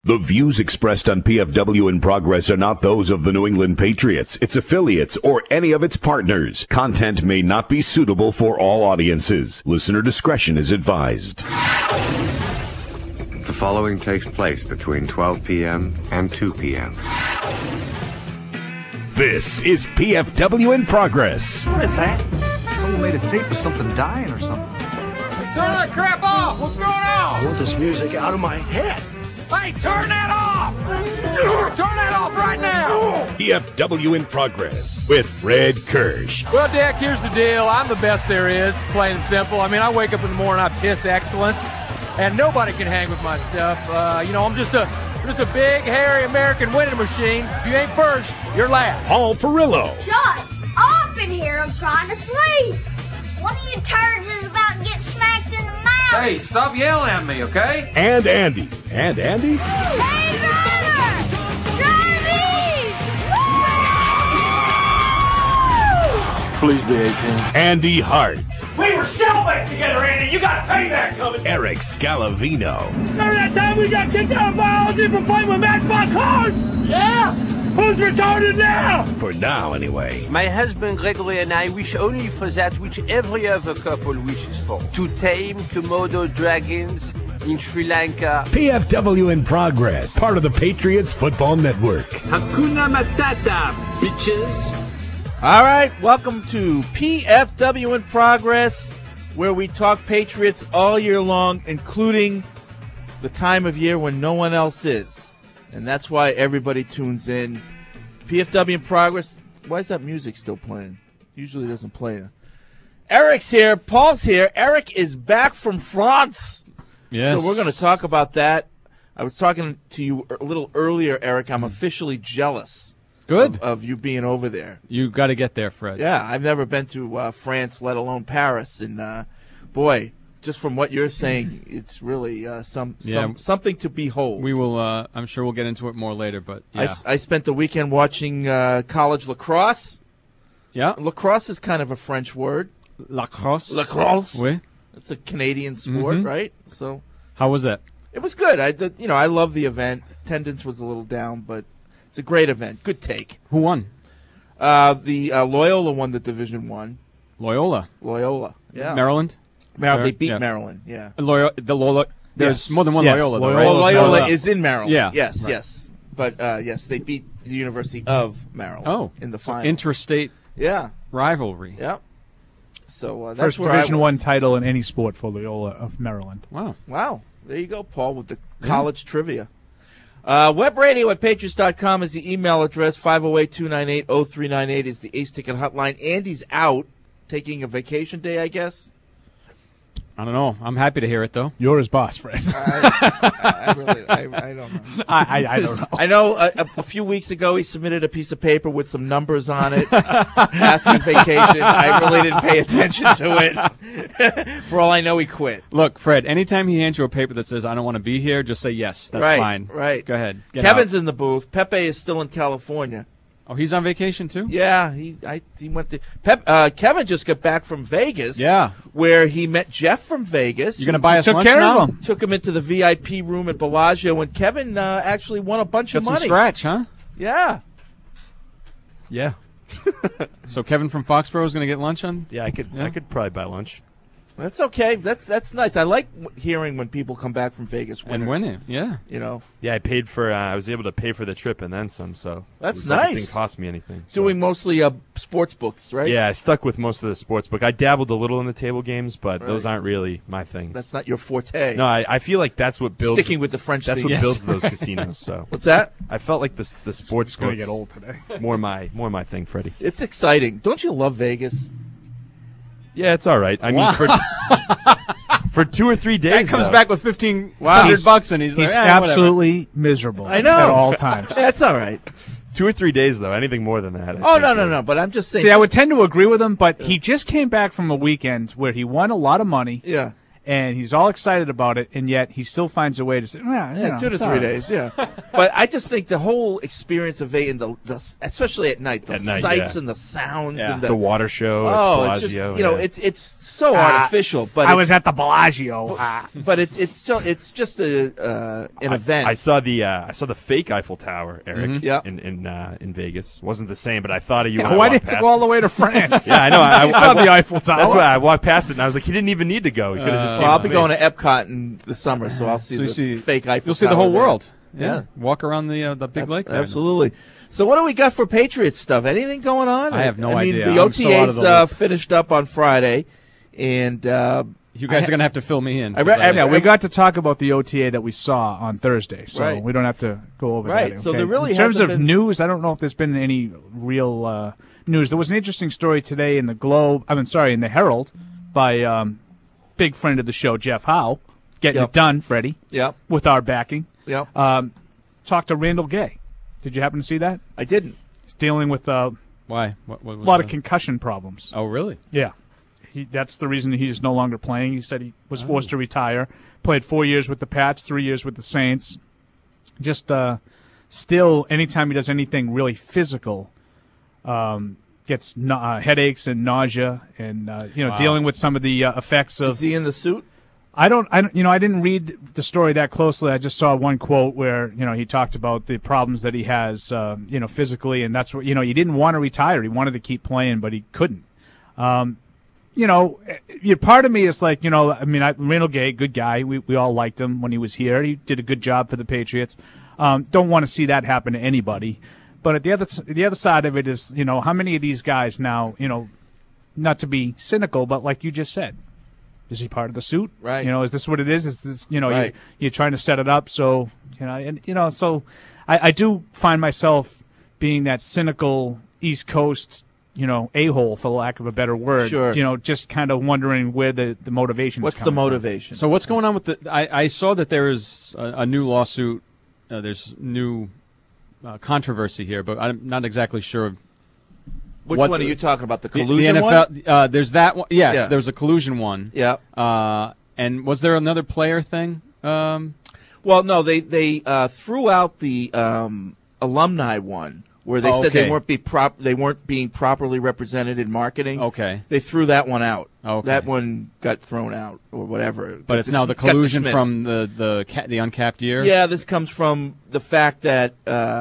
The views expressed on PFW in Progress are not those of the New England Patriots, its affiliates, or any of its partners. Content may not be suitable for all audiences. Listener discretion is advised. The following takes place between 12 p.m. and 2 p.m. This is PFW in Progress. What is that? Someone made a tape of something dying or something. Turn that crap off! What's going on? I want this music out of my head. Hey, turn that off! Turn that off right now! PFW in Progress with Fred Kirsch. Well, Dick, here's the deal. I'm the best there is, plain and simple. I mean, I wake up in the morning, I piss excellence, and nobody can hang with my stuff. I'm just a big, hairy American winning machine. If you ain't first, you're last. Paul Perillo. Shut up in here. I'm trying to sleep. One of you turds is about to get smacked in the mouth. Hey, stop yelling at me, okay? And Andy. And Andy? Hey, driver! Drive me! Please be 18. Andy Hart. We were cellmates together, Andy. You got payback coming. Eric Scalavino. Remember that time we got kicked out of biology for playing with Matchbox cars? Yeah. Who's retarded now? For now, anyway. My husband Gregory and I wish only for that which every other couple wishes for. To tame Komodo dragons in Sri Lanka. PFW in Progress, part of the Patriots Football Network. Hakuna Matata, bitches. All right, welcome to PFW in Progress, where we talk Patriots all year long, including the time of year when no one else is. And that's why everybody tunes in. PFW in Progress. Why is that music still playing? Usually it doesn't play. Eric's here. Paul's here. Eric is back from France. Yes. So we're going to talk about that. I was talking to you a little earlier, Eric. I'm officially jealous. Good. Of you being over there. You got to get there, Fred. Yeah, I've never been to France, let alone Paris. And, boy, just from what you're saying, it's really something to behold. We will. I'm sure we'll get into it more later, but yeah. I spent the weekend watching college lacrosse. Yeah, lacrosse is kind of a French word. Lacrosse. Lacrosse. Oui. It's a Canadian sport, right? So how was that? It was good. I love the event. Attendance was a little down, but it's a great event. Good take. Who won? The Loyola won the Division I. Loyola. Yeah. Maryland. They beat Maryland, yeah. Loyola. There's more than one Loyola. Loyola is in Maryland. Yeah. Yes, right. Yes. But, yes, they beat the University of Maryland in the finals. Interstate rivalry. Yeah. So that's first Division I title in any sport for Loyola of Maryland. Wow. There you go, Paul, with the college trivia. Webradio at Patriots.com is the email address. 508-298-0398 is the Ace Ticket hotline. Andy's out, taking a vacation day, I guess. I don't know. I'm happy to hear it, though. You're his boss, Fred. I don't know. I don't know. I know a few weeks ago he submitted a piece of paper with some numbers on it, asking vacation. I really didn't pay attention to it. For all I know, he quit. Look, Fred, anytime he hands you a paper that says, I don't want to be here, just say yes. That's fine. Right. Go ahead. Kevin's in the booth. Pepe is still in California. Oh, he's on vacation too? Yeah, he went to Kevin just got back from Vegas. Yeah, where he met Jeff from Vegas. You're gonna buy us lunch now? Took him into the VIP room at Bellagio, and Kevin actually won a bunch of money. Some scratch, huh? Yeah. So Kevin from Foxborough is gonna get lunch on? Yeah, I could probably buy lunch. That's okay. That's nice. I like hearing when people come back from Vegas winners. And winning, yeah. Yeah, I paid for. I was able to pay for the trip and then some. So that's nice. It didn't cost me anything. Doing mostly sports books, right? Yeah, I stuck with most of the sports book. I dabbled a little in the table games, but those aren't really my thing. That's not your forte. No, I feel like that's what builds. Sticking with the French. That's what builds those casinos. So what's that? I felt like the sports. It's gonna get old today. More my thing, Freddie. It's exciting. Don't you love Vegas? Yeah, it's all right. I mean, for 2 or 3 days. Guy comes back with $1,500 and he's like, absolutely miserable. I know. At all times. That's all right. 2 or 3 days, though. Anything more than that. No. But I'm just saying. See, I would tend to agree with him, but he just came back from a weekend where he won a lot of money. Yeah. And he's all excited about it, and yet he still finds a way to say, 2 to 3 days, yeah. But I just think the whole experience of Vegas, especially at night, the sights and the sounds and the water show at Bellagio. It's just, it's so artificial. But I was at the Bellagio. But it's just an event. I saw the fake Eiffel Tower, Eric, mm-hmm. in Vegas. Wasn't the same, but I thought of you. Why didn't you go all the way to France? Yeah, I know. I saw the Eiffel Tower. That's why I walked past it, and I was like, he didn't even need to go. He could have just. I'll be going to Epcot in the summer, so I'll see the fake Eiffel Tower. You'll see the whole world. Yeah. Walk around the big lake there. Absolutely. So what do we got for Patriots stuff? Anything going on? I have no idea. The OTAs finished up on Friday, and you guys are going to have to fill me in. We got to talk about the OTA that we saw on Thursday, so we don't have to go over that. Right. So there really in terms of news, I don't know if there's been any real news. There was an interesting story today in the in the Herald by big friend of the show, Jeff Howe, getting it done, Freddie. Yep. With our backing. Yep. Talked to Randall Gay. Did you happen to see that? I didn't. He's dealing with why? What a lot of concussion problems. Oh, really? Yeah. That's the reason he's no longer playing. He said he was forced to retire. Played 4 years with the Pats, 3 years with the Saints. Just still, anytime he does anything really physical, gets headaches and nausea, and dealing with some of the effects of. Is he in the suit? I didn't read the story that closely. I just saw one quote where he talked about the problems that he has, physically, and that's what he didn't want to retire. He wanted to keep playing, but he couldn't. Part of me is like, Randall Gay, good guy. We all liked him when he was here. He did a good job for the Patriots. Don't want to see that happen to anybody. But at the other side of it is, how many of these guys now, not to be cynical, but like you just said, is he part of the suit? Right. Is this what it is? Is this, right. you're trying to set it up so, so I do find myself being that cynical East Coast, a-hole, for lack of a better word. Sure. Just kind of wondering where the motivation is coming from. What's the motivation? So what's going on with I saw that there is a new lawsuit. There's new controversy here, but I'm not exactly sure. Which one are you talking about? The collusion the NFL, one? There's that one. Yes, yeah. There was a collusion one. Yeah. And was there another player thing? Well, no, they threw out the alumni one where they said they weren't being properly represented in marketing. Okay. They threw that one out. Okay. That one got thrown out or whatever. But it's now the collusion from the uncapped year? Yeah, this comes from the fact that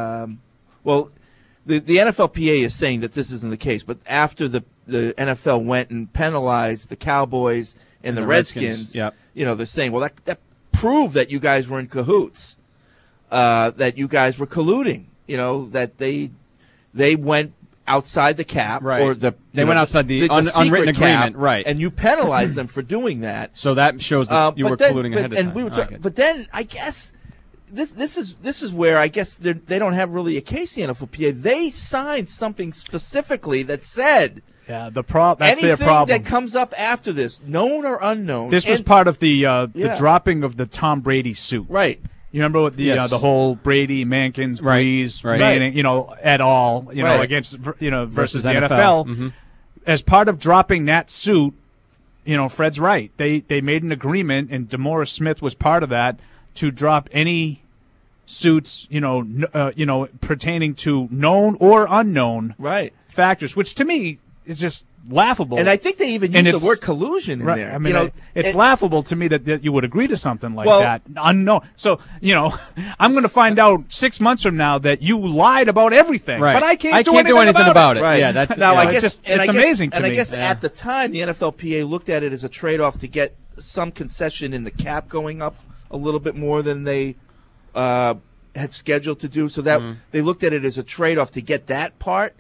the NFLPA is saying that this isn't the case, but after the NFL went and penalized the Cowboys and the Redskins, yep. They're saying, well, that proved that you guys were in cahoots, that you guys were colluding, that they went outside the cap, right. or they went outside the unwritten agreement, right? And you penalized them for doing that. So that shows that you were colluding ahead of time. But then I guess. This is where I guess they don't have really a case in the NFLPA. They signed something specifically that said that's their problem. Anything that comes up after this, known or unknown. This was part of the dropping of the Tom Brady suit. Right. You remember what the whole Brady, Mankins, Breeze, Manning, et al. Against versus the NFL. Mm-hmm. As part of dropping that suit, Fred's right. They made an agreement, and DeMaurice Smith was part of that, to drop any suits, pertaining to known or unknown factors, which to me is just laughable. And I think they even use the word collusion in there. I mean, it's laughable to me that you would agree to something like that. Unknown. So, I'm going to find out 6 months from now that you lied about everything, right. but I can't do anything about it. Right. Yeah, it's amazing to me. And I guess at the time, the NFLPA looked at it as a trade-off to get some concession in the cap going up a little bit more than they had scheduled to do, so that they looked at it as a trade-off to get that part.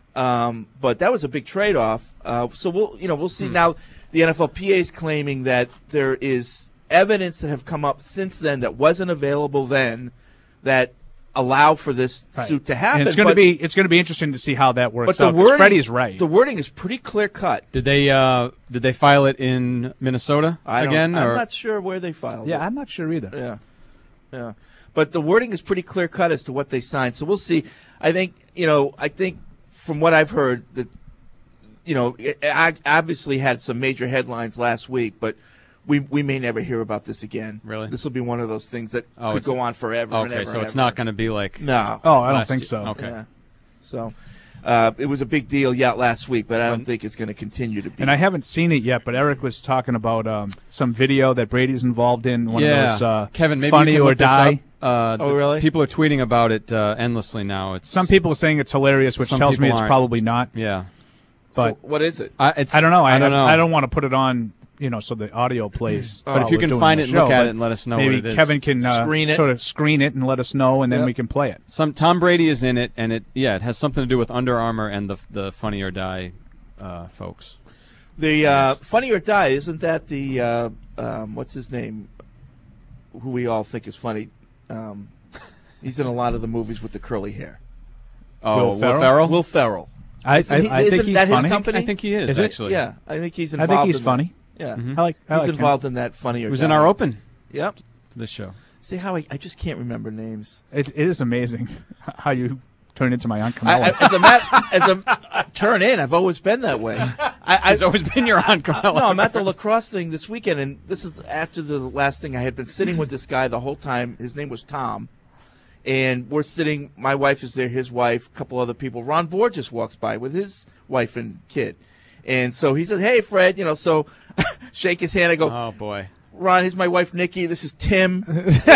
But that was a big trade-off. So we'll see. Now the NFLPA is claiming that there is evidence that have come up since then that wasn't available then that allow for this suit to happen. And it's going to be interesting to see how that works. But Freddie's right. The wording is pretty clear cut. Did they file it in Minnesota again? I'm not sure where they filed it. Yeah, I'm not sure either. Yeah. But the wording is pretty clear cut as to what they signed. So we'll see. I think from what I've heard that it obviously had some major headlines last week, but we may never hear about this again. Really? This will be one of those things that could go on forever. Okay, and ever so and it's ever. not going to be like. No. Oh, I don't think so. Okay. Yeah. So. It was a big deal last week, but I don't think it's going to continue to be. And I haven't seen it yet, but Eric was talking about some video that Brady's involved in. One of those Kevin, maybe Funny you can or look this Die. up. Oh, really? People are tweeting about it endlessly now. Some people are saying it's hilarious, which Some tells me people it's aren't. probably not. Yeah. So But what is it? I don't know. I don't know. I don't want to put it on, so the audio plays. But if you can find it and look at it and let us know maybe what it is. Kevin can sort of screen it and let us know, and then we can play it. Tom Brady is in it, and it has something to do with Under Armour and the Funny or Die folks. The Funny or Die, isn't that the what's his name? Who we all think is funny. He's in a lot of the movies with the curly hair. Oh, Will Ferrell? Will Ferrell. I think he's that funny. his company? I think he is it? actually. Yeah, I think he's I involved. think he's in funny. That. Yeah, Mhm. I like he's him. involved in that Funny or Die. He was in our open. Yep. For this show. See how I just can't remember names. It is amazing how you turn into my Aunt Camilla. Turn in. I've always been that way. He's always been your Aunt Camilla. No, I'm at the lacrosse thing this weekend, and this is after the last thing. I had been sitting with this guy the whole time. His name was Tom. And we're sitting, my wife is there, his wife, a couple other people. Ron Borges walks by with his wife and kid. And so he says, "Hey, Fred," so shake his hand. I go, "Oh, boy. Ron, here's my wife, Nikki. This is Tim." So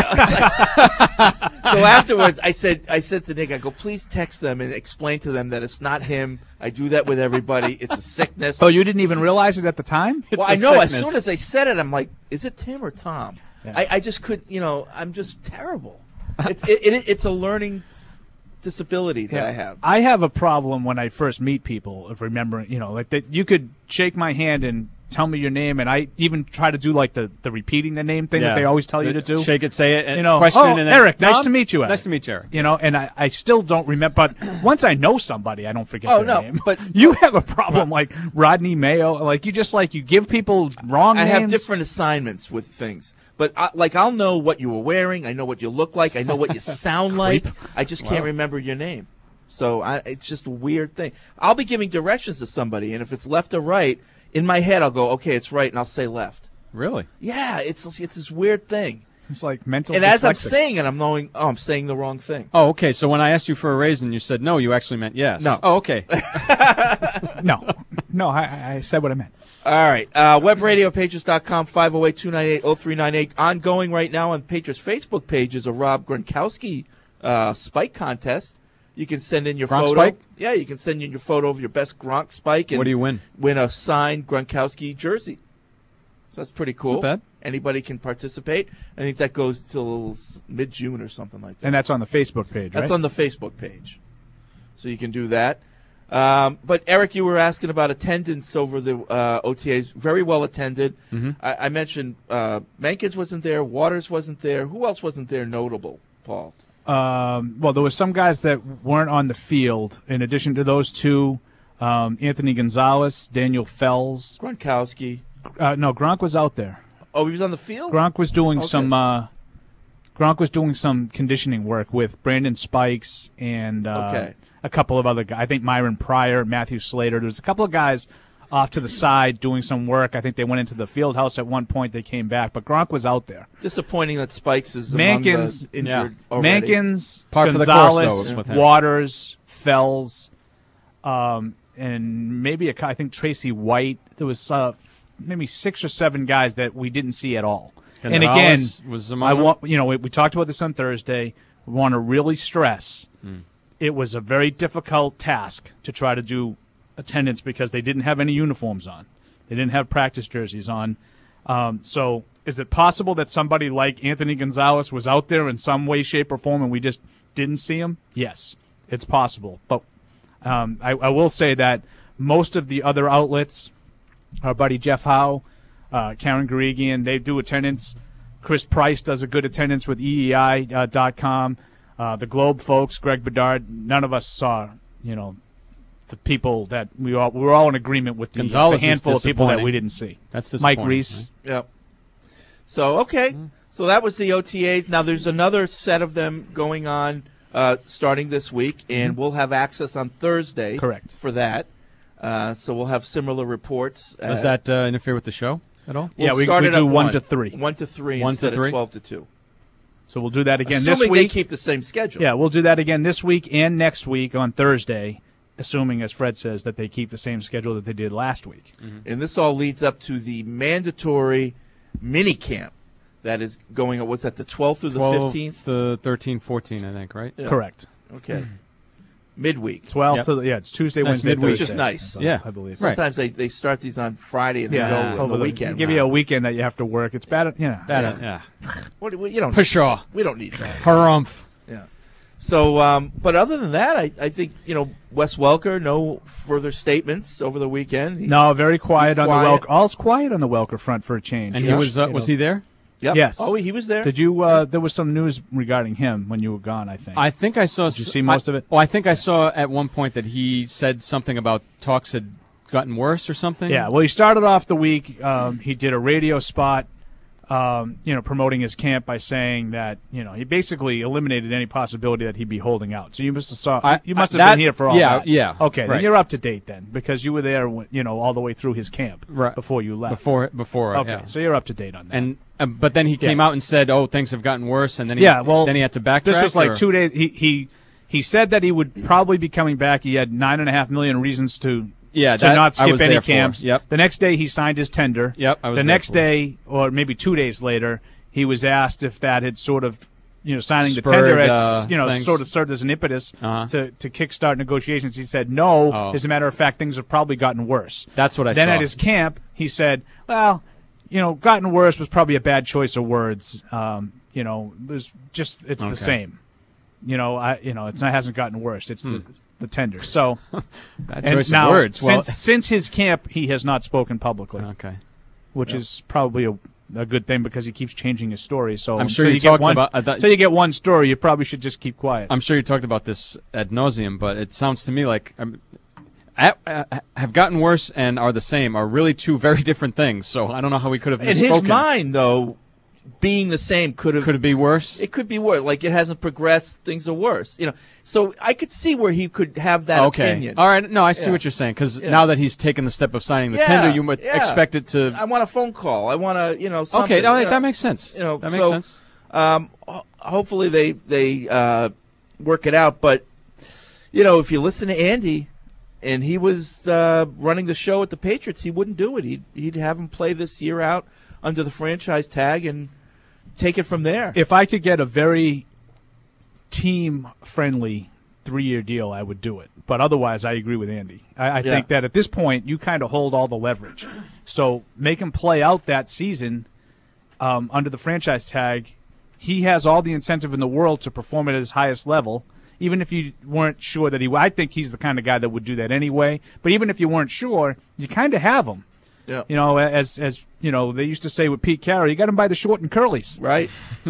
afterwards, I said to Nick, I go, "Please text them and explain to them that it's not him. I do that with everybody. It's a sickness." Oh, you didn't even realize it at the time? Well, I know. As soon as I said it, I'm like, is it Tim or Tom? Yeah. I just couldn't, I'm just terrible. It's a learning disability that I have. I have a problem when I first meet people of remembering, like that you could shake my hand and tell me your name, and I even try to do like the repeating the name thing that they always tell you to do. Shake it, say it, and question, and then, Eric, Tom? nice to meet you, Eric. Nice to meet you, Eric. And I still don't remember, but once I know somebody, I don't forget their name. But you have a problem like Rodney Mayo, like you give people wrong names. I have different assignments with things. But I'll know what you were wearing. I know what you look like. I know what you sound like. I just can't remember your name. So it's just a weird thing. I'll be giving directions to somebody, and if it's left or right, in my head I'll go, okay, it's right, and I'll say left. Really? Yeah, it's this weird thing. It's like mental. And as I'm saying it, I'm knowing, I'm saying the wrong thing. Oh, okay. So when I asked you for a raise and you said no, you actually meant yes. No. Oh, okay. No, I said what I meant. All right. WebRadioPatriots.com, 508-298-0398. Ongoing right now on Patriots Facebook page is a Rob Gronkowski spike contest. You can send in your Gronk photo. spike? Yeah, you can send in your photo of your best Gronk spike. And what do you win? Win a signed Gronkowski jersey. So that's pretty cool. Not bad. Anybody can participate. I think that goes till mid-June or something like that. And that's on the Facebook page, right? That's on the Facebook page. So you can do that. But, Eric, you were asking about attendance over the OTAs. Very well attended. Mm-hmm. I mentioned Mankins wasn't there. Waters wasn't there. Who else wasn't there notable, Paul? Well, there were some guys that weren't on the field. In addition to those two, Anthony Gonzalez, Daniel Fells. Gronkowski. No, Gronk was out there. Oh, he was on the field? Gronk was doing some conditioning work with Brandon Spikes and a couple of other guys. I think Myron Pryor, Matthew Slater. There was a couple of guys off to the side doing some work. I think they went into the field house at one point. They came back, but Gronk was out there. Disappointing that Spikes is among the injured already. Mankins, Part Gonzalez, of the course, though, with him. Waters, Fells, and maybe I think Tracy White. There was maybe 6 or 7 guys that we didn't see at all. Gonzalez and again, was among them? We talked about this on Thursday. We want to really stress it was a very difficult task to try to do attendance because they didn't have any uniforms on. They didn't have practice jerseys on. So is it possible that somebody like Anthony Gonzalez was out there in some way, shape, or form and we just didn't see him? Yes, it's possible. But I will say that most of the other outlets, our buddy Jeff Howe, Karen Garigian, they do attendance. Chris Price does a good attendance with EEI.com. The Globe folks, Greg Bedard, none of us saw, the people that we were all in agreement with the handful of people that we didn't see. That's disappointing. Mike Reese. Right? Yep. So, okay. So that was the OTAs. Now there's another set of them going on starting this week, and we'll have access on Thursday. Correct. For that. So we'll have similar reports. Does that interfere with the show? at all? We'll we start it do at 1 to 3. 1 to 3 1 to instead 3? of 12 to 2. So we'll do that again Assuming this week. they keep the same schedule. Yeah, we'll do that again this week and next week on Thursday, assuming, as Fred says, that they keep the same schedule that they did last week. And this all leads up to the mandatory mini camp that is going on, what's that, the 12th through the 15th? The 13, 14, I think, right? Yeah. Correct. Okay. Midweek. 12th, Yep. so it's Tuesday, That's Wednesday, midweek. Which is Thursday, nice. Yeah. I believe. Right. Sometimes they start these on Friday and Yeah, they go on over the weekend. Give you a weekend that you have to work. It's bad, Yeah. You don't Pshaw. we don't need that. Harumph. Yeah. So, but other than that, I think, Wes Welker, no further statements over the weekend. No, very quiet on quiet. the Welker. All's quiet on the Welker front for a change. And he was he there? Yep. Yes. Oh, he was there. Did you? There was some news regarding him when you were gone, I think. I think I saw. Did you see most of it? Well, I think I saw at one point that he said something about talks had gotten worse or something. Yeah. Well, he started off the week. He did a radio spot, promoting his camp by saying that he basically eliminated any possibility that he'd be holding out. So you must have been here for all that. Yeah. Okay, right. then you're up to date then, because you were there, all the way through his camp before you left. Before. Okay, yeah. so you're up to date on that. And but then he came out and said, "Oh, things have gotten worse," and then he had to backtrack. This was like 2 days. He said that he would probably be coming back. He had 9.5 million reasons to not skip any camps. Yep. The next day he signed his tender. Yep. The next day, or maybe 2 days later, he was asked if that had sort of, signing Spurred, the tender had, things. sort of served as an impetus to kickstart negotiations. He said no. Oh. As a matter of fact, things have probably gotten worse. That's what I Then saw. at his camp, he said, well, gotten worse was probably a bad choice of words. It's the same. It hasn't gotten worse. It's the tender. So, bad and choice now, of words. Since his camp, he has not spoken publicly. Okay. Which is probably a good thing, because he keeps changing his story. So I'm sure until you talked get about until you get one story, you probably should just keep quiet. I'm sure you talked about this ad nauseum, but it sounds to me like have gotten worse and are the same are really two very different things. So I don't know how we could have misspoken. In his mind, though, being the same could it be worse? It could be worse. Like, it hasn't progressed. Things are worse. So I could see where he could have that opinion. All right. No, I see what you're saying, because now that he's taken the step of signing the tender, you would expect it to. I want a phone call. I want to, something. Okay, all right, that makes sense. That makes sense. Hopefully they work it out. But if you listen to Andy, and he was running the show at the Patriots, he wouldn't do it. He'd have him play this year out under the franchise tag and take it from there. If I could get a very team-friendly 3-year deal, I would do it. But otherwise, I agree with Andy. I think that at this point, you kind of hold all the leverage. So make him play out that season under the franchise tag. He has all the incentive in the world to perform at his highest level. Even if you weren't sure that I think he's the kind of guy that would do that anyway. But even if you weren't sure, you kind of have him. Yeah. As they used to say with Pete Carroll, you got him by the short and curlies. Right.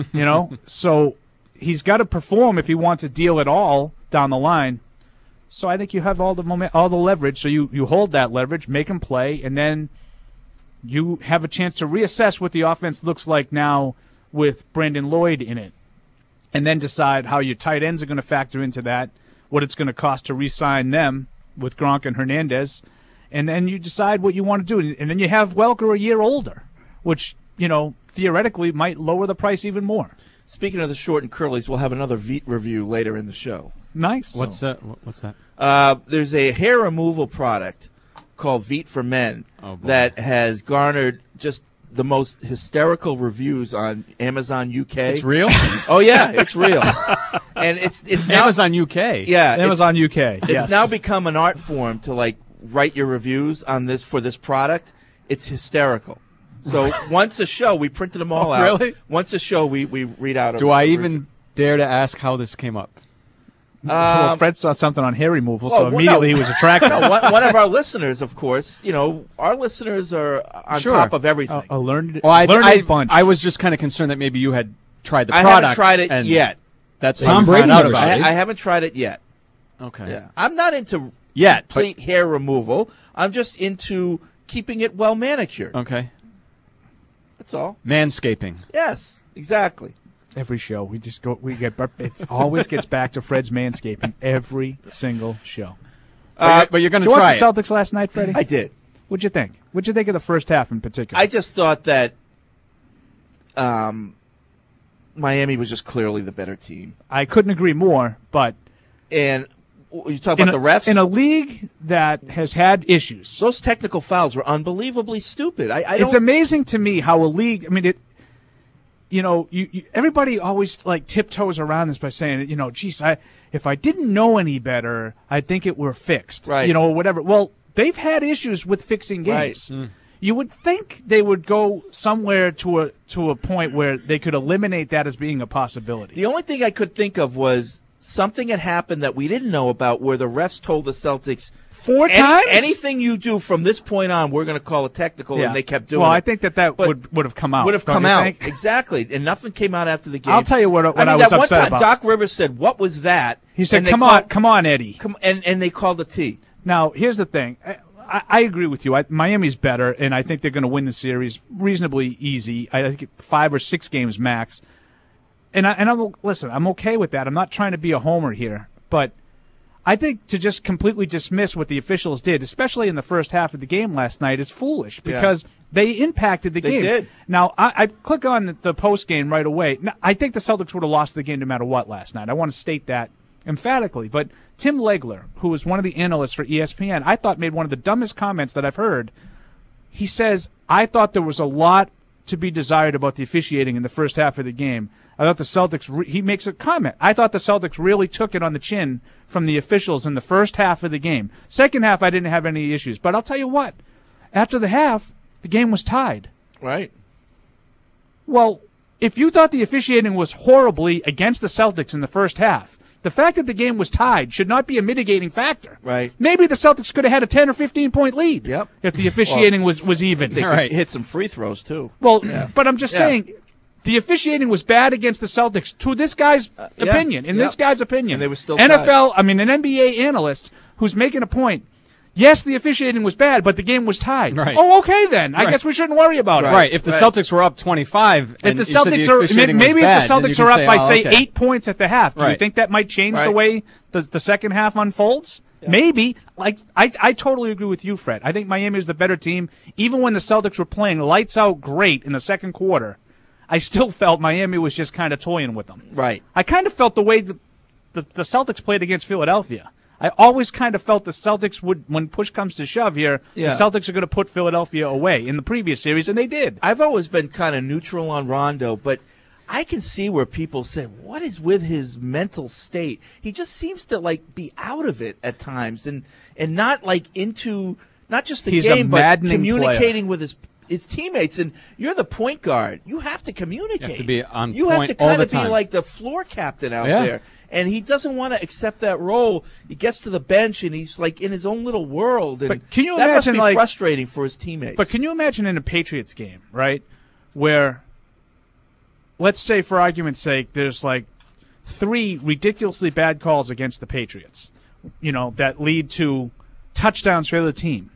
So he's got to perform if he wants a deal at all down the line. So I think you have all the leverage. So you hold that leverage, make him play, and then you have a chance to reassess what the offense looks like now with Brandon Lloyd in it. And then decide how your tight ends are going to factor into that, what it's going to cost to re-sign them with Gronk and Hernandez, and then you decide what you want to do. And then you have Welker a year older, which, theoretically might lower the price even more. Speaking of the short and curlies, we'll have another Veet review later in the show. Nice. What's that? There's a hair removal product called Veet for Men that has garnered just the most hysterical reviews on Amazon UK. It's real? Oh yeah, it's real. And it's now, Amazon UK. Yeah, Amazon UK. It's now become an art form to write your reviews on this for this product. It's hysterical. So once a show, we printed them all out. Really? Once a show, we read out. Do I even dare to ask how this came up? Well, Fred saw something on hair removal, so immediately he was attracted. One of our listeners, of course, our listeners are on top of everything. Learned bunch. I was just kind of concerned that maybe you had tried the product. I haven't tried it yet. That's Tom Brady out about it. I haven't tried it yet. Okay. Yeah. I'm not into complete hair removal. I'm just into keeping it well manicured. Okay. That's all. Manscaping. Yes, exactly. Every show it always gets back to Fred's manscaping every single show. But you're going to try it. Did you watch the Celtics last night, Freddie? I did. What'd you think? What'd you think of the first half in particular? I just thought that Miami was just clearly the better team. I couldn't agree more, but... And you talk about the refs? In a league that has had issues. Those technical fouls were unbelievably stupid. It's amazing to me how a league... I mean, everybody always like tiptoes around this by saying, geez, if I didn't know any better, I'd think it were fixed. Right. Or whatever. Well, they've had issues with fixing games. Right. You would think they would go somewhere to a point where they could eliminate that as being a possibility. The only thing I could think of was something had happened that we didn't know about where the refs told the Celtics 4 times? Anything you do from this point on, we're going to call it technical, and they kept doing it. Well, I think that would have come out. Would have come out. Exactly. And nothing came out after the game. I'll tell you what I was that upset one time, about. Doc Rivers said, "What was that?" He said, come on, Eddie. And they called the T. Now, here's the thing. I agree with you. Miami's better, and I think they're going to win the series reasonably easy. I think 5 or 6 games max. And I'm okay with that. I'm not trying to be a homer here, but I think to just completely dismiss what the officials did, especially in the first half of the game last night, is foolish because they impacted the game. They did. Now, I click on the post game right away. Now, I think the Celtics would have lost the game no matter what last night. I want to state that emphatically. But Tim Legler, who was one of the analysts for ESPN, I thought made one of the dumbest comments that I've heard. He says, I thought there was a lot to be desired about the officiating in the first half of the game. I thought the Celtics, he makes a comment. I thought the Celtics really took it on the chin from the officials in the first half of the game. Second half, I didn't have any issues. But I'll tell you what, after the half, the game was tied. Right. Well, if you thought the officiating was horribly against the Celtics in the first half, the fact that the game was tied should not be a mitigating factor. Right. Maybe the Celtics could have had a 10 or 15-point lead if the officiating was even. They could hit some free throws, too. Well, but I'm just saying, the officiating was bad against the Celtics to this guy's opinion. In this guy's opinion. And they were still an tied. an NBA analyst who's making a point. Yes, the officiating was bad, but the game was tied. Right. Oh, okay then. I guess we shouldn't worry about it. Right. If the Celtics were up 25, if the Celtics if the Celtics are up by say 8 points at the half, do you think that might change the way the second half unfolds? Yeah. Maybe. Like I totally agree with you, Fred. I think Miami is the better team. Even when the Celtics were playing lights out great in the second quarter, I still felt Miami was just kind of toying with them. Right. I kind of felt the way the Celtics played against Philadelphia. I always kind of felt the Celtics would, when push comes to shove here, the Celtics are going to put Philadelphia away in the previous series, and they did. I've always been kind of neutral on Rondo, but I can see where people say, what is with his mental state? He just seems to, be out of it at times and not, into not just the game, but communicating with his teammates. And you're the point guard. You have to communicate. You have to be on You point have to all kind the of be time. like the floor captain out there. And he doesn't want to accept that role. He gets to the bench, and he's, in his own little world. And but can you that imagine, must be frustrating for his teammates. But can you imagine in a Patriots game, right, where, let's say for argument's sake, there's, 3 ridiculously bad calls against the Patriots, that lead to touchdowns for the other team.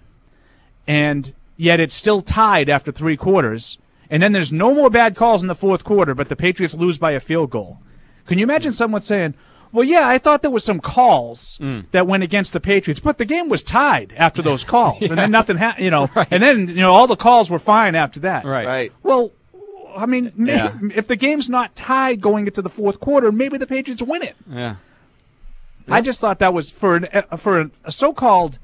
And yet it's still tied after 3 quarters. And then there's no more bad calls in the fourth quarter, but the Patriots lose by a field goal. Can you imagine someone saying, well, yeah, I thought there was some calls that went against the Patriots, but the game was tied after those calls, and then nothing happened, right. and then, all the calls were fine after that. Right. Well, I mean, if the game's not tied going into the fourth quarter, maybe the Patriots win it. Yeah. I just thought that was for a so-called,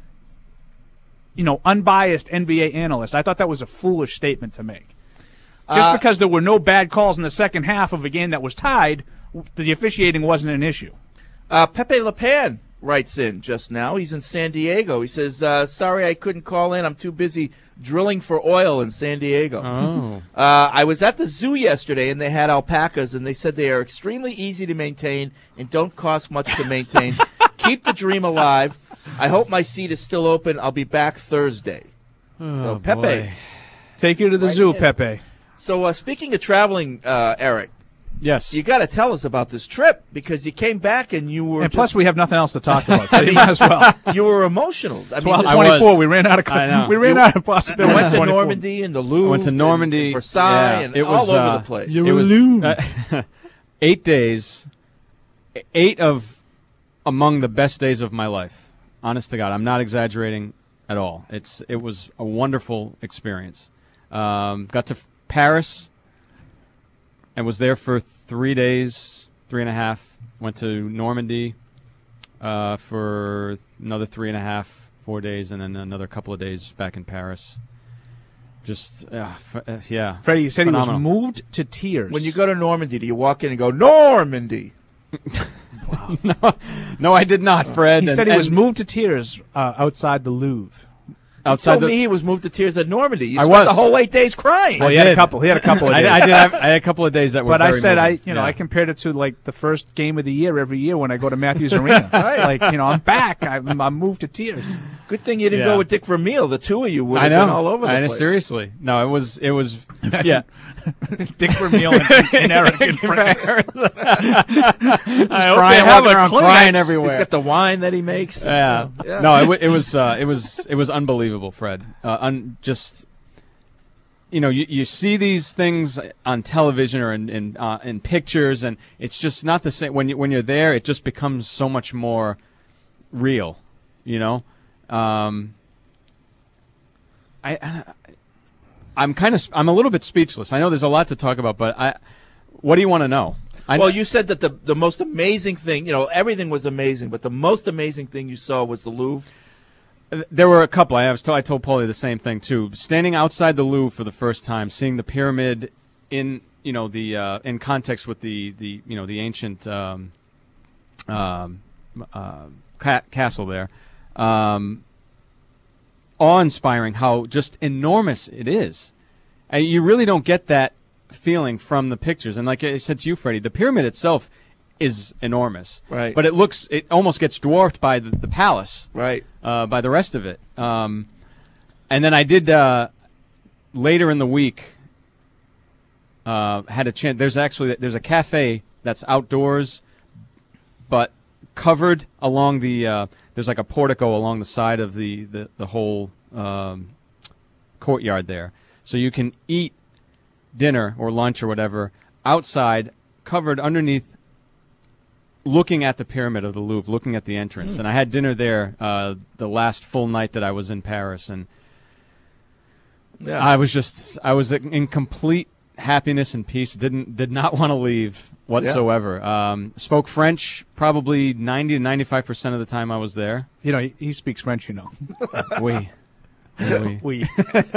unbiased NBA analyst. I thought that was a foolish statement to make. Just because there were no bad calls in the second half of a game that was tied, the officiating wasn't an issue. Pepe Le Pan writes in just now. He's in San Diego. He says, sorry I couldn't call in. I'm too busy drilling for oil in San Diego. Oh. I was at the zoo yesterday, and they had alpacas, and they said they are extremely easy to maintain and don't cost much to maintain. Keep the dream alive. I hope my seat is still open. I'll be back Thursday. So, Pepe. Boy. Take you to the zoo, Pepe. So, speaking of traveling, Eric. Yes. You got to tell us about this trip because you came back and you were. And plus, we have nothing else to talk about, so you might as well. You were emotional. 12:24. We ran out of. Out of possibilities. You went to Normandy and the Louvre. I went to Normandy, and Versailles, and all over the place. It was 8 days, 8 of among the best days of my life. Honest to God, I'm not exaggerating. at all. It was a wonderful experience. Got to Paris and was there for 3 days, 3.5. Went to Normandy for another 3.5, 4 days, and then another couple of days back in Paris. Just, yeah. Freddie, you said phenomenal. He was moved to tears. When you go to Normandy, do you walk in and go, Normandy? No, I did not, Fred. He said he was moved to tears outside the Louvre. He told me he was moved to tears at Normandy. You I spent was. the whole 8 days crying. Well, he had a couple of days. I had a couple of days that were. But very I said moving. I compared it to like the first game of the year every year when I go to Matthews Arena. Right. Like I'm back. I'm moved to tears. Good thing you didn't go with Dick Vermeil. The two of you would have I know. been all over the I know, place. Seriously, no, it was. Yeah. Dick Vermeil and Eric in France. Crying everywhere. He's got the wine that he makes. Yeah. No, it was unbelievable, Fred. Just, you see these things on television or in pictures, and it's just not the same. When you're there, it just becomes so much more real. I'm a little bit speechless. I know there's a lot to talk about, but what do you want to know? Well, you said that the most amazing thing, everything was amazing, but the most amazing thing you saw was the Louvre. There were a couple. I told Paulie the same thing too. Standing outside the Louvre for the first time, seeing the pyramid in in context with the ancient castle there. Awe-inspiring how just enormous it is. And you really don't get that feeling from the pictures. And like I said to you, Freddie, the pyramid itself is enormous. Right. But it almost gets dwarfed by the palace. Right. By the rest of it. And then I did later in the week had a chance. There's a cafe that's outdoors, but covered along the there's like a portico along the side of the whole courtyard there, so you can eat dinner or lunch or whatever outside, covered underneath, looking at the pyramid of the Louvre, looking at the entrance. And I had dinner there the last full night that I was in Paris, and I was in complete happiness and peace. Did not want to leave whatsoever. Spoke French probably 90 to 95% of the time I was there. He speaks French, Oui. Oui.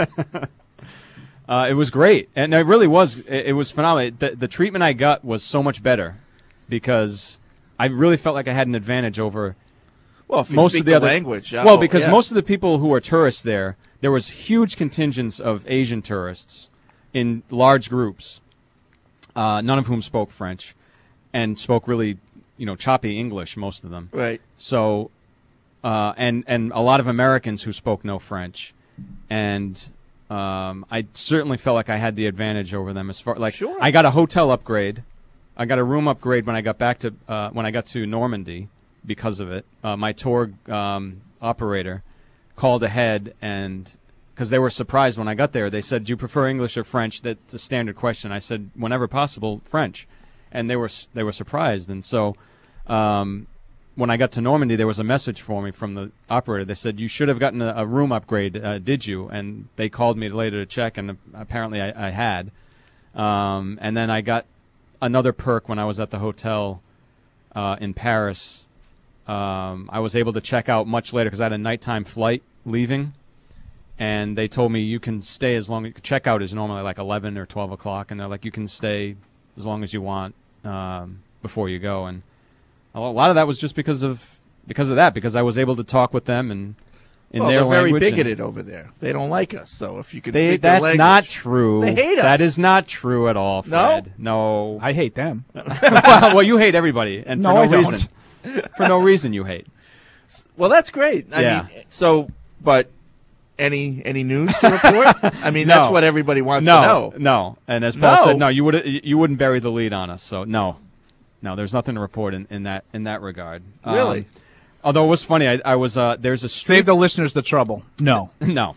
It was great, and it really was. It was phenomenal. The treatment I got was so much better because I really felt like I had an advantage over. Well, if you most speak of the the other language. Because most of the people who are tourists there was huge contingents of Asian tourists in large groups, none of whom spoke French, and spoke really, choppy English, most of them. Right. So, and a lot of Americans who spoke no French, and I certainly felt like I had the advantage over them as far Sure. I got a hotel upgrade, I got a room upgrade when I got back to when I got to Normandy because of it. My tour operator called ahead and. Because they were surprised when I got there. They said, "Do you prefer English or French?" That's a standard question. I said, "Whenever possible, French," and they were surprised. And so, when I got to Normandy, there was a message for me from the operator. They said, "You should have gotten a room upgrade, did you?" And they called me later to check, and apparently I had. And then I got another perk when I was at the hotel in Paris. I was able to check out much later because I had a nighttime flight leaving. And they told me you can stay as long. Checkout is normally like 11 or 12 o'clock, and they're like, you can stay as long as you want before you go. And a lot of that was just because of that, because I was able to talk with them and in their language. They're very bigoted over there. They don't like us. So if you can speak their language, that's not true. They hate us. That is not true at all, Fred. No. I hate them. well, you hate everybody, and no, for no I reason. For no reason, you hate. Well, that's great. I mean, but. Any news to report? I mean, that's what everybody wants to know. No. And as Paul said, no, you wouldn't bury the lead on us. So no, there's nothing to report in that regard. Really? Although it was funny, I was there's a street. Save the listeners the trouble. No.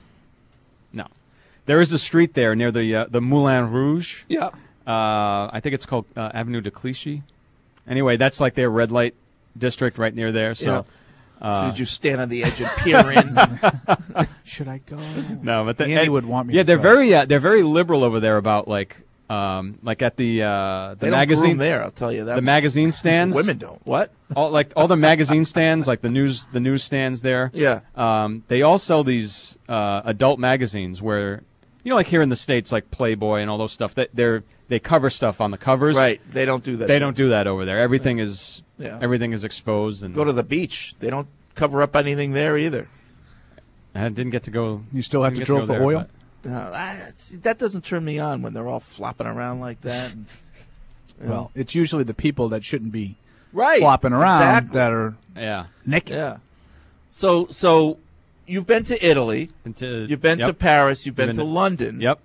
There is a street there near the Moulin Rouge. Yeah. I think it's called Avenue de Clichy. Anyway, that's like their red light district right near there. So. Should you stand on the edge and peer in? Should I go? No, but Andy would want me. Yeah, to they're very liberal over there about like at the they magazine don't groom there. I'll tell you that. The magazine stands. Women don't. What? All the magazine stands, like the news stands there. Yeah. They all sell these adult magazines where, like here in the States, like Playboy and all those stuff. They cover stuff on the covers. Right. They don't do that. They don't do that over there. Everything is Yeah. exposed. And go to the beach. They don't cover up anything there either. I didn't get to go. You still have to drill for oil? That doesn't turn me on when they're all flopping around like that. And, well, it's usually the people that shouldn't be right flopping around exactly. that are naked. Yeah. So you've been to Italy. You've been to Paris. You've been to London. Yep.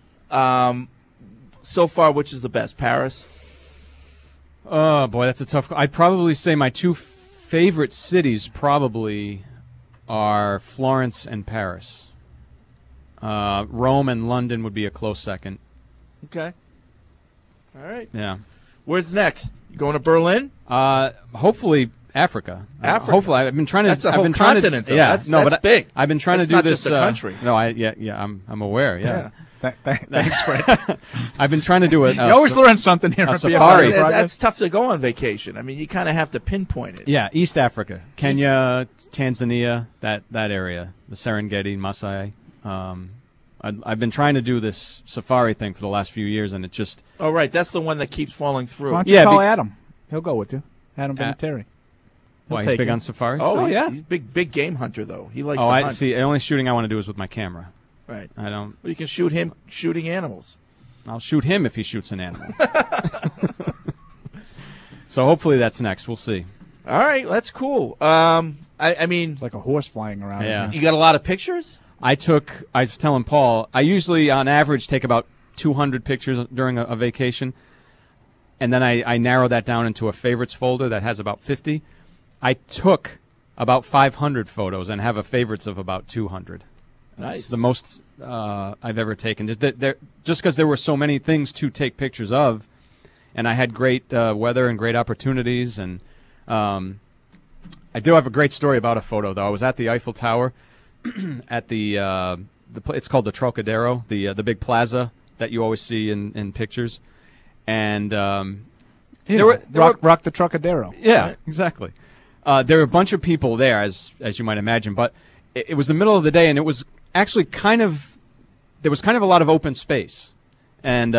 So far, which is the best? Paris? Oh, boy, that's a tough. I'd probably say my two favorite cities probably are Florence and Paris. Rome and London would be a close second. Okay. All right. Yeah. Where's next? You going to Berlin? Hopefully Africa. Africa. Hopefully, I've been trying to. That's a I've whole been trying continent, to, though. Yeah, That's big. I've been trying that's to do not this. Just a country. No, I'm aware. Yeah. Thanks, Fred. I've been trying to do it. You always learn something here. A safari. That's tough to go on vacation. I mean, you kind of have to pinpoint it. Yeah, East Africa, Kenya, Tanzania, that area, the Serengeti, Masai. I've been trying to do this safari thing for the last few years, and it just. Oh, right. That's the one that keeps falling through. Why don't you call Adam? He'll go with you. Adam Vinatieri. Why, he's big on safaris? Oh, yeah. He's big game hunter, though. He likes to I hunt. see. The only shooting I want to do is with my camera. Right. I don't. Well, you can shoot him shooting animals. I'll shoot him if he shoots an animal. So hopefully that's next. We'll see. All right, that's cool. I mean, it's like a horse flying around. Yeah. You got a lot of pictures? I was telling Paul, I usually on average take about 200 pictures during a vacation, and then I narrow that down into a favorites folder that has about 50. I took about 500 photos and have a favorites of about 200. Nice. It's the most I've ever taken. Just because there were so many things to take pictures of, and I had great weather and great opportunities. And I do have a great story about a photo, though. I was at the Eiffel Tower at it's called the Trocadero, the big plaza that you always see in pictures. And rock the Trocadero. Yeah, right? Exactly. There were a bunch of people there, as you might imagine, but it was the middle of the day, and it was actually there was kind of a lot of open space, and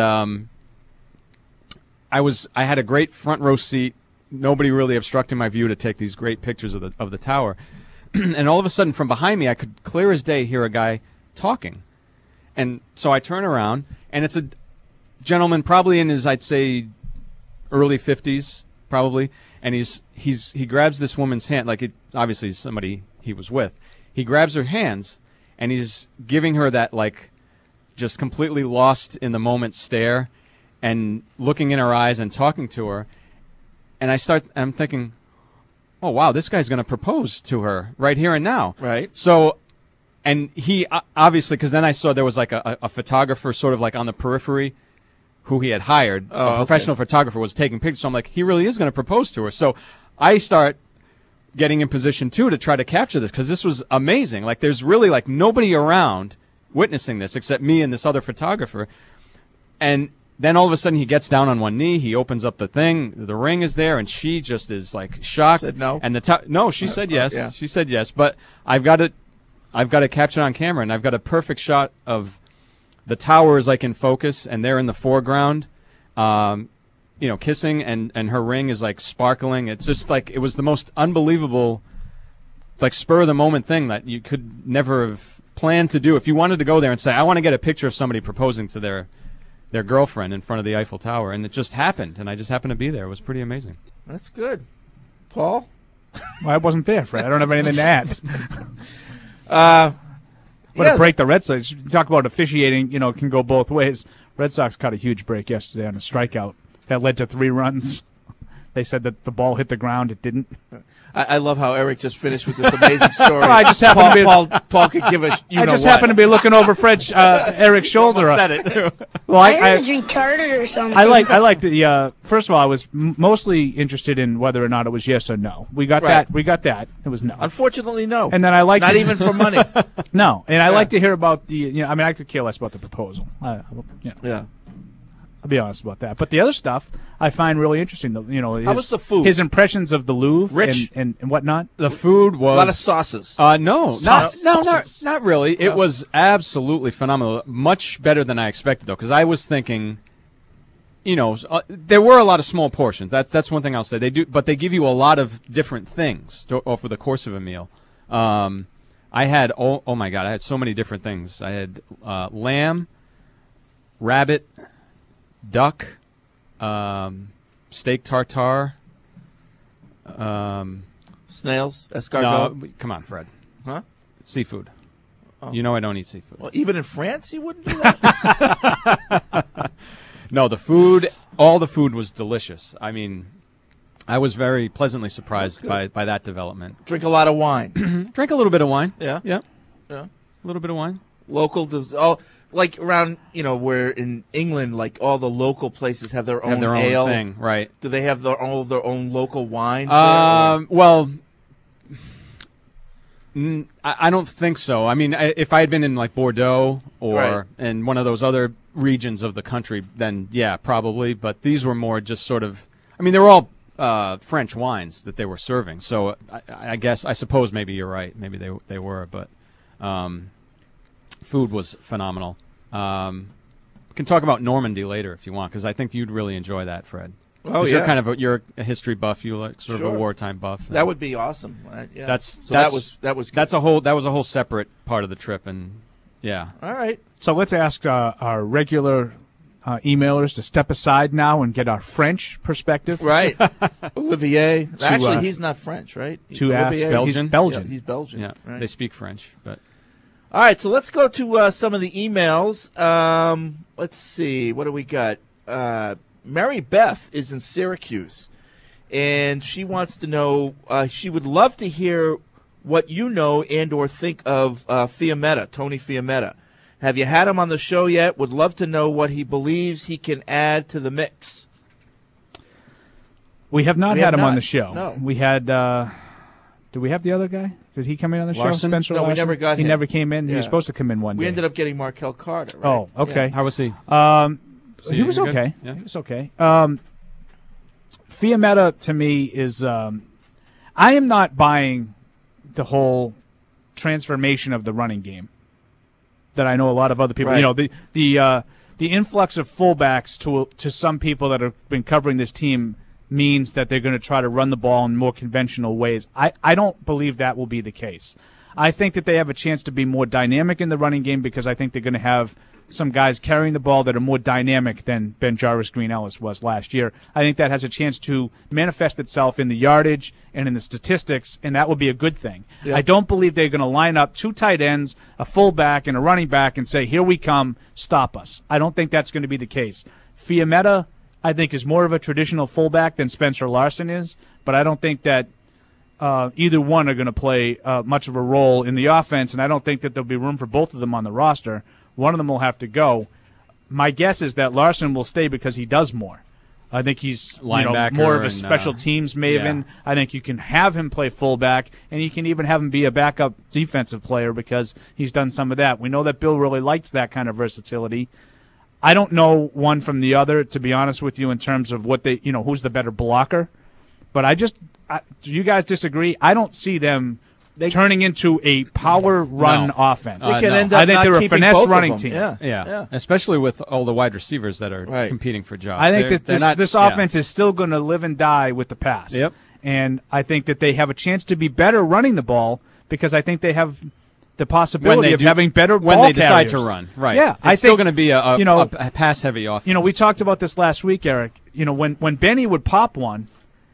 I had a great front row seat, nobody really obstructing my view to take these great pictures of the tower, and all of a sudden from behind me I could clear as day hear a guy talking, and so I turn around, and it's a gentleman probably in his, I'd say, early 50s probably, and he grabs this woman's hand, like it obviously is somebody he was with. He grabs her hands, and he's giving her that, like, just completely lost in the moment stare and looking in her eyes and talking to her. And I'm thinking, oh, wow, this guy's going to propose to her right here and now. Right. So, and he obviously, because then I saw there was like a photographer sort of like on the periphery who he had hired. A professional photographer was taking pictures. So I'm like, he really is going to propose to her. So I start getting in position too to try to capture this, because this was amazing. Like, there's really like nobody around witnessing this except me and this other photographer. And then all of a sudden he gets down on one knee, he opens up the thing, the ring is there, and she just is like shocked. Said no? And no, she said yes. Yeah. She said yes, but I've got it captured on camera, and I've got a perfect shot of the tower is like in focus, and they're in the foreground. Kissing, and her ring is like sparkling. It's just like, it was the most unbelievable, like spur of the moment thing that you could never have planned to do. If you wanted to go there and say, I want to get a picture of somebody proposing to their girlfriend in front of the Eiffel Tower, and it just happened, and I just happened to be there. It was pretty amazing. That's good. Paul? Well, I wasn't there, Fred. I don't have anything to add. To break the Red Sox, you talk about officiating, can go both ways. Red Sox caught a huge break yesterday on a strikeout that led to 3 runs. They said that the ball hit the ground. It didn't. I love how Eric just finished with this amazing story. Well, I just happened Paul could give us. I just happened to be looking over Eric's shoulder. Said it. Well, I was retarded or something. I like the. First of all, I was mostly interested in whether or not it was yes or no. We got that. We got that. It was no. Unfortunately, no. And then I like not even for money. No, and I like to hear about the. I mean, I could care less about the proposal. Yeah. I'll be honest about that. But the other stuff I find really interesting. How was the food? His impressions of the Louvre Rich? and whatnot. The food was a lot of sauces. Not really. It was absolutely phenomenal. Much better than I expected, though, because I was thinking, there were a lot of small portions. That's one thing I'll say. They do, but they give you a lot of different things over the course of a meal. I had oh my God, I had so many different things. I had lamb, rabbit, duck, steak tartare, snails, escargot. No, come on, Fred. Huh? Seafood. Oh. You know I don't eat seafood. Well, even in France, you wouldn't do that. No, all the food was delicious. I mean, I was very pleasantly surprised by that development. Drink a lot of wine. Drink a little bit of wine. Yeah. A little bit of wine. Local, like around, where in England, like all the local places have their own ale. Thing, right? Do they have all of their own local wines? Well, I don't think so. I mean, if I had been in like Bordeaux or in one of those other regions of the country, then yeah, probably. But these were more just sort of. I mean, they were all French wines that they were serving. So I suppose maybe you're right. Maybe they were, but food was phenomenal. We can talk about Normandy later if you want, because I think you'd really enjoy that, Fred. Oh yeah, you're a history buff. You like sort of a wartime buff. That would be awesome. Yeah. That was good. That was a whole separate part of the trip, and yeah. All right. So let's ask our regular emailers to step aside now and get our French perspective. Right. Olivier. Actually, he's not French, right? To ask Belgian. He's Belgian. Yeah, he's Belgian. Yeah, right. They speak French, but. All right, so let's go to some of the emails. Let's see. What do we got? Mary Beth is in Syracuse, and she wants to know, she would love to hear what you know and or think of Fiametta, Tony Fiametta. Have you had him on the show yet? Would love to know what he believes he can add to the mix. We have not had him on the show. No. We had, did we have the other guy? Did he come in on the Larson? show? Spencer Larson? We never got him. He never came in. Yeah. He was supposed to come in one day. We ended up getting Markel Carter, right? Oh, okay. How was he? He was okay. Yeah. He was okay. Fiametta, to me, is I am not buying the whole transformation of the running game that I know a lot of other people. Right. The influx of fullbacks to some people that have been covering this team means that they're going to try to run the ball in more conventional ways. I don't believe that will be the case. I think that they have a chance to be more dynamic in the running game because I think they're going to have some guys carrying the ball that are more dynamic than Benjaris Green-Ellis was last year. I think that has a chance to manifest itself in the yardage and in the statistics, and that will be a good thing. Yeah. I don't believe they're going to line up two tight ends, a fullback, and a running back and say, here we come, stop us. I don't think that's going to be the case. Fiametta, I think, is more of a traditional fullback than Spencer Larson is, but I don't think that either one are going to play much of a role in the offense, and I don't think that there'll be room for both of them on the roster. One of them will have to go. My guess is that Larson will stay because he does more. I think he's linebacker more of a and, special teams maven. Yeah. I think you can have him play fullback, and you can even have him be a backup defensive player because he's done some of that. We know that Bill really likes that kind of versatility. I don't know one from the other, to be honest with you, in terms of what they, who's the better blocker. But do you guys disagree? I don't see them turning into a power run offense. They can end up I think they're a finesse running team. Yeah. Especially with all the wide receivers that are competing for jobs. I think this offense is still going to live and die with the pass. Yep. And I think that they have a chance to be better running the ball because I think they have the possibility of having better ball when they decide carriers. to run. Right. Yeah, it's still going to be a pass-heavy offense. We talked about this last week, Eric. When Benny would pop one,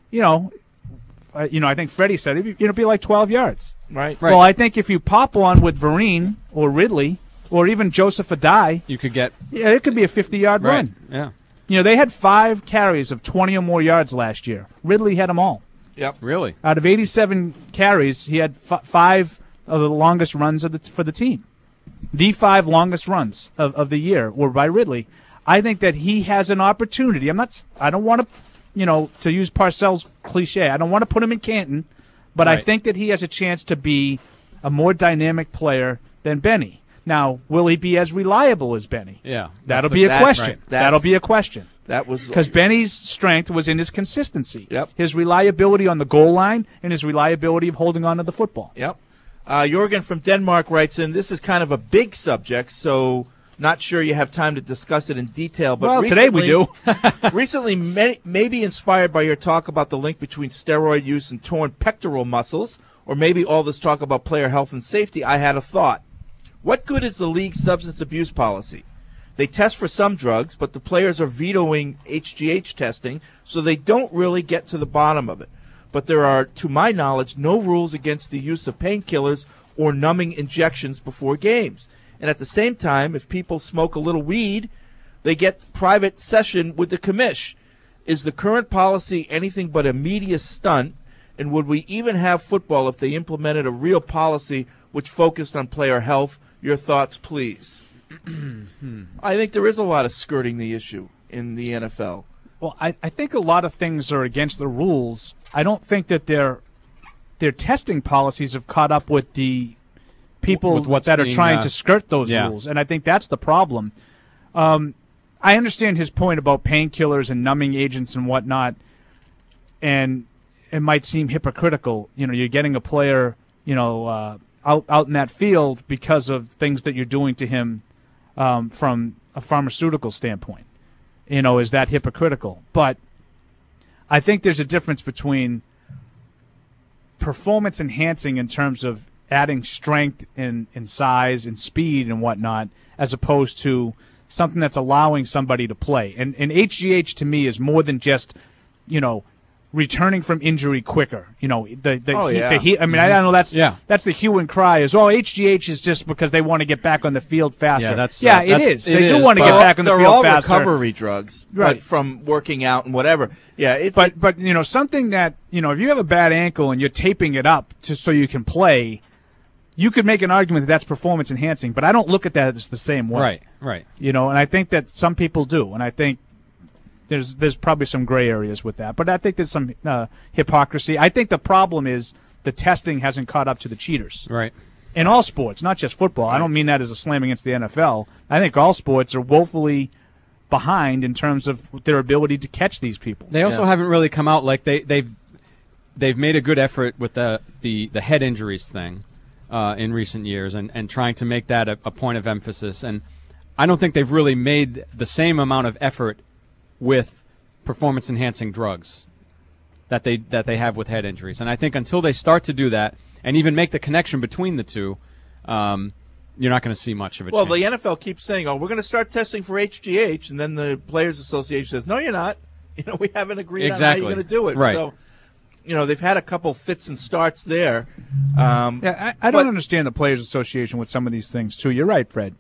I think Freddie said it'd be like 12 yards. Right. Well, I think if you pop one with Vereen or Ridley or even Joseph Adai, you could get. Yeah, it could be a 50-yard run. Yeah. You know, they had 5 carries of 20 or more yards last year. Ridley had them all. Yep. Really? Out of 87 carries, he had 5 of the longest runs for the team. The 5 longest runs of the year were by Ridley. I think that he has an opportunity. I don't want to, to use Parcells' cliche, I don't want to put him in Canton, but Right. I think that he has a chance to be a more dynamic player than Benny. Now, will he be as reliable as Benny? Yeah. That'll be a question. Right. That'll be a question. That was Because Benny's strength was in his consistency. Yep. His reliability on the goal line and his reliability of holding on to the football. Yep. Jorgen from Denmark writes in, this is kind of a big subject, so not sure you have time to discuss it in detail. But Well, today we do. recently, maybe inspired by your talk about the link between steroid use and torn pectoral muscles, or maybe all this talk about player health and safety, I had a thought. What good is the league's substance abuse policy? They test for some drugs, but the players are vetoing HGH testing, so they don't really get to the bottom of it. But there are, to my knowledge, no rules against the use of painkillers or numbing injections before games. And at the same time, if people smoke a little weed, they get private session with the commish. Is the current policy anything but a media stunt? And would we even have football if they implemented a real policy which focused on player health? Your thoughts, please. I think there is a lot of skirting the issue in the NFL. Well, I think a lot of things are against the rules. I don't think that their testing policies have caught up with the people that are trying to skirt those rules, and I think that's the problem. I understand his point about painkillers and numbing agents and whatnot, and it might seem hypocritical. You know, you're getting a player, out in that field because of things that you're doing to him from a pharmaceutical standpoint. Is that hypocritical? But I think there's a difference between performance enhancing in terms of adding strength and size and speed and whatnot, as opposed to something that's allowing somebody to play. And HGH to me is more than just, returning from injury quicker. I know that's the hue and cry is, HGH is just because they want to get back on the field faster. It is. They do want to get back on the field faster. They're all recovery drugs, right? But from working out and whatever. Yeah. But something that, if you have a bad ankle and you're taping it up so you can play, you could make an argument that that's performance enhancing, but I don't look at that as the same way. Right. And I think that some people do, and I think there's probably some gray areas with that, but I think there's some hypocrisy. I think the problem is the testing hasn't caught up to the cheaters. Right. In all sports, not just football. Right. I don't mean that as a slam against the NFL. I think all sports are woefully behind in terms of their ability to catch these people. They also haven't really come out like they've made a good effort with the head injuries thing in recent years and trying to make that a point of emphasis. And I don't think they've really made the same amount of effort with performance-enhancing drugs that they have with head injuries. And I think until they start to do that and even make the connection between the two, you're not going to see much of it. Well, the NFL keeps saying, we're going to start testing for HGH, and then the Players Association says, no, you're not. We haven't agreed on how you're going to do it. Right. So, they've had a couple fits and starts there. I don't understand the Players Association with some of these things, too. You're right, Fred.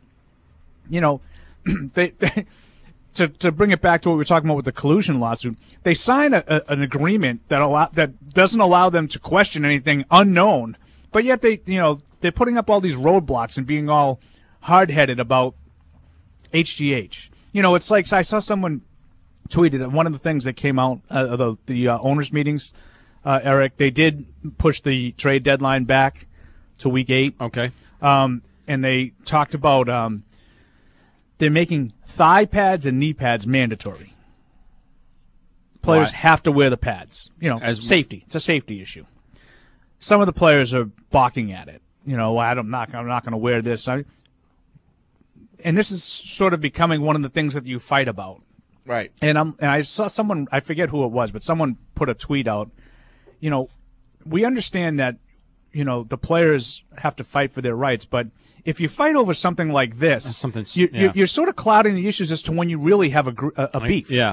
They to bring it back to what we were talking about with the collusion lawsuit, they sign an agreement that doesn't allow them to question anything unknown, but yet they're putting up all these roadblocks and being all hard-headed about HGH. It's like, I saw someone tweeted one of the things that came out of the owners' meetings, Eric, they did push the trade deadline back to week 8. Okay. And they talked about they're making thigh pads and knee pads mandatory. Players have to wear the pads. Safety. It's a safety issue. Some of the players are balking at it. I'm not going to wear this. And this is sort of becoming one of the things that you fight about. Right. And I saw someone, I forget who it was, but someone put a tweet out. We understand that, the players have to fight for their rights, but if you fight over something like this, you're sort of clouding the issues as to when you really have a beef. Yeah.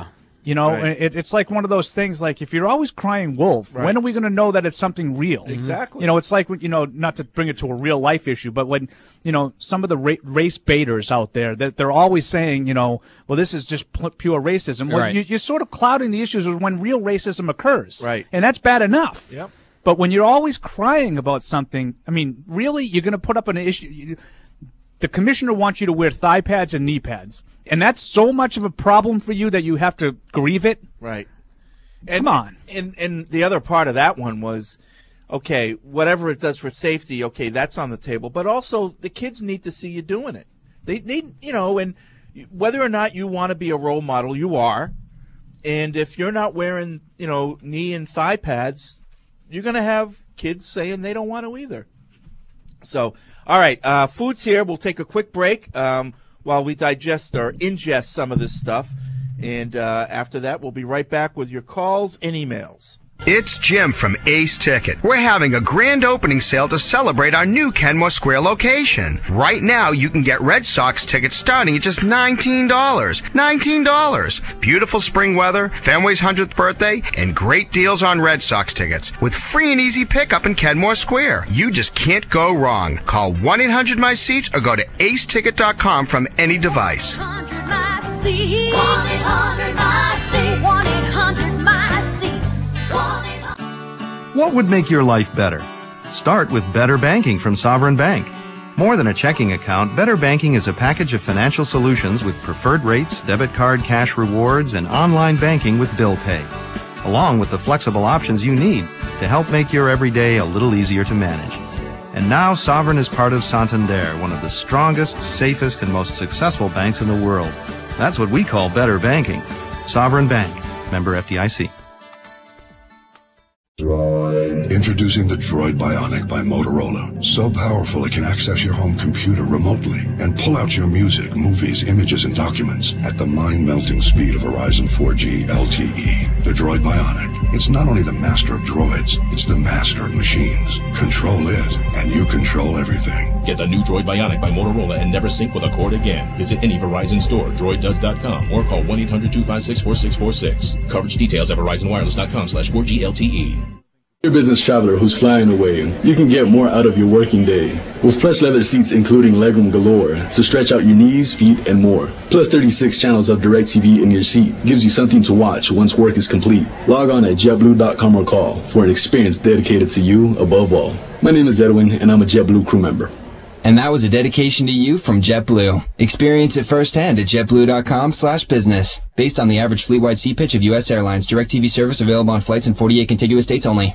You know, Right. it's like one of those things, like if you're always crying wolf, Right. when are we going to know that it's something real? Exactly. You know, it's like, you know, not to bring it to a real life issue, but when, you know, some of the race baiters out there, that they're always saying, you know, well, this is just pure racism. Well, Right. you're sort of clouding the issues of when real racism occurs. Right. And that's bad enough. Yep. But when you're always crying about something, I mean, really, you're going to put up an issue. The commissioner wants you to wear thigh pads and knee pads. And that's so much of a problem for you that you have to grieve it. Right. Come on. And the other part of that one was, okay, whatever it does for safety, okay, that's on the table. But also, the kids need to see you doing it. They you know, and whether or not you want to be a role model, you are. And if you're not wearing, you know, knee and thigh pads, you're going to have kids saying they don't want to either. So, all right, food's here. We'll take a quick break while we digest or ingest some of this stuff. And after that, we'll be right back with your calls and emails. It's Jim from Ace Ticket. We're having a grand opening sale to celebrate our new Kenmore Square location. Right now, you can get Red Sox tickets starting at just $19. $19. Beautiful spring weather, Fenway's 100th birthday, and great deals on Red Sox tickets with free and easy pickup in Kenmore Square. You just can't go wrong. Call 1-800-MY-SEATS or go to aceticket.com from any device. 1-800-MY-SEATS. 1-800-MY-SEATS. What would make your life better? Start with Better Banking from Sovereign Bank. More than a checking account, Better Banking is a package of financial solutions with preferred rates, debit card cash rewards, and online banking with bill pay, along with the flexible options you need to help make your everyday a little easier to manage. And now Sovereign is part of Santander, one of the strongest, safest, and most successful banks in the world. That's what we call Better Banking. Sovereign Bank. Member FDIC. Introducing the Droid Bionic by Motorola. So powerful it can access your home computer remotely and pull out your music, movies, images, and documents at the mind-melting speed of Verizon 4G LTE. The Droid Bionic. It's not only the master of droids, it's the master of machines. Control it, and you control everything. Get the new Droid Bionic by Motorola and never sync with a cord again. Visit any Verizon store, droiddoes.com, or call 1-800-256-4646. Coverage details at verizonwireless.com/4G LTE. You're a business traveler who's flying away. You can get more out of your working day with plush leather seats including legroom galore to stretch out your knees, feet, and more. Plus 36 channels of DirecTV in your seat gives you something to watch once work is complete. Log on at JetBlue.com or call for an experience dedicated to you above all. My name is Edwin, and I'm a JetBlue crew member. And that was a dedication to you from JetBlue. Experience it firsthand at JetBlue.com/business. Based on the average fleet-wide seat pitch of U.S. Airlines, DirecTV service available on flights in 48 contiguous states only.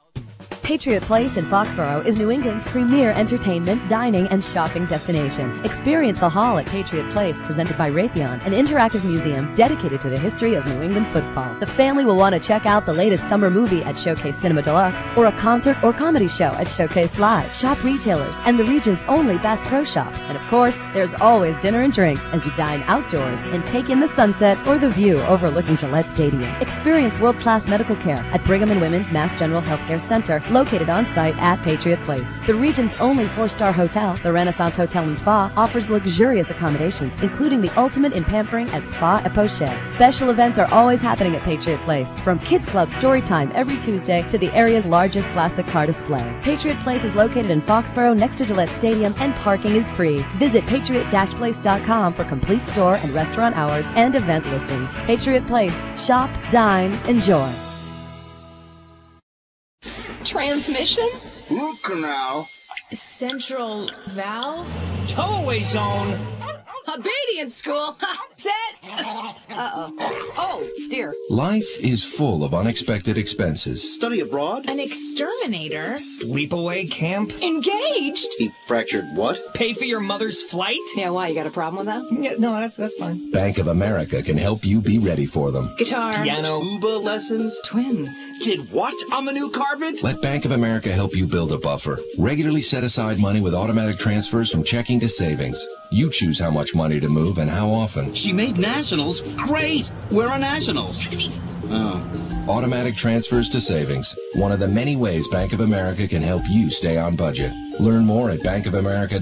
Patriot Place in Foxborough is New England's premier entertainment, dining, and shopping destination. Experience the Hall at Patriot Place, presented by Raytheon, an interactive museum dedicated to the history of New England football. The family will want to check out the latest summer movie at Showcase Cinema Deluxe, or a concert or comedy show at Showcase Live. Shop retailers and the region's only Bass Pro Shops. And of course, there's always dinner and drinks as you dine outdoors and take in the sunset or the view overlooking Gillette Stadium. Experience world-class medical care at Brigham and Women's Mass General Healthcare Center, located on site at Patriot Place. The region's only 4-star hotel, the Renaissance Hotel and Spa, offers luxurious accommodations, including the ultimate in pampering at Spa et Poche. Special events are always happening at Patriot Place, from Kids Club story time every Tuesday to the area's largest classic car display. Patriot Place is located in Foxborough next to Gillette Stadium, and parking is free. Visit patriot-place.com for complete store and restaurant hours and event listings. Patriot Place. Shop, dine, enjoy. Transmission? Root canal. Central valve? Tow-away zone. Obedience school. Set. Uh-oh. Oh, dear. Life is full of unexpected expenses. Study abroad. An exterminator. Sleepaway camp. Engaged. He fractured what? Pay for your mother's flight. Yeah, why? You got a problem with that? Yeah, no, that's fine. Bank of America can help you be ready for them. Guitar. Piano. Tuba lessons. Twins. Did what on the new carpet? Let Bank of America help you build a buffer. Regularly set aside money with automatic transfers from checking to savings. You choose how much money to move and how often. She made nationals. Great. Where are nationals? Oh. Automatic transfers to savings. One of the many ways Bank of America can help you stay on budget. Learn more at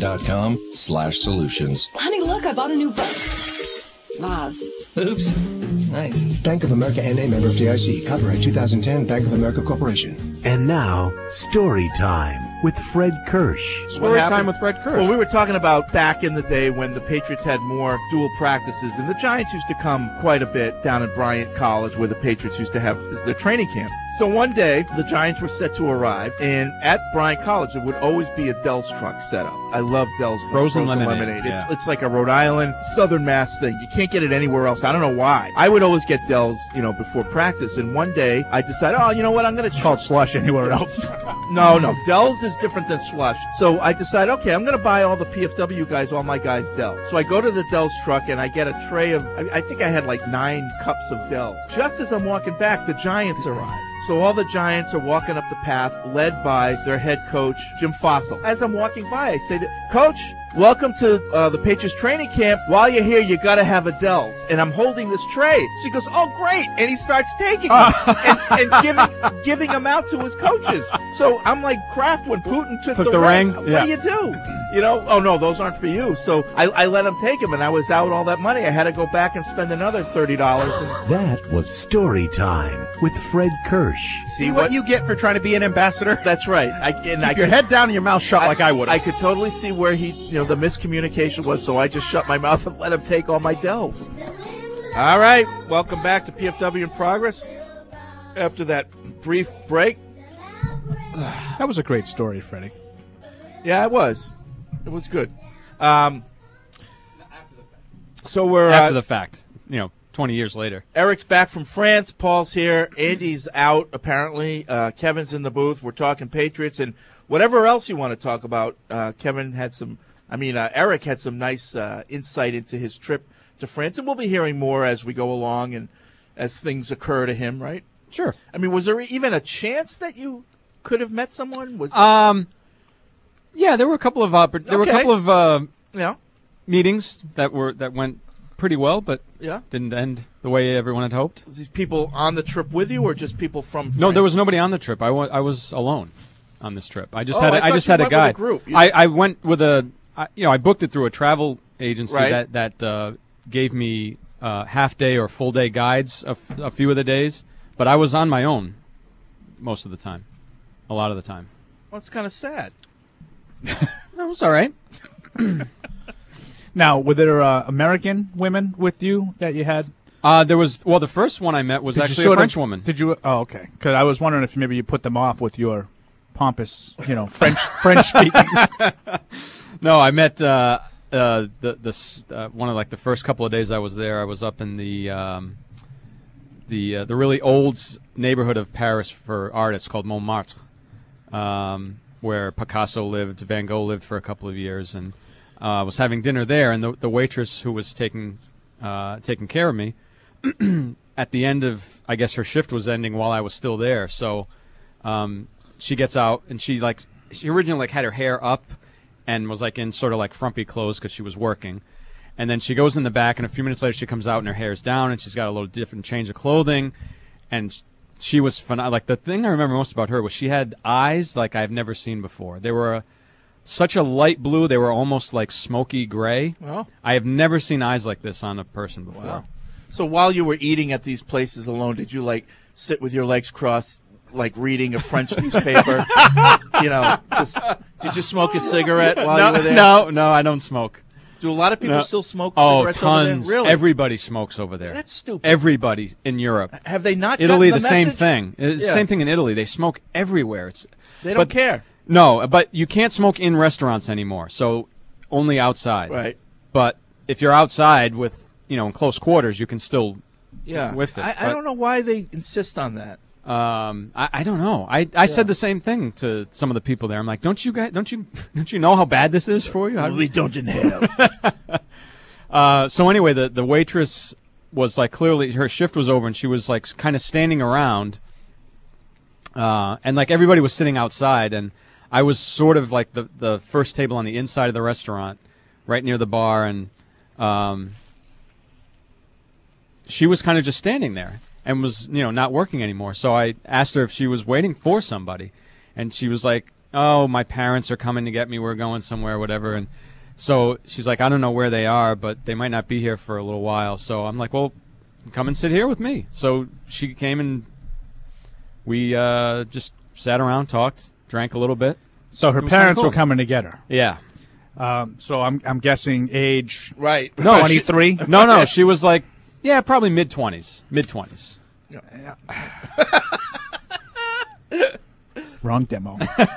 bankofamerica.com/solutions. Honey, look, I bought a new vase. Oops. Nice. Bank of America N.A. member of DIC. Copyright 2010 Bank of America Corporation. And now, story time with Fred Kirsch. Story time with Fred Kirsch. Well, we were talking about back in the day when the Patriots had more dual practices, and the Giants used to come quite a bit down at Bryant College where the Patriots used to have the training camp. So one day, the Giants were set to arrive, and at Bryant College, there would always be a Dell's truck set up. I love Dell's Frozen lemonade. Yeah. It's like a Rhode Island, Southern Mass thing. You can't get it anywhere else. I don't know why. I would always get Dell's, before practice, and one day I decided, you know what, I'm going to... It's called slush anywhere else. No. Dell's is different than slush. So I decided, okay, I'm going to buy all the PFW guys, all my guys, Dell. So I go to the Dell's truck and I get a tray of, I think I had like 9 cups of Dell's. Just as I'm walking back, the Giants arrive. So all the Giants are walking up the path, led by their head coach, Jim Fossil. As I'm walking by, I say, Coach, welcome to the Patriots training camp. While you're here, you got to have a Dell's. And I'm holding this tray. So he goes, oh, great. And he starts taking them and giving them out to his coaches. So I'm like Kraft when Putin took the ring. What do you do? Oh, no, those aren't for you. So I let him take them, and I was out all that money. I had to go back and spend another $30. That was story time with Fred Kirsch. See what you get for trying to be an ambassador? That's right. Keep your head down and your mouth shut like I would have. I could totally see where the miscommunication was, so I just shut my mouth and let him take all my Dells. All right, welcome back to PFW in Progress. After that brief break. That was a great story, Freddie. Yeah, it was. It was good. So we're... After the fact, 20 years later. Eric's back from France. Paul's here. Andy's out, apparently. Kevin's in the booth. We're talking Patriots and whatever else you want to talk about. Eric had some nice insight into his trip to France, and we'll be hearing more as we go along and as things occur to him, right? Sure. Was there even a chance that you could have met someone? Yeah, there were a couple of meetings that went pretty well, but didn't end the way everyone had hoped. Was these people on the trip with you, or just people from France? No, there was nobody on the trip. I was alone on this trip. I just had a guide. With a group. I went with I booked it through a travel agency that gave me half day or full day guides a few of the days, but I was on my own most of the time, a lot of the time. Well, it's kind of sad. That was all right. Now, were there American women with you that you had? There was. Well, the first one I met was actually a French woman. Did you? Oh, okay. Because I was wondering if maybe you put them off with your pompous, French speaking. No, I met one of the first couple of days I was there. I was up in the really old neighborhood of Paris for artists called Montmartre, where Picasso lived, Van Gogh lived for a couple of years, and was having dinner there. And the waitress who was taking care of me, at the end of, I guess her shift was ending while I was still there. So she gets out, and she originally had her hair up and was in sort of frumpy clothes because she was working. And then she goes in the back, and a few minutes later she comes out and her hair's down, and she's got a little different change of clothing, and she was phenomenal. The thing I remember most about her was she had eyes like I've never seen before. They were such a light blue, they were almost like smoky gray. Well, I have never seen eyes like this on a person before. Wow. So while you were eating at these places alone, did you sit with your legs crossed, reading a French newspaper? Did you smoke a cigarette while you were there? No, I don't smoke. Do a lot of people still smoke cigarettes tons. over there? Really? Everybody smokes over there. That's stupid. Everybody in Europe. Have they not Italy, gotten the same message? thing. Same thing in Italy. They smoke everywhere. They don't care. No, but you can't smoke in restaurants anymore, so only outside. Right. But if you're outside with, in close quarters, you can still whiff it. I don't know why they insist on that. I don't know. I said the same thing to some of the people there. I'm like, don't you know how bad this is for you? We don't inhale. So anyway, the waitress was clearly her shift was over, and she was kind of standing around, and everybody was sitting outside, and I was sort of the first table on the inside of the restaurant, right near the bar, and she was kind of just standing there and was not working anymore. So I asked her if she was waiting for somebody, and she was like, "Oh, my parents are coming to get me. We're going somewhere, whatever." And so she's like, "I don't know where they are, but they might not be here for a little while." So I'm like, "Well, come and sit here with me. So she came and we just sat around, talked, drank a little bit. So her parents were coming to get her. Yeah. So I'm guessing age right. No, 23. No, she was like, yeah, probably mid-20s. Yeah. Wrong demo.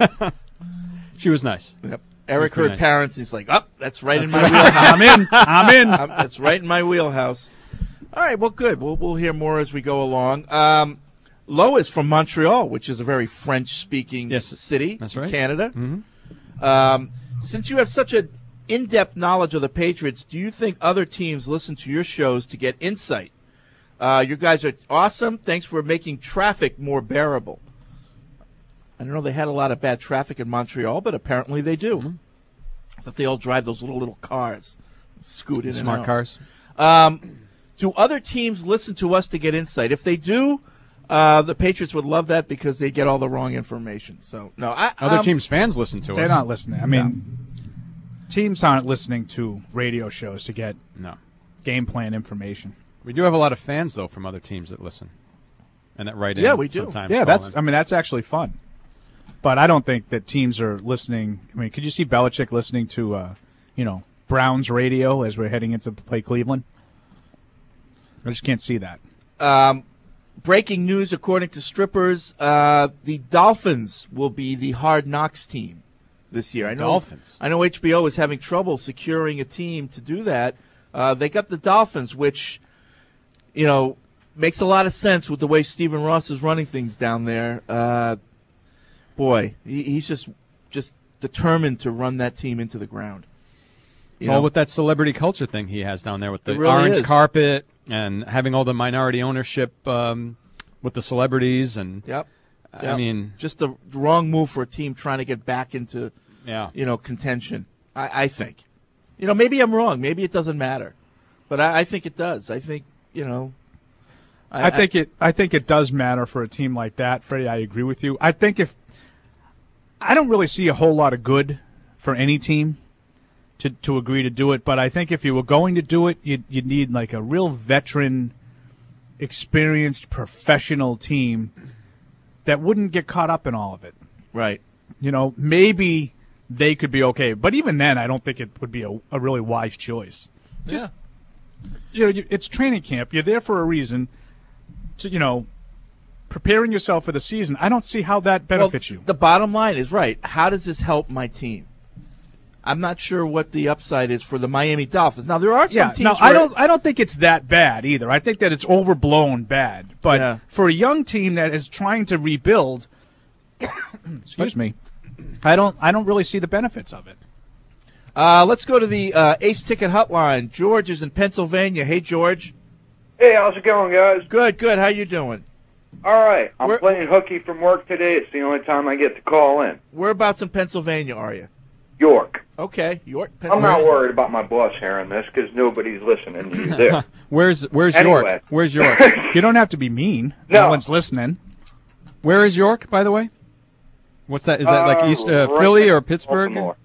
She was nice. Yep. Eric heard nice. parents. He's like, that's right That's in my right. wheelhouse. I'm in. That's right in my wheelhouse. All right, well, good. We'll hear more as we go along. Lois from Montreal, which is a very French-speaking city in Canada. Mm-hmm. Since you have such an in-depth knowledge of the Patriots, do you think other teams listen to your shows to get insight? You guys are awesome. Thanks for making traffic more bearable. I don't know, they had a lot of bad traffic in Montreal, but apparently they do. Mm-hmm. I thought they all drive those little cars, scoot in Smart and out. cars. Do other teams listen to us to get insight? If they do, the Patriots would love that because they get all the wrong information. So no, Other teams' fans listen to us. They're not listening. I mean, teams aren't listening to radio shows to get game plan information. We do have a lot of fans, though, from other teams that listen and that write in. Yeah, we do. Sometimes Yeah, call in. that's actually fun. But I don't think that teams are listening. I mean, could you see Belichick listening to, Browns radio as we're heading into play Cleveland? I just can't see that. Breaking news, according to strippers, the Dolphins will be the Hard Knocks team this year. I know HBO is having trouble securing a team to do that. They got the Dolphins, which, makes a lot of sense with the way Stephen Ross is running things down there. Boy, he's just determined to run that team into the ground. It's all with that celebrity culture thing he has down there with the It really orange is. carpet and having all the minority ownership with the celebrities. And Yep. I mean, just the wrong move for a team trying to get back into, Yeah. Contention. I think. Maybe I'm wrong. Maybe it doesn't matter, but I think it does. I think I think it does matter for a team like that, Freddie. I agree with you. I think I don't really see a whole lot of good for any team to agree to do it, but I think if you were going to do it, you'd need like a real veteran, experienced, professional team that wouldn't get caught up in all of it. Right. Maybe they could be okay, but even then, I don't think it would be a really wise choice. Just it's training camp. You're there for a reason. To preparing yourself for the season. I don't see how that benefits you. The bottom line is right. How does this help my team? I'm not sure what the upside is for the Miami Dolphins. Now there are some teams. No, I don't think it's that bad either. I think that it's overblown bad. But for a young team that is trying to rebuild, excuse me, I don't really see the benefits of it. Let's go to the Ace Ticket Hotline. George is in Pennsylvania. Hey, George. Hey, how's it going, guys? Good. How you doing? All right. I'm playing hooky from work today. It's the only time I get to call in. Whereabouts in Pennsylvania are you? York. Okay, York, I'm Pennsylvania. not worried about my boss hearing this because nobody's listening to you there. Where's Anyway. York? Where's York? You don't have to be mean. No one's listening. Where is York, by the way? What's that? Is that like East right Philly or near Pittsburgh? Baltimore.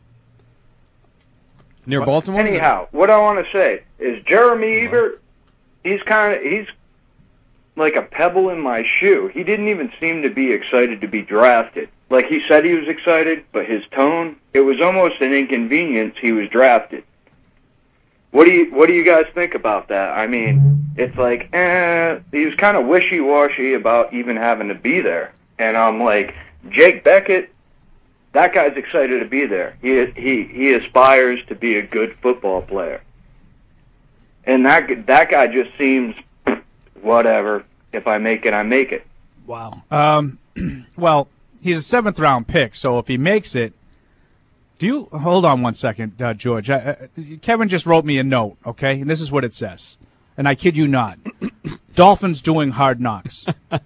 Near Baltimore? Anyhow, what I want to say is Jeremy Ebert, he's like a pebble in my shoe. He didn't even seem to be excited to be drafted. Like he said he was excited, but his tone, it was almost an inconvenience he was drafted. What do you guys think about that? I mean, it's like, he was kind of wishy-washy about even having to be there. And I'm like, Jake Beckett, that guy's excited to be there. He aspires to be a good football player. And that guy just seems, whatever. If I make it, I make it. Wow. Well, he's a 7th-round pick, so if he makes it, hold on one second, George. Kevin just wrote me a note, okay? And this is what it says. And I kid you not. Dolphins doing Hard Knocks.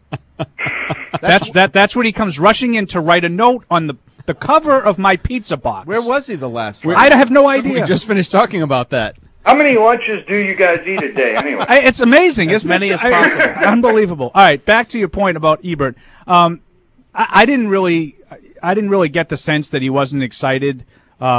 That's when he comes rushing in to write a note on the cover of my pizza box. Where was he the last time? I have no idea. We just finished talking about that. How many lunches do you guys eat a day anyway? It's amazing. As many as possible. Unbelievable. All right, back to your point about Ebert. I didn't really get the sense that he wasn't excited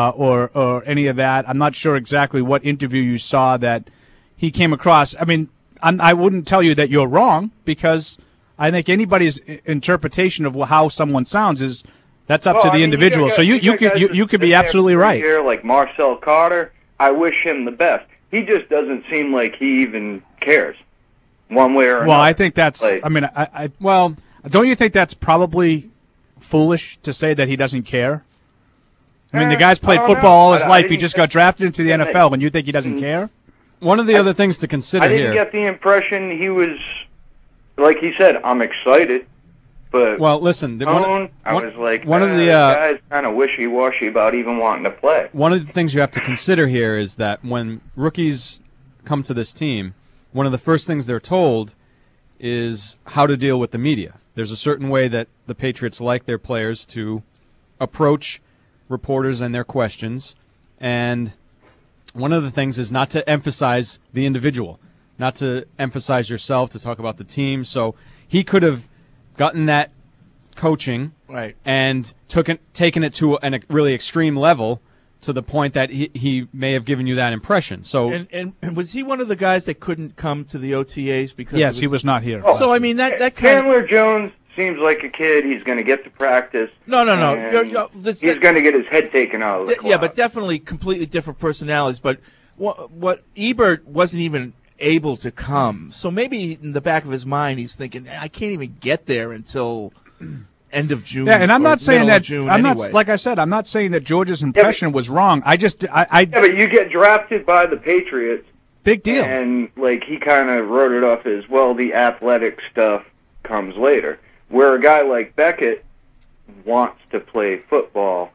or any of that. I'm not sure exactly what interview you saw that he came across. I mean, I wouldn't tell you that you're wrong, because I think anybody's interpretation of how someone sounds is that's up to the individual. So you could be absolutely right. Here, like Marcel Carter, I wish him the best. He just doesn't seem like he even cares one way or another. Well, I think that's. I mean, well, don't you think that's probably foolish to say that he doesn't care? I mean, the guy's played football all his life. He just got drafted into the NFL, and you think he doesn't care? One of the other things to consider here. I didn't get the impression he was, like he said, I'm excited. But well, listen, I was like, one of the guy's kind of wishy-washy about even wanting to play. One of the things you have to consider here is that when rookies come to this team, one of the first things they're told is how to deal with the media. There's a certain way that the Patriots like their players to approach reporters and their questions, and one of the things is not to emphasize the individual, not to emphasize yourself, to talk about the team. So he could have gotten that coaching and taken it to a really extreme level to the point that he may have given you that impression. So and was he one of the guys that couldn't come to the OTAs because yes, he was not here. Oh, so I mean that kind Chandler Jones seems like a kid. He's going to get to practice. No. He's going to get his head taken out of the cloud. Yeah, but definitely completely different personalities. But what Ebert wasn't even able to come. So maybe in the back of his mind, he's thinking, I can't even get there until end of June. Yeah, and I'm not saying that. I'm not, like I said, I'm not saying that George's impression was wrong. Yeah, but you get drafted by the Patriots. Big deal. And like he kind of wrote it off as, well, the athletic stuff comes later. Where a guy like Beckett wants to play football.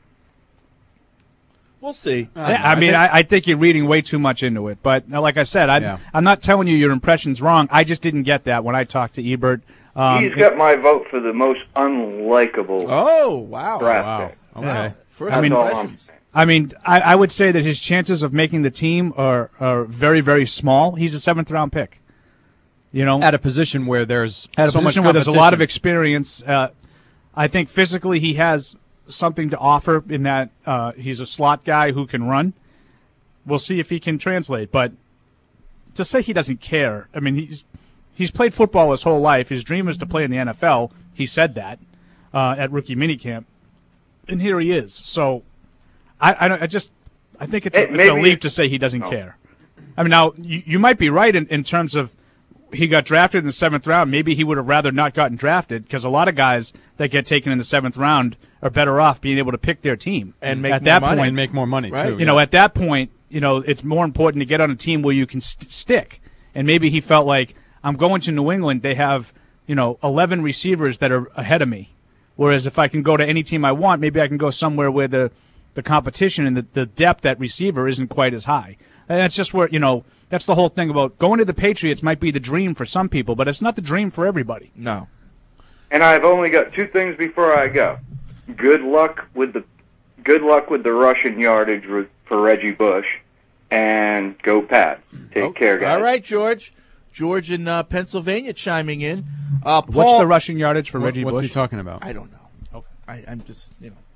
We'll see. I mean, I think you're reading way too much into it. But like I said, I'm not telling you your impression's wrong. I just didn't get that when I talked to Ebert. He's got my vote for the most unlikable. Oh, wow. Draft pick. Okay. Wow. First impressions. I mean, I would say that his chances of making the team are very, very small. He's a 7th-round pick. You know, at a position where there's a lot of experience. I think physically he has something to offer in that he's a slot guy who can run. We'll see if he can translate. But to say he doesn't care, I mean, he's played football his whole life. His dream is to play in the NFL. He said that at rookie minicamp, and here he is. So I think it's a leap to say he doesn't care. I mean, now you might be right in terms of he got drafted in the 7th round. Maybe he would have rather not gotten drafted, because a lot of guys that get taken in the 7th round are better off being able to pick their team and make at more that money. point and make more money right? too. You know, at that point, it's more important to get on a team where you can stick. And maybe he felt like, I'm going to New England. They have 11 receivers that are ahead of me. Whereas if I can go to any team I want, maybe I can go somewhere where the competition and the depth at receiver isn't quite as high. And that's just where, that's the whole thing about going to the Patriots might be the dream for some people, but it's not the dream for everybody. No. And I've only got 2 things before I go. Good luck with the rushing yardage for Reggie Bush, and go Pat. Take care, guys. All right, George. George in Pennsylvania chiming in. Paul, what's the rushing yardage for Reggie Bush? What's he talking about? I don't know. Okay. I'm just,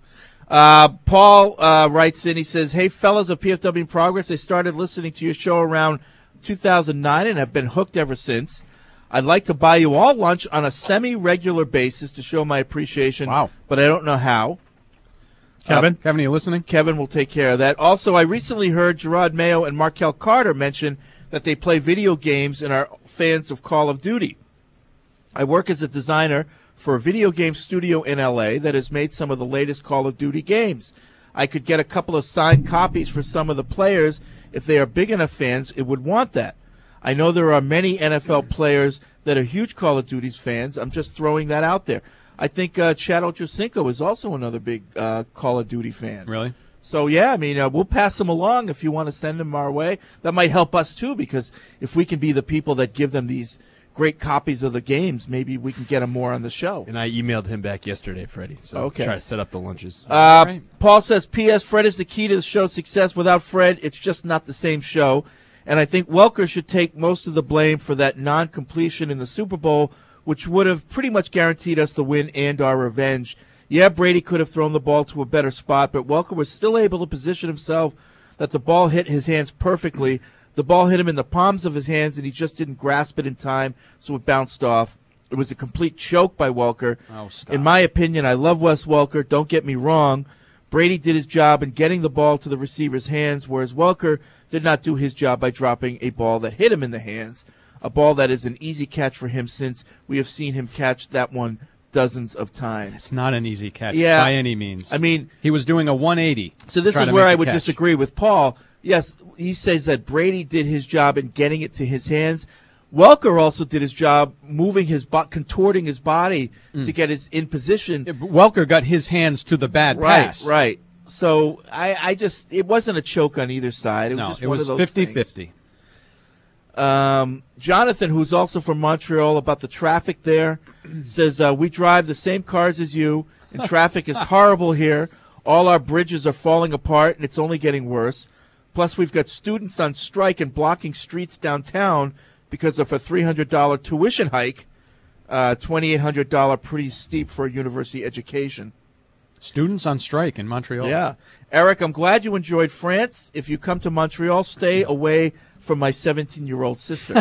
Paul writes in, he says, hey, fellas of PFW in Progress, I started listening to your show around 2009 and have been hooked ever since. I'd like to buy you all lunch on a semi-regular basis to show my appreciation, but I don't know how. Kevin, are you listening? Kevin will take care of that. Also, I recently heard Gerard Mayo and Markel Carter mention that they play video games and are fans of Call of Duty. I work as a designer for a video game studio in L.A. that has made some of the latest Call of Duty games. I could get a couple of signed copies for some of the players. If they are big enough fans, it would want that. I know there are many NFL players that are huge Call of Duty fans. I'm just throwing that out there. I think Chad Ochocinco is also another big Call of Duty fan. Really? So, yeah, I mean, we'll pass them along if you want to send them our way. That might help us, too, because if we can be the people that give them these great copies of the games, maybe we can get them more on the show. And I emailed him back yesterday, Freddie, so try to set up the lunches. Paul says, P.S. Fred is the key to the show's success. Without Fred, it's just not the same show. And I think Welker should take most of the blame for that non-completion in the Super Bowl, which would have pretty much guaranteed us the win and our revenge. Yeah, Brady could have thrown the ball to a better spot, but Welker was still able to position himself that the ball hit his hands perfectly. The ball hit him in the palms of his hands, and he just didn't grasp it in time, so it bounced off. It was a complete choke by Welker. Oh, stop. In my opinion, I love Wes Welker. Don't get me wrong. Brady did his job in getting the ball to the receiver's hands, whereas Welker did not do his job by dropping a ball that hit him in the hands, a ball that is an easy catch for him since we have seen him catch that one dozens of times. It's not an easy catch Yeah. by any means. I mean, he was doing a 180. So this to try is to where make I the would catch. disagree with Paul. Yes, he says that Brady did his job in getting it to his hands. Welker also did his job moving contorting his body to get his in position. Welker got his hands to the bad pass. Right. So I just, it wasn't a choke on either side. It was just one of those 50-50. Jonathan, who's also from Montreal, about the traffic there, says, we drive the same cars as you, and traffic is horrible here. All our bridges are falling apart, and it's only getting worse. Plus, we've got students on strike and blocking streets downtown because of a $300 tuition hike, $2,800 pretty steep for a university education. Students on strike in Montreal. Yeah. Eric, I'm glad you enjoyed France. If you come to Montreal, stay away from my 17-year-old sister.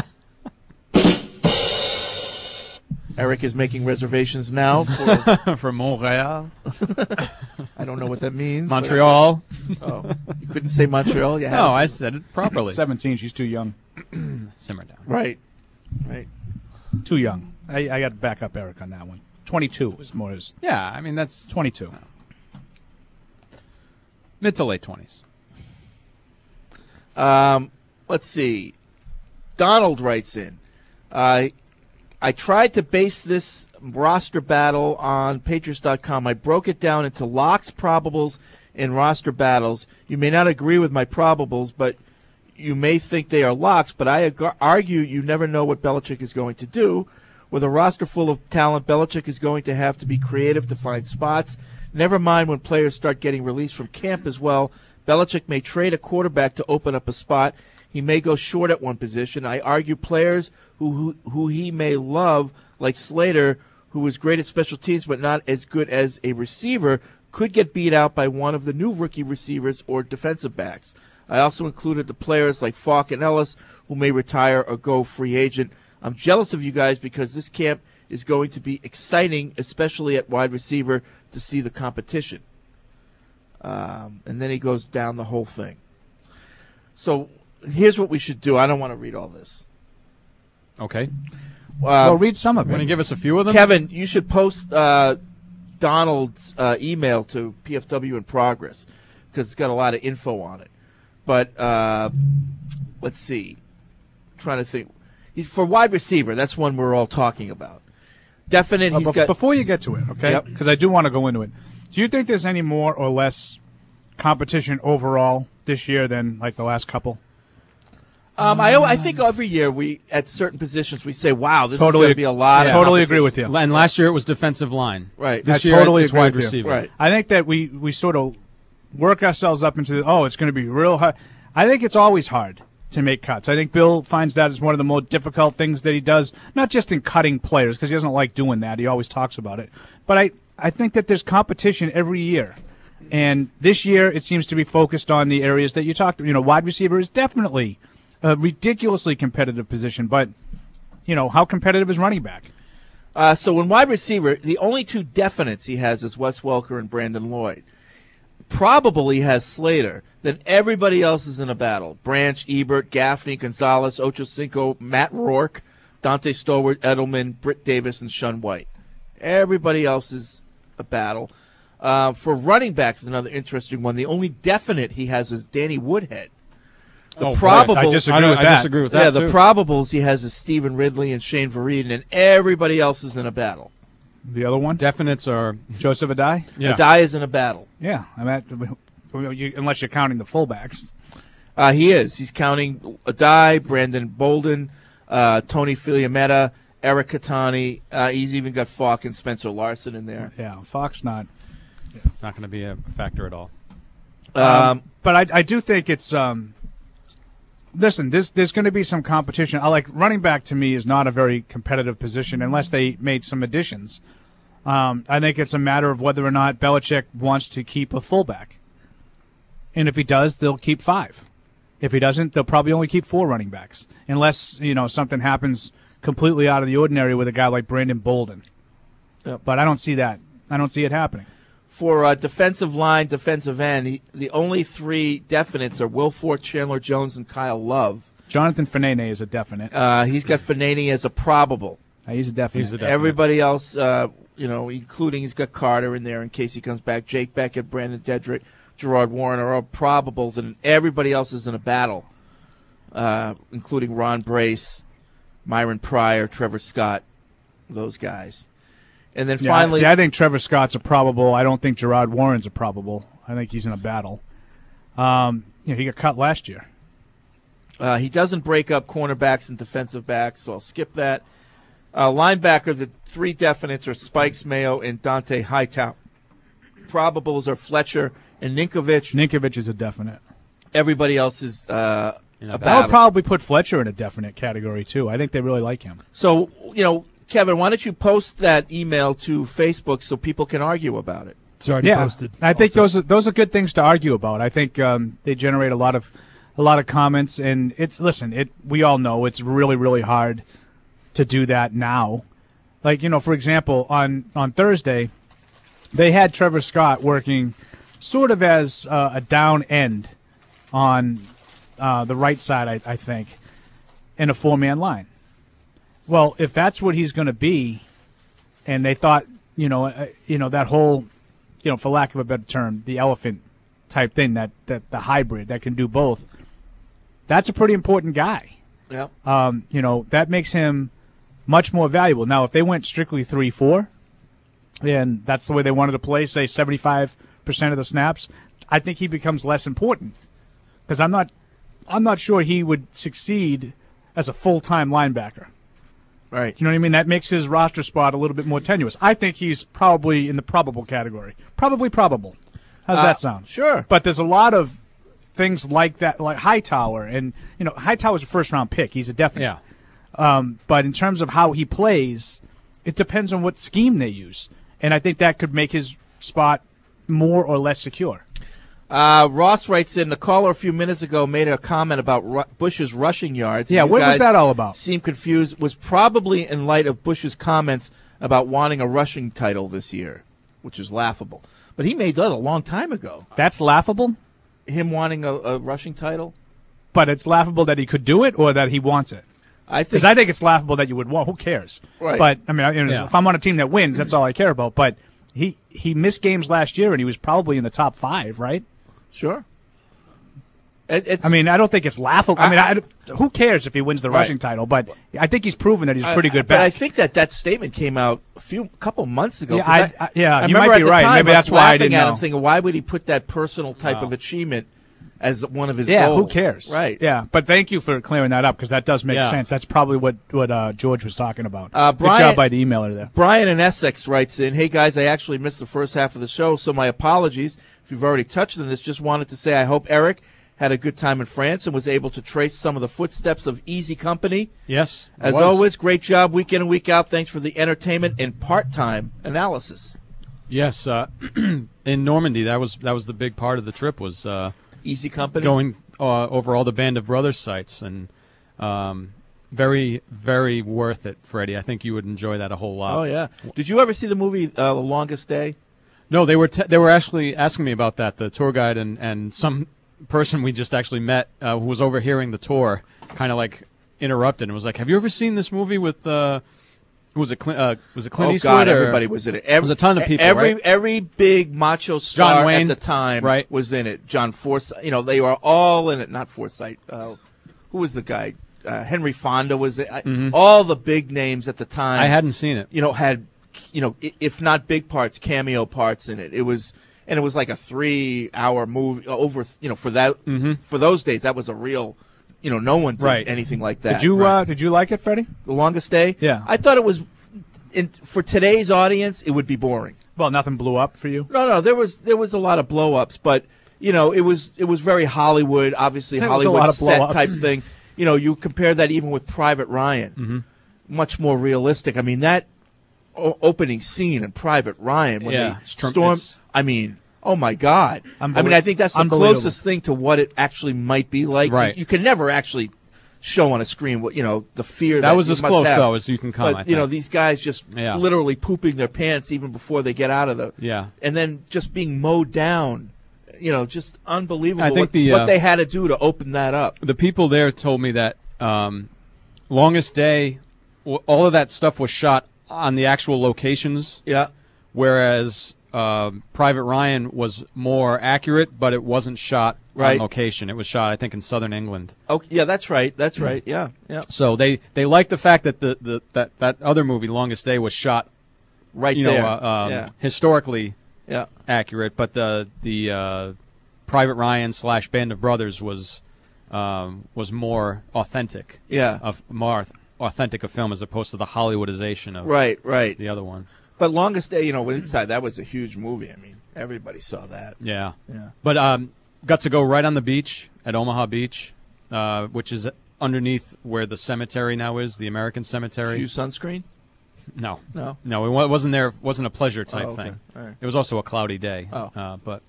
Eric is making reservations now for for Montreal. I don't know what that means. Montreal. Oh, you couldn't say Montreal? You No, I said it properly. 17, she's too young. Simmer down. Right. Too young. I got to back up Eric on that one. 22 is more his. Yeah, I mean, that's 22. Mid to late 20s. Let's see. Donald writes in. I tried to base this roster battle on Patriots.com. I broke it down into locks, probables, and roster battles. You may not agree with my probables, but you may think they are locks, but I argue you never know what Belichick is going to do. With a roster full of talent, Belichick is going to have to be creative to find spots. Never mind when players start getting released from camp as well. Belichick may trade a quarterback to open up a spot. He may go short at one position. I argue players who he may love, like Slater, who is great at special teams but not as good as a receiver, could get beat out by one of the new rookie receivers or defensive backs. I also included the players like Falk and Ellis who may retire or go free agent. I'm jealous of you guys because this camp is going to be exciting, especially at wide receiver, to see the competition. And then he goes down the whole thing. So here's what we should do. I don't want to read all this. Okay. Well, read some of it. Want to give us a few of them? Kevin, you should post Donald's email to PFW in Progress because it's got a lot of info on it. But let's see. I'm trying to think. For wide receiver, that's one we're all talking about. Definite. He's got. Before you get to it, okay? Because I do want to go into it. Do you think there's any more or less competition overall this year than like the last couple? I think every year we at certain positions we say, "Wow, this Totally- is going to be a lot." yeah. of Totally competition. agree with you. And last year it was defensive line. Right. This I year totally it's agree wide with you. receiver. Right. I think that we sort of work ourselves up into it's going to be real hard. I think it's always hard to make cuts. I think Bill finds that as one of the most difficult things that he does, not just in cutting players, because he doesn't like doing that. He always talks about it. But I think that there's competition every year. And this year it seems to be focused on the areas that you talked about. You know, wide receiver is definitely a ridiculously competitive position, but, you know, how competitive is running back? So in wide receiver, the only two definites he has is Wes Welker and Brandon Lloyd. Probably has Slater. Then everybody else is in a battle. Branch, Ebert, Gaffney, Gonzalez, Ochocinco, Matt Rourke, Dante Stowart, Edelman, Britt Davis, and Shun White. Everybody else is a battle. For running backs, another interesting one. The only definite he has is Danny Woodhead. The probables, I disagree with that. I disagree with that. Yeah, the too. probables he has is Stephen Ridley and Shane Vereen, and everybody else is in a battle. The other one? Definites are Joseph Adai? Yeah. Adai is in a battle. Yeah. Unless you're counting the fullbacks. He is. He's counting Adai, Brandon Bolden, Tony Filiametta, Eric Catani. He's even got Falk and Spencer Larson in there. Yeah, Fox not not going to be a factor at all. But I do think it's listen, there's going to be some competition. I like running back. To me, is not a very competitive position unless they made some additions. I think it's a matter of whether or not Belichick wants to keep a fullback, and if he does, they'll keep 5. If he doesn't, they'll probably only keep 4 running backs, unless something happens completely out of the ordinary with a guy like Brandon Bolden. Yep. But I don't see that. I don't see it happening. For defensive line, defensive end, the only 3 definites are Will Ford, Chandler Jones, and Kyle Love. Jonathan Fanene is a definite. He's got Fanene as a probable. He's a definite. Everybody else, including he's got Carter in there in case he comes back. Jake Beckett, Brandon Dedrick, Gerard Warren are all probables, and everybody else is in a battle, including Ron Brace, Myron Pryor, Trevor Scott, those guys. And then finally, I think Trevor Scott's a probable. I don't think Gerard Warren's a probable. I think he's in a battle. He got cut last year. He doesn't break up cornerbacks and defensive backs, so I'll skip that. Linebacker, the 3 definites are Spikes Mayo and Dante Hightower. Probables are Fletcher and Ninkovich. Ninkovich is a definite. Everybody else is a I battle. would probably put Fletcher in a definite category, too. I think they really like him. So, Kevin, why don't you post that email to Facebook so people can argue about it? It's already posted. I think those are good things to argue about. I think they generate a lot of comments, and we all know it's really, really hard to do that now. Like, for example, on Thursday, they had Trevor Scott working sort of as a down end on the right side, I think, in a 4-man line. Well, if that's what he's going to be, and they thought, that whole, for lack of a better term, the elephant type thing, that the hybrid that can do both, that's a pretty important guy. Yeah. That makes him much more valuable. Now, if they went strictly 3-4, and that's the way they wanted to play, say 75% of the snaps, I think he becomes less important because I'm not sure he would succeed as a full-time linebacker. Right. You know what I mean? That makes his roster spot a little bit more tenuous. I think he's probably in the probable category. Probably probable. How's that sound? Sure. But there's a lot of things like that, like Hightower. And, Hightower's a first-round pick. He's a definite. Yeah. But in terms of how he plays, it depends on what scheme they use. And I think that could make his spot more or less secure. Ross writes in, the caller a few minutes ago made a comment about Bush's rushing yards. Yeah, what was that all about? Seemed confused. Was probably in light of Bush's comments about wanting a rushing title this year, which is laughable. But he made that a long time ago. That's laughable? Him wanting a rushing title? But it's laughable that he could do it or that he wants it? Because I think it's laughable that you would want. Who cares? Right. But, if I'm on a team that wins, that's all I care about. But he missed games last year, and he was probably in the top 5, right? Sure. I don't think it's laughable. Who cares if he wins the rushing title? But I think he's proven that he's a pretty good back. But I think that statement came out a couple months ago. Yeah, I you might be right. Time, Maybe that's why I didn't know. Thinking, why would he put that personal type of achievement as one of his goals? Yeah, who cares? Right. Yeah, but thank you for clearing that up because that does make sense. That's probably what George was talking about. Good job by the emailer there. Brian in Essex writes in, hey, guys, I actually missed the first half of the show, so my apologies. If you've already touched on this, just wanted to say I hope Eric had a good time in France and was able to trace some of the footsteps of Easy Company. Yes. As always, great job week in and week out. Thanks for the entertainment and part-time analysis. Yes. In Normandy, that was the big part of the trip was Easy Company. Going over all the Band of Brothers sites and very, very worth it, Freddie. I think you would enjoy that a whole lot. Oh, yeah. Did you ever see the movie The Longest Day? No, they were actually asking me about that. The tour guide and some person we just actually met who was overhearing the tour kind of like interrupted and was like, "Have you ever seen this movie with was it Clint Eastwood?" Oh God, or, everybody was in it. There was a ton of people. Every big macho star John Wayne, at the time right. was in it. John Forsythe, they were all in it. Not Forsythe. Who was the guy? Henry Fonda was it. Mm-hmm. All the big names at the time. I hadn't seen it. Had if not big parts, cameo parts in it. It was like a 3-hour movie over. For that for those days, that was a real. No one did anything like that. Did you like it, Freddie? The Longest Day? Yeah. I thought it was, for today's audience, it would be boring. Well, nothing blew up for you? No, there was a lot of blow-ups, but, it was very Hollywood, obviously Hollywood set type thing. You compare that even with Private Ryan. Much more realistic. I mean, that opening scene in Private Ryan when they storm, Oh my God! I mean, I think that's the closest thing to what it actually might be like. Right. You can never actually show on a screen what the fear that was you as must close have. though as you can come. But I think. these guys just literally pooping their pants even before they get out of and then just being mowed down. Just unbelievable. I think what they had to do to open that up. The people there told me that Longest Day, all of that stuff was shot on the actual locations. Yeah. Whereas Private Ryan was more accurate, but it wasn't shot on location. It was shot, I think, in southern England. Oh, yeah, that's right. That's right. Yeah, yeah. So they like the fact that that other movie, Longest Day, was shot right there, historically Yeah. accurate, but the Private Ryan / Band of Brothers was more authentic. Yeah. More authentic a film as opposed to the Hollywoodization of right the other one. But Longest Day, with Inside, that was a huge movie. I mean, everybody saw that. Yeah. Yeah. But got to go right on the beach at Omaha Beach, which is underneath where the cemetery now is, the American cemetery. Use sunscreen? No. No. No, it wasn't there. It wasn't a pleasure type okay. thing. All right. It was also a cloudy day. Oh. But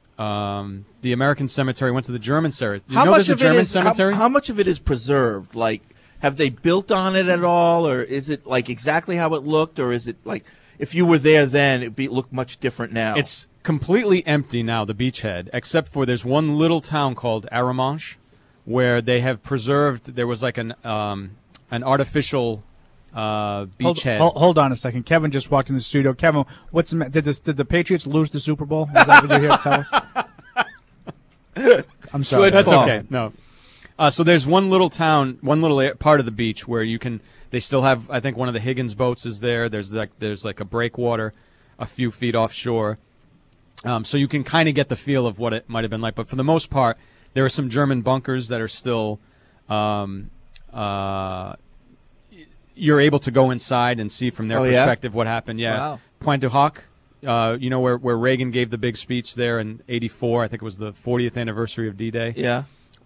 the American cemetery went to the German cemetery. How much there's a of German it is cemetery? How much of it is preserved? Like, have they built on it at all, or is it like exactly how it looked, or is it like if you were there then it'd look much different now? It's completely empty now, the beachhead, except for there's one little town called Arromanches where they have preserved. There was like an artificial beachhead. Hold on a second. Kevin just walked in the studio. Kevin, did the Patriots lose the Super Bowl? Is that what you're here to tell us? I'm sorry. That's okay. No. So there's one little town, one little part of the beach where you can. They still have. I think one of the Higgins boats is there. There's like a breakwater, a few feet offshore. So you can kind of get the feel of what it might have been like. But for the most part, there are some German bunkers that are still. You're able to go inside and see from their perspective what happened. Yeah. Wow. Pointe du Hoc, where Reagan gave the big speech there in '84. I think it was the 40th anniversary of D-Day. Yeah.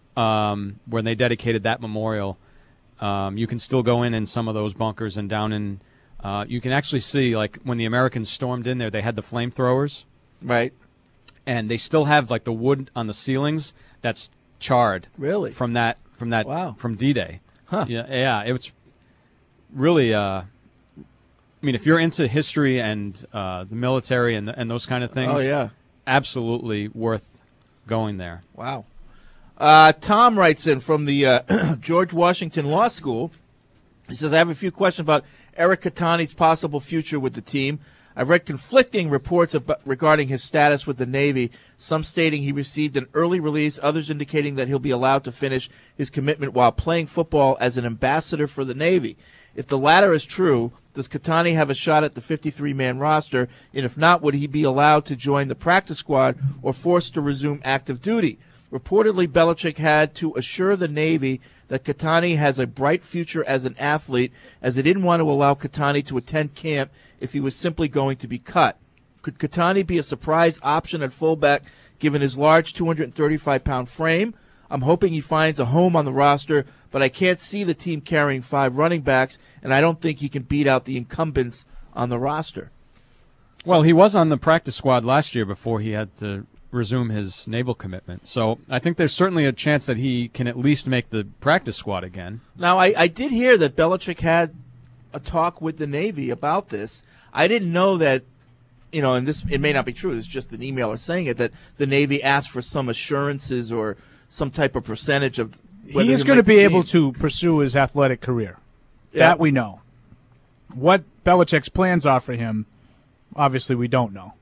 When they dedicated that memorial, you can still go in some of those bunkers and down in. You can actually see, like, when the Americans stormed in there, they had the flamethrowers. Right. And they still have, like, the wood on the ceilings that's charred. Really? From that. Wow. From D-Day. Huh. Yeah. It was really. I mean, if you're into history and the military and those kind of things. Oh yeah. Absolutely worth going there. Wow. Tom writes in from the George Washington Law School. He says, I have a few questions about Eric Catani's possible future with the team. I've read conflicting reports regarding his status with the Navy, some stating he received an early release, others indicating that he'll be allowed to finish his commitment while playing football as an ambassador for the Navy. If the latter is true, does Catani have a shot at the 53-man roster? And if not, would he be allowed to join the practice squad or forced to resume active duty? Reportedly, Belichick had to assure the Navy that Catani has a bright future as an athlete, as they didn't want to allow Catani to attend camp if he was simply going to be cut. Could Catani be a surprise option at fullback given his large 235-pound frame? I'm hoping he finds a home on the roster, but I can't see the team carrying 5 running backs, and I don't think he can beat out the incumbents on the roster. Well, he was on the practice squad last year before he had to resume his naval commitment. So I think there's certainly a chance that he can at least make the practice squad again. Now, I did hear that Belichick had a talk with the Navy about this. I didn't know that, and this, it may not be true, it's just an emailer saying it, that the Navy asked for some assurances or some type of percentage of whether he is going to be able to pursue his athletic career. Yeah. That we know. What Belichick's plans are for him, obviously we don't know.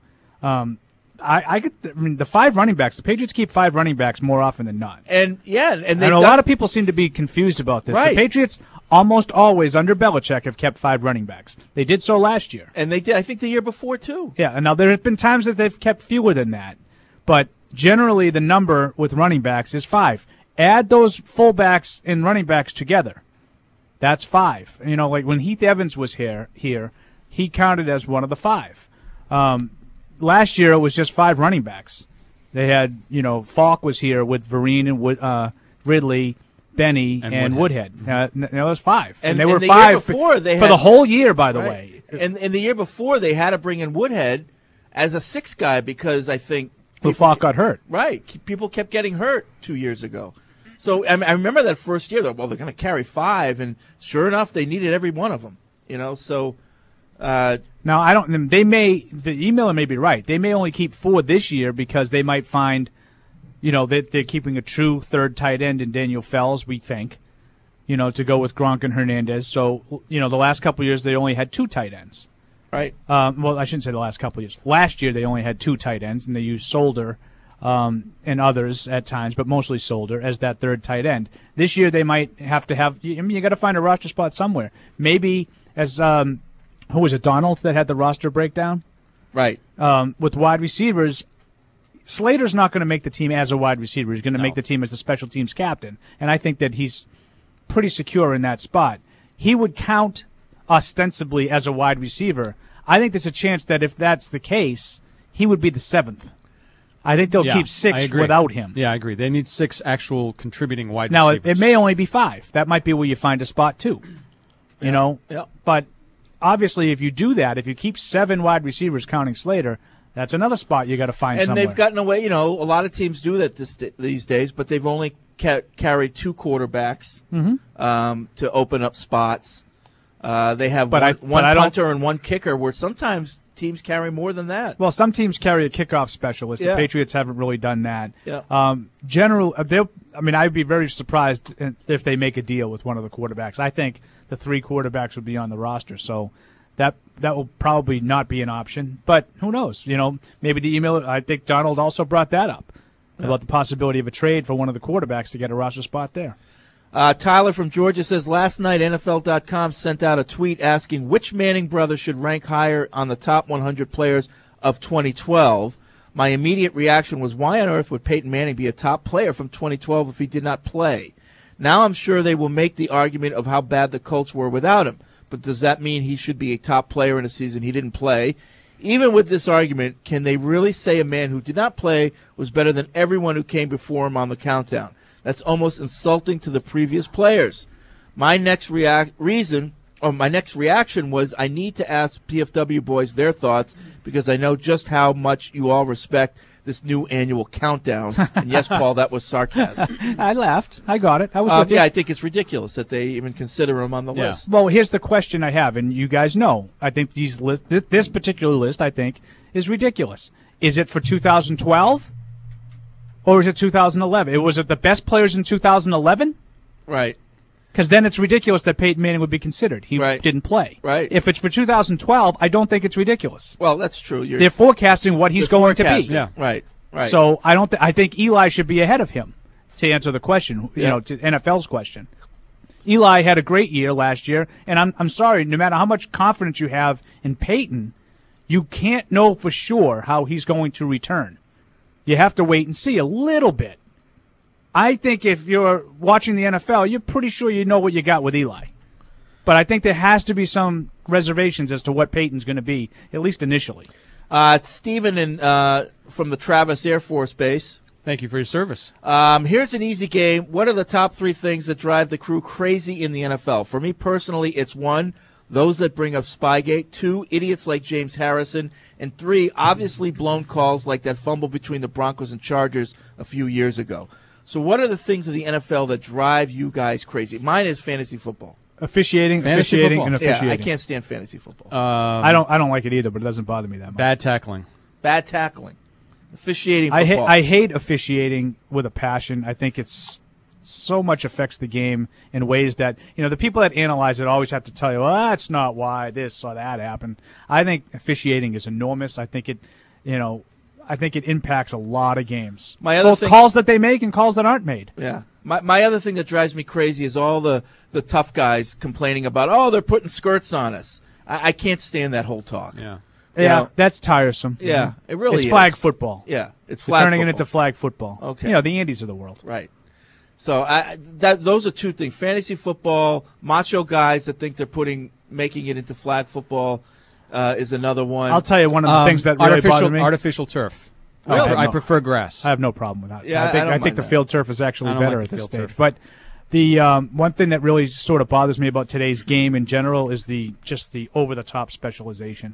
The 5 running backs, the Patriots keep 5 running backs more often than not. And a lot of people seem to be confused about this. Right. The Patriots almost always under Belichick have kept 5 running backs. They did so last year. And they did, I think, the year before too. Yeah, and now there have been times that they've kept fewer than that. But generally the number with running backs is 5. Add those fullbacks and running backs together. That's 5. Like when Heath Evans was here, he counted as one of the 5. Last year it was just 5 running backs. They had, Falk was here with Vereen and Ridley, Benny, and Woodhead. That was 5. And they were 5 for the whole year, by the way. And the year before they had to bring in Woodhead as a sixth guy because I think Falk got hurt. Right. People kept getting hurt 2 years ago. So I remember that first year, they're going to carry 5, and sure enough, they needed every one of them. So. Now I don't. The emailer may be right. They may only keep 4 this year because they might find, that they're keeping a true third tight end in Daniel Fells. We think, to go with Gronk and Hernandez. So the last couple of years they only had 2 tight ends. Right. Well, I shouldn't say the last couple of years. Last year they only had 2 tight ends, and they used Solder and others at times, but mostly Solder as that third tight end. This year they might have to have. You got to find a roster spot somewhere. Maybe as who was it, Donald, that had the roster breakdown? Right. With wide receivers, Slater's not going to make the team as a wide receiver. He's going to make the team as the special teams captain, and I think that he's pretty secure in that spot. He would count ostensibly as a wide receiver. I think there's a chance that if that's the case, he would be the 7th. I think they'll keep 6 without him. Yeah, I agree. They need 6 actual contributing wide now, receivers. Now, it may only be 5. That might be where you find a spot, too. Yeah. But obviously, if you do that, if you keep 7 wide receivers counting Slater, that's another spot you got to find somewhere. And they've gotten away, a lot of teams do that these days, but they've only carried 2 quarterbacks to open up spots. They have one punter and 1 kicker, where sometimes teams carry more than that. Well, some teams carry a kickoff specialist. Yeah. The Patriots haven't really done that. Yeah. I'd be very surprised if they make a deal with one of the quarterbacks. I think the 3 quarterbacks would be on the roster, so that will probably not be an option. But who knows? Maybe the email. I think Donald also brought that up about the possibility of a trade for one of the quarterbacks to get a roster spot there. Tyler from Georgia says, last night NFL.com sent out a tweet asking which Manning brother should rank higher on the top 100 players of 2012. My immediate reaction was, why on earth would Peyton Manning be a top player from 2012 if he did not play? Now I'm sure they will make the argument of how bad the Colts were without him. But does that mean he should be a top player in a season he didn't play? Even with this argument, can they really say a man who did not play was better than everyone who came before him on the countdown? That's almost insulting to the previous players. My next reaction was I need to ask PFW boys their thoughts because I know just how much you all respect this new annual countdown. And yes, Paul, that was sarcasm. I laughed. I got it. I was with you. Yeah, I think it's ridiculous that they even consider him on the list. Well, here's the question I have, and you guys know. I think this particular list, I think, is ridiculous. Is it for 2012? Or is it 2011? Was it the best players in 2011? Right. Because then it's ridiculous that Peyton Manning would be considered. He didn't play. Right. If it's for 2012, I don't think it's ridiculous. Well, that's true. They're forecasting what he's going to be. Yeah. Right. So I think Eli should be ahead of him to answer the question, to NFL's question. Eli had a great year last year, and I'm sorry, no matter how much confidence you have in Peyton, you can't know for sure how he's going to return. You have to wait and see a little bit. I think if you're watching the NFL, you're pretty sure you know what you got with Eli. But I think there has to be some reservations as to what Peyton's going to be, at least initially. Stephen from the Travis Air Force Base. Thank you for your service. Here's an easy game. What are the top 3 things that drive the crew crazy in the NFL? For me personally, it's 1, those that bring up Spygate, 2, idiots like James Harrison, and 3, obviously blown calls like that fumble between the Broncos and Chargers a few years ago. So what are the things of the NFL that drive you guys crazy? Mine is fantasy football. Officiating. Yeah, I can't stand fantasy football. I don't like it either, but it doesn't bother me that much. Bad tackling. Officiating football. I hate officiating with a passion. I think it's so much affects the game in ways that, the people that analyze it always have to tell you, well, that's not why this or that happened. I think officiating is enormous. I think it impacts a lot of games. Both calls that they make and calls that aren't made. Yeah. My other thing that drives me crazy is all the tough guys complaining about, they're putting skirts on us. I can't stand that whole talk. Yeah, that's tiresome. Yeah, it really is. It's flag football. Yeah, it's flag turning football. it into flag football. Okay. The Andes of the world. Right. So those are 2 things. Fantasy football, macho guys that think they're making it into flag football is another one. I'll tell you one of the things that really bother me. Artificial turf. Really? I prefer grass. I have no problem with that. Yeah, I think the field turf is actually better at this stage. Turf. But the one thing that really sort of bothers me about today's game in general is the over-the-top specialization.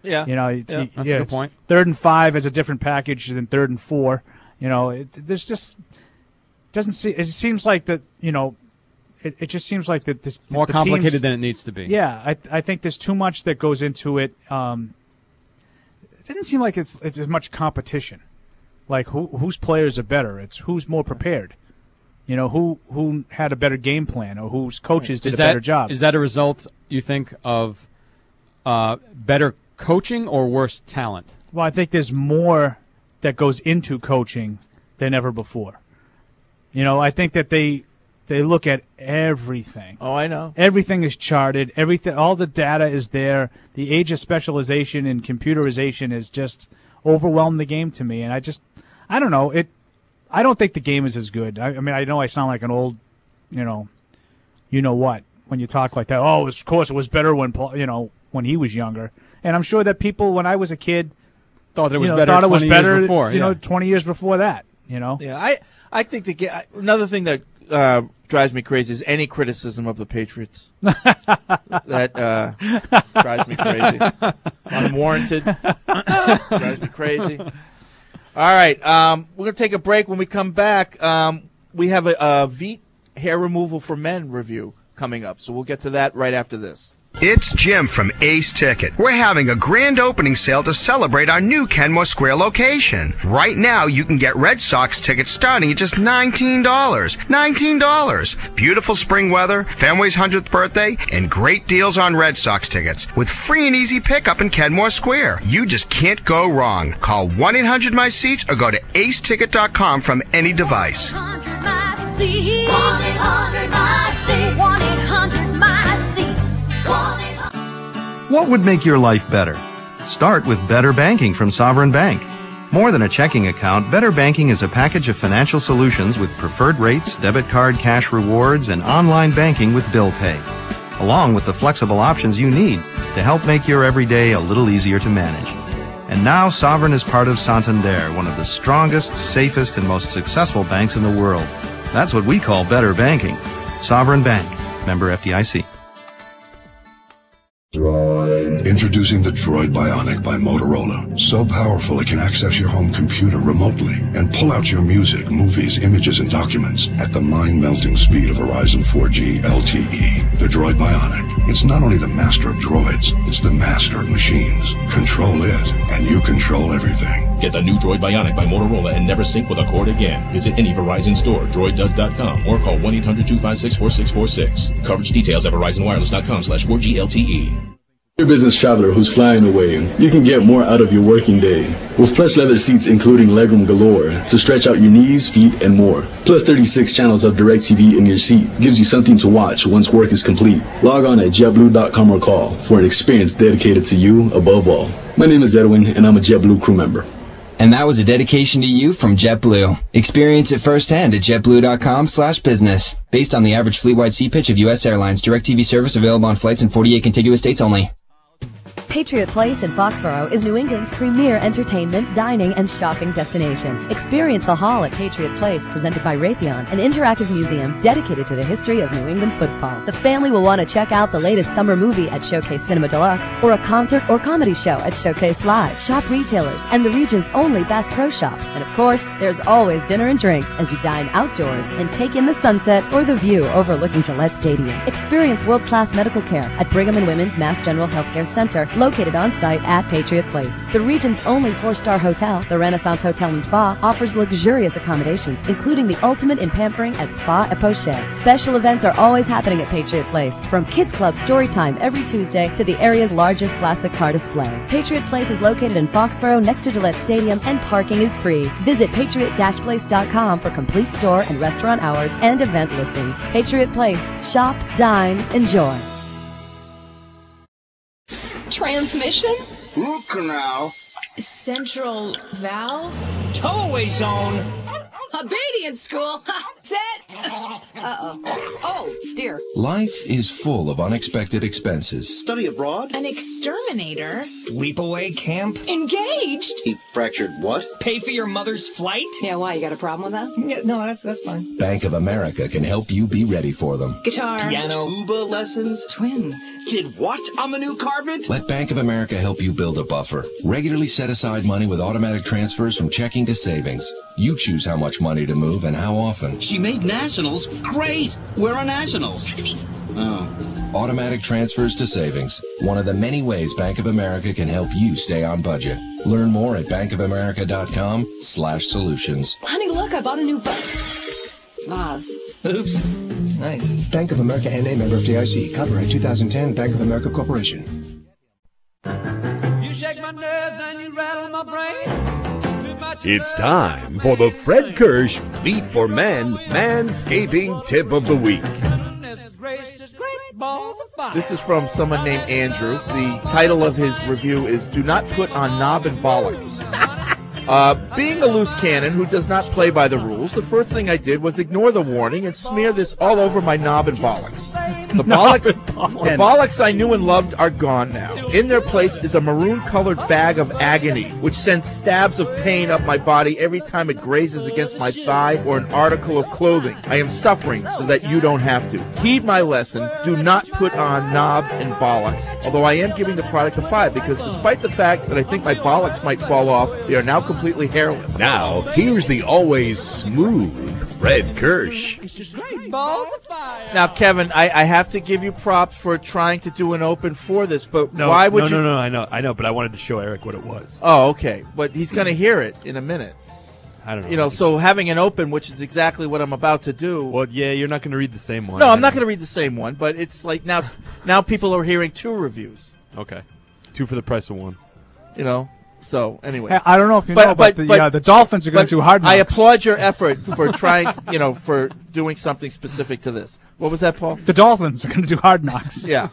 Yeah. You know, that's a good point. 3rd and 5 is a different package than 3rd and 4. You know, there's just doesn't see. It seems like that. You know, it just seems like that. This More the complicated teams, than it needs to be. Yeah, I think there's too much that goes into it. It doesn't seem like it's as much competition. Like whose players are better? It's who's more prepared. You know, who had a better game plan, or whose coaches did a better job. Is that a result, you think, of better coaching or worse talent? Well, I think there's more that goes into coaching than ever before. You know, I think that they look at everything. Oh, I know. Everything is charted. Everything, all the data is there. The age of specialization and computerization has just overwhelmed the game to me, and I don't know. I don't think the game is as good. I mean, I know I sound like an old, you know what, when you talk like that. Oh, of course, it was better when he was younger. And I'm sure that people, when I was a kid, thought it was better 20 years before. You know, 20 years before that. You know. Yeah, I think another thing that drives me crazy is any criticism of the Patriots. That drives me crazy. Unwarranted. Drives me crazy. All right, we're going to take a break. When we come back, we have a Veet hair removal for men review coming up, so we'll get to that right after this. It's Jim from Ace Ticket. We're having a grand opening sale to celebrate our new Kenmore Square location. Right now, you can get Red Sox tickets starting at just $19. $19. Beautiful spring weather, Fenway's 100th birthday, and great deals on Red Sox tickets with free and easy pickup in Kenmore Square. You just can't go wrong. Call 1-800-MY-SEATS or go to aceticket.com from any device. 1-800-MY-SEATS. 1-800-MY-SEATS. What would make your life better? Start with Better Banking from Sovereign Bank. More than a checking account, Better Banking is a package of financial solutions with preferred rates, debit card cash rewards, and online banking with bill pay, along with the flexible options you need to help make your everyday a little easier to manage. And now Sovereign is part of Santander, one of the strongest, safest, and most successful banks in the world. That's what we call Better Banking. Sovereign Bank. Member FDIC. Introducing the Droid Bionic by Motorola. So powerful it can access your home computer remotely and pull out your music, movies, images, and documents at the mind-melting speed of Verizon 4G LTE. The Droid Bionic. It's not only the master of droids, it's the master of machines. Control it, and you control everything. Get the new Droid Bionic by Motorola and never sync with a cord again. Visit any Verizon store, droiddoes.com, or call 1-800-256-4646. Coverage details at verizonwireless.com/4G LTE. You're a business traveler who's flying away. You can get more out of your working day with plush leather seats including legroom galore to stretch out your knees, feet, and more. Plus 36 channels of DirecTV in your seat gives you something to watch once work is complete. Log on at JetBlue.com or call for an experience dedicated to you above all. My name is Edwin, and I'm a JetBlue crew member. And that was a dedication to you from JetBlue. Experience it firsthand at JetBlue.com/business. Based on the average fleet-wide seat pitch of U.S. Airlines, DirecTV service available on flights in 48 contiguous states only. Patriot Place in Foxborough is New England's premier entertainment, dining, and shopping destination. Experience the Hall at Patriot Place, presented by Raytheon, an interactive museum dedicated to the history of New England football. The family will want to check out the latest summer movie at Showcase Cinema Deluxe, or a concert or comedy show at Showcase Live. Shop retailers and the region's only Bass Pro Shops. And of course, there's always dinner and drinks as you dine outdoors and take in the sunset or the view overlooking Gillette Stadium. Experience world-class medical care at Brigham and Women's Mass General Healthcare Center, located on site at Patriot Place. The region's only 4-star hotel, the Renaissance Hotel and Spa, offers luxurious accommodations, including the ultimate in pampering at Spa et Poche. Special events are always happening at Patriot Place, from Kids Club story time every Tuesday to the area's largest classic car display. Patriot Place is located in Foxborough next to Gillette Stadium, and parking is free. Visit patriot-place.com for complete store and restaurant hours and event listings. Patriot Place. Shop, dine, enjoy. Transmission? Root canal. Central valve? Tow-away zone. Obedience school? set. Uh-oh. Oh, dear. Life is full of unexpected expenses. Study abroad? An exterminator. Sleepaway camp? Engaged. He fractured what? Pay for your mother's flight? Yeah, why? You got a problem with that? Yeah, no, that's fine. Bank of America can help you be ready for them. Guitar. Piano. Tuba lessons? Twins. Did what on the new carpet? Let Bank of America help you build a buffer. Regularly set aside money with automatic transfers from checking to savings. You choose how much money to move and how often. She made nationals great. Where are nationals? Oh. Automatic transfers to savings. One of the many ways Bank of America can help you stay on budget. Learn more at bankofamerica.com/solutions. Honey, look, I bought a new vase. Oops. Nice. Bank of America N.A. member of DIC. Copyright 2010 Bank of America Corporation. You shake my nerves and you rattle my brain. It's time for the Fred Kirsch Feet for Men Manscaping Tip of the Week. This is from someone named Andrew. The title of his review is Do Not Put on Knob and Bollocks. Being a loose cannon who does not play by the rules, the first thing I did was ignore the warning and smear this all over my knob and bollocks. The bollocks I knew and loved are gone now. In their place is a maroon-colored bag of agony, which sends stabs of pain up my body every time it grazes against my thigh or an article of clothing. I am suffering so that you don't have to. Heed my lesson. Do not put on knob and bollocks. Although I am giving the product a 5 because despite the fact that I think my bollocks might fall off, they are now completely hairless. Now, here's the always smooth Fred Kirsch. Now, Kevin, I have to give you props for trying to do an open for this, but why would you? No, I know, but I wanted to show Eric what it was. Oh, okay, but he's going to hear it in a minute. I don't know. You know, so having an open, which is exactly what I'm about to do. Well, yeah, you're not going to read the same one. No, I'm not going to read the same one, but it's like now people are hearing 2 reviews. Okay, 2 for the price of 1. You know. So anyway, hey, I don't know if you know, but the Dolphins are going to do Hard Knocks. I applaud your effort for trying, for doing something specific to this. What was that, Paul? The Dolphins are going to do Hard Knocks. Yeah.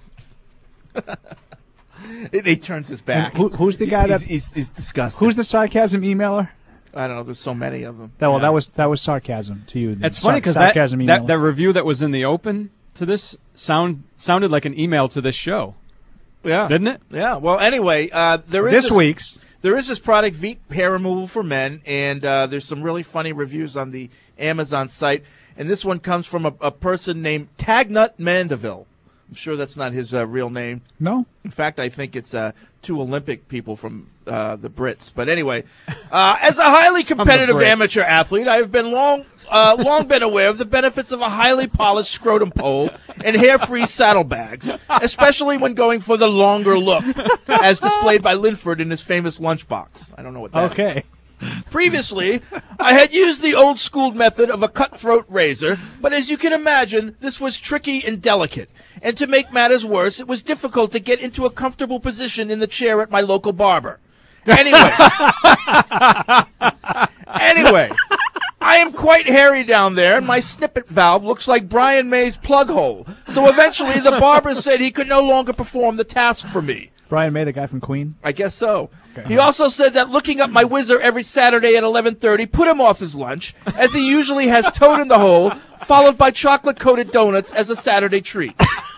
He turns his back. Who's the guy he's disgusting. Who's the sarcasm emailer? I don't know. There's so many of them. That was sarcasm to you. It's funny because that review that was in the open to this sounded like an email to this show. Yeah. Didn't it? Yeah. Well, anyway, there is there is this product, Veet Hair Removal for Men, and there's some really funny reviews on the Amazon site. And this one comes from a person named Tagnut Mandeville. I'm sure that's not his real name. No. In fact, I think it's 2 Olympic people from the Brits. But anyway, as a highly competitive amateur athlete, I have been long been aware of the benefits of a highly polished scrotum pole and hair-free saddlebags, especially when going for the longer look, as displayed by Linford in his famous lunchbox. I don't know what that is. Previously, I had used the old-school method of a cutthroat razor, but as you can imagine, this was tricky and delicate. And to make matters worse, it was difficult to get into a comfortable position in the chair at my local barber. Anyway, I am quite hairy down there, and my snippet valve looks like Brian May's plug hole. So eventually, the barber said he could no longer perform the task for me. Brian May, the guy from Queen? I guess so. Okay. He also said that looking up my whizzer every Saturday at 11:30 put him off his lunch, as he usually has toad in the hole, followed by chocolate-coated donuts as a Saturday treat.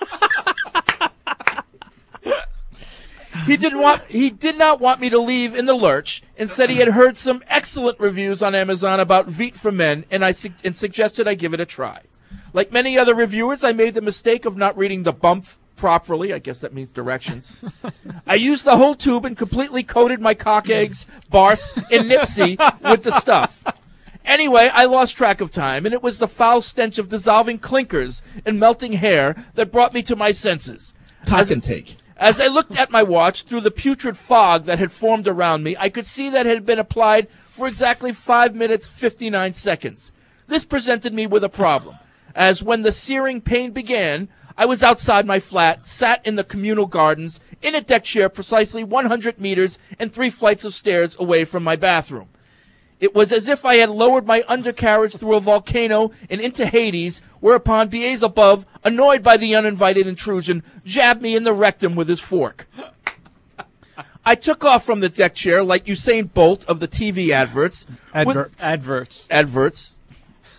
He did not want me to leave in the lurch, and said he had heard some excellent reviews on Amazon about Veet for Men, and suggested I give it a try. Like many other reviewers, I made the mistake of not reading the bump properly. I guess that means directions. I used the whole tube and completely coated my cock eggs, Barse, and Nipsey with the stuff. Anyway, I lost track of time, and it was the foul stench of dissolving clinkers and melting hair that brought me to my senses. Cock and take. As I looked at my watch through the putrid fog that had formed around me, I could see that it had been applied for exactly 5 minutes, 59 seconds. This presented me with a problem, as when the searing pain began, I was outside my flat, sat in the communal gardens, in a deck chair precisely 100 meters and 3 flights of stairs away from my bathroom. It was as if I had lowered my undercarriage through a volcano and into Hades, whereupon Beelzebub, annoyed by the uninvited intrusion, jabbed me in the rectum with his fork. I took off from the deck chair like Usain Bolt of the TV adverts. Adverts. Adverts.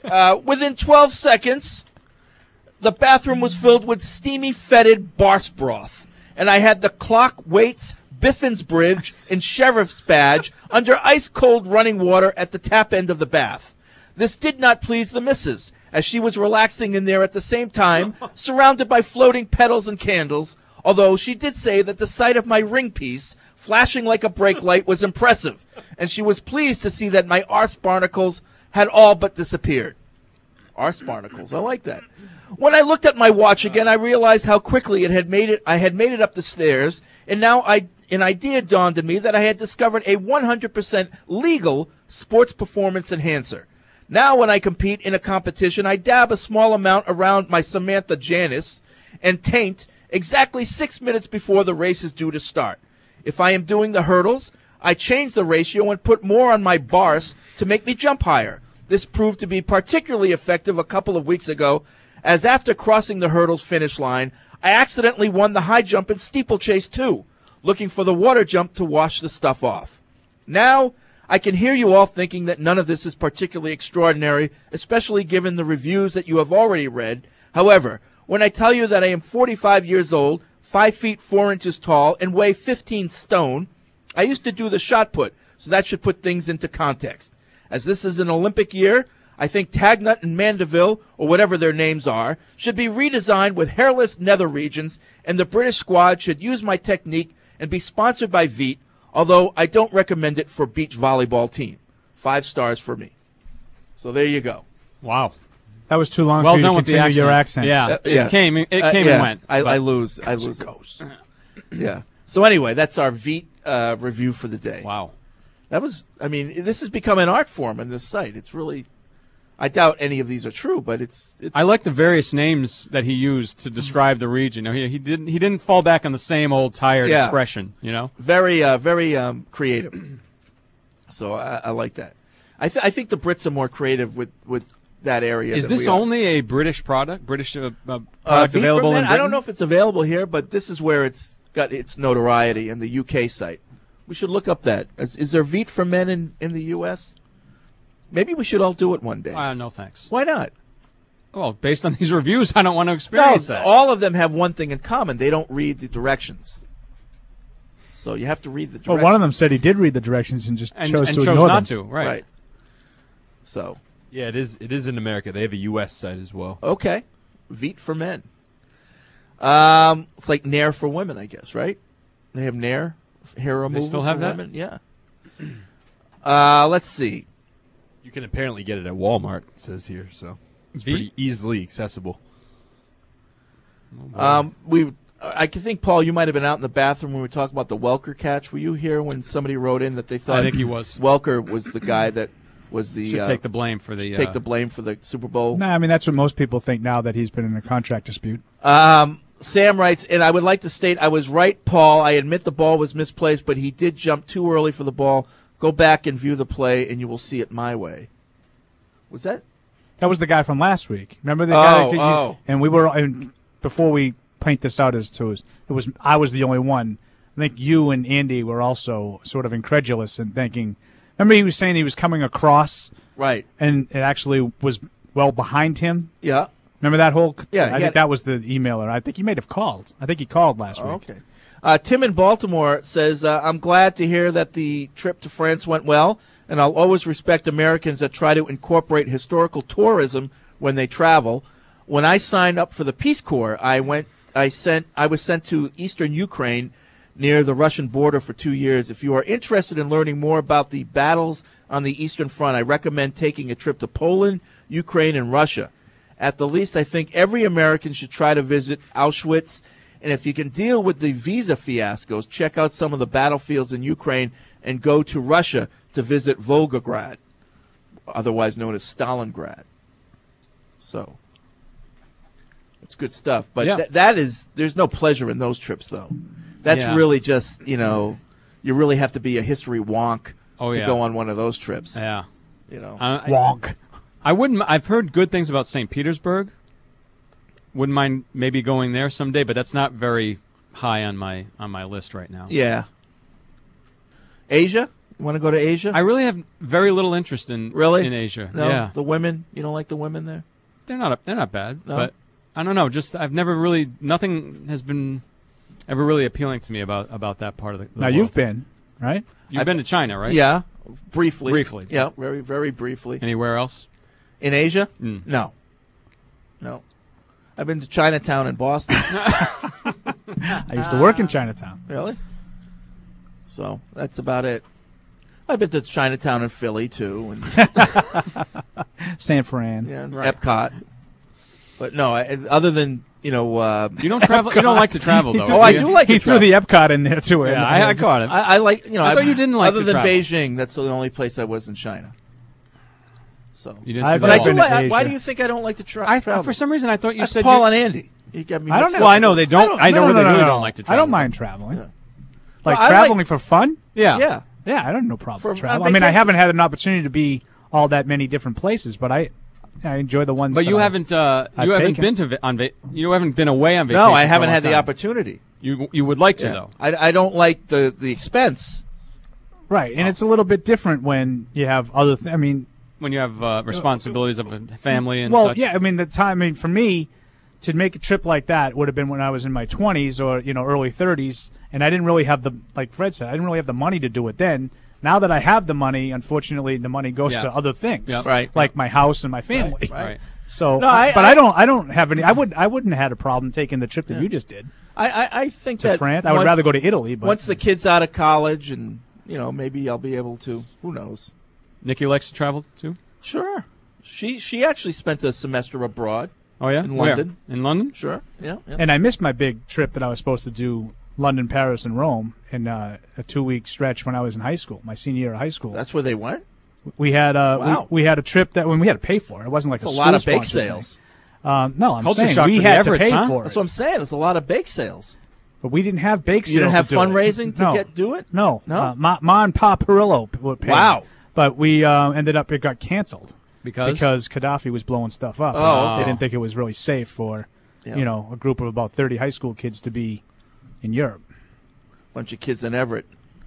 Within 12 seconds, the bathroom was filled with steamy, fetid barse broth, and I had the clock, weights, Biffin's bridge, and sheriff's badge under ice-cold running water at the tap end of the bath. This did not please the missus, as she was relaxing in there at the same time, surrounded by floating petals and candles, although she did say that the sight of my ring piece flashing like a brake light was impressive, and she was pleased to see that my arse barnacles had all but disappeared. Arse barnacles, I like that. When I looked at my watch again, I realized how quickly I had made it up the stairs, and now an idea dawned on me that I had discovered a 100% legal sports performance enhancer. Now when I compete in a competition, I dab a small amount around my Samantha Janice and taint exactly 6 minutes before the race is due to start. If I am doing the hurdles, I change the ratio and put more on my bars to make me jump higher. This proved to be particularly effective a couple of weeks ago, as after crossing the hurdles finish line, I accidentally won the high jump and steeplechase too, looking for the water jump to wash the stuff off. Now, I can hear you all thinking that none of this is particularly extraordinary, especially given the reviews that you have already read. However, when I tell you that I am 45 years old, 5 feet 4 inches tall, and weigh 15 stone, I used to do the shot put, so that should put things into context. As this is an Olympic year, I think Tagnut and Mandeville, or whatever their names are, should be redesigned with hairless nether regions, and the British squad should use my technique and be sponsored by Veet, although I don't recommend it for beach volleyball team. 5 stars for me. So there you go. Wow. That was too long well for you done to with the continue your accent. accent. Yeah, it came and went. I lose. Yeah. So anyway, that's our Veet review for the day. Wow. This has become an art form on this site. It's really, I doubt any of these are true, but it's. I like the various names that he used to describe the region. He didn't fall back on the same old tired expression. Very creative. So I like that. I think the Brits are more creative with that area. Is this only a British product? British product Veet available for Men, in Britain? I don't know if it's available here, but this is where it's got its notoriety in the UK site. We should look up that. Is there Veet for Men in the U.S.? Maybe we should all do it one day. No, thanks. Why not? Well, based on these reviews, I don't want to experience that. All of them have one thing in common. They don't read the directions. So you have to read the directions. Well, one of them said he did read the directions and just chose to ignore chose not them. to. Right. So. Yeah, it is in America. They have a U.S. site as well. Okay. Veet for Men. It's like Nair for women, I guess, right? They have Nair. Hair removal. They still have for that? Women? Yeah. Let's see. You can apparently get it at Walmart, it says here, so it's pretty easily accessible. I can think, Paul, you might have been out in the bathroom when we were talking about the Welker catch. Were you here when somebody wrote in that they thought I think he was. Welker was the guy that was the should take the blame for the take the blame for the Super Bowl? No, I mean that's what most people think now that he's been in a contract dispute. Sam writes, and I would like to state I was right, Paul. I admit the ball was misplaced, but he did jump too early for the ball. Go back and view the play, and you will see it my way. Was that? That was the guy from last week. Remember the guy? Oh. And we were, and before we paint this out as to I was the only one. I think you and Andy were also sort of incredulous and thinking. Remember, he was saying he was coming across, right? And it actually was well behind him. Yeah. Remember that whole? Yeah. I think that was the emailer. I think he may have called. I think he called last week. Okay. Tim in Baltimore says, I'm glad to hear that the trip to France went well, and I'll always respect Americans that try to incorporate historical tourism when they travel. When I signed up for the Peace Corps, I was sent to eastern Ukraine near the Russian border for 2 years. If you are interested in learning more about the battles on the Eastern Front, I recommend taking a trip to Poland, Ukraine, and Russia. At the least, I think every American should try to visit Auschwitz. And if you can deal with the visa fiascos, check out some of the battlefields in Ukraine and go to Russia to visit Volgograd, otherwise known as Stalingrad. So, it's good stuff. But there's no pleasure in those trips, though. That's really just, you really have to be a history wonk to go on one of those trips. Yeah. Wonk. I've heard good things about St. Petersburg. Wouldn't mind maybe going there someday, but that's not very high on my list right now. Yeah. Asia? Want to go to Asia? I really have very little interest in Asia. No? Yeah, The women. You don't like the women there? they're not bad, No? but I don't know. Just I've never really nothing has been ever really appealing to me about that part of the Now world. you've been, right? You've been to China, right? Yeah, briefly. Briefly. Yeah, very, very briefly. Anywhere else? In Asia? Mm. No. I've been to Chinatown in Boston. I used to work in Chinatown. Really? So that's about it. I've been to Chinatown in Philly too, and San Fran. yeah, Epcot. But no, other than you don't travel. You don't like to travel though. I do like. He to threw travel. the Epcot in there too. Yeah, I caught it. I like. I thought you didn't like other to than travel. Beijing. That's the only place I was in China. So You didn't. I've see but I that do been one. to like. Why Asia. do you think I don't like to travel? For some reason, I thought you That's said Paul you- and Andy. You got me. I don't mixed know. up. Well, I know they don't. I know they really don't like to I travel. don't mind traveling. Yeah. Like Well, I traveling like- for fun? Yeah. Yeah. Yeah, I don't have no problem For- with travel. on I mean, I vacation. haven't had an opportunity to be all that many different places, but I enjoy the ones. But that you I- haven't. I've You haven't taken. been to you haven't been away on vacation. No, I for a haven't long had the time. opportunity. You would like to Yeah. though. I don't like the expense. Right, and it's a little bit different when you have other. I mean, When you have responsibilities of a family and well, such. yeah. I mean, the time. I mean, for me, to make a trip like that would have been when I was in my 20s or early 30s, and I didn't really have like Fred said, I didn't really have the money to do it then. Now that I have the money, unfortunately, the money goes Yeah. to other things, Yeah. Right. like my house and my family. Right. So, No, I don't have any. I wouldn't have had a problem taking the trip that you just did I think to that France. I would once- rather go to Italy, but once the kid's out of college and maybe I'll be able to. Who knows? Nikki likes to travel too. Sure. She actually spent a semester abroad. Oh yeah, In Where? London. In London. Sure. Yeah. and I missed my big trip that I was supposed to do. London, Paris, and Rome in a 2-week stretch when I was in high school, my senior year of high school. That's where they went. We had Wow. we had a trip that when we had to pay for. It wasn't like That's a a lot of school bake sponsored sales. thing. No, I'm Culture saying shock we for the had to Everetts, pay huh? for That's it, what I'm saying. It's a lot of bake sales. but we didn't have bake sales. You didn't have to do it. fundraising to No. do it? No, No? Ma and Pa Perillo would pay. Wow. But we ended up it got canceled Because Gaddafi was blowing stuff up. Oh, They didn't think it was really safe for Yeah. a group of about 30 high school kids to be in Europe. Bunch of kids in Everett.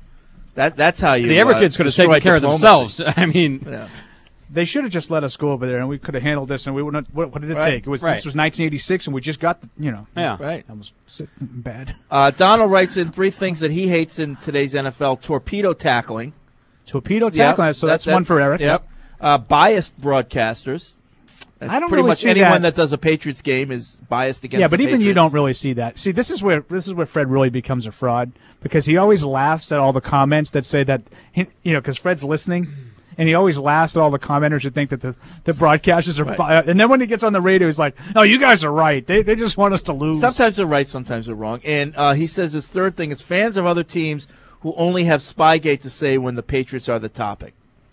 That's how you. the Everett kids could have taken destroy care diplomacy. of themselves. I mean, Yeah. They should have just let us go over there, and we could have handled this. And we wouldn't. What did it Right. take? It was Right. This was 1986, and we just got yeah. Right. That was bad. Donald writes in 3 things that he hates in today's NFL: torpedo tackling. Torpedo tackling. So that's one for Eric. Yep. Biased broadcasters. That's I don't pretty really much see anyone that. does a Patriots game is biased against. Yeah, but the even you Patriots. don't really see that. See, this is where Fred really becomes a fraud because he always laughs at all the comments that say that because Fred's listening, and he always laughs at all the commenters who think that the broadcasters are. Right. And then when he gets on the radio, he's like, "No, you guys are right. They just want us to lose." Sometimes they're right, sometimes they're wrong. And he says his third thing is fans of other teams who only have Spygate to say when the Patriots are the topic.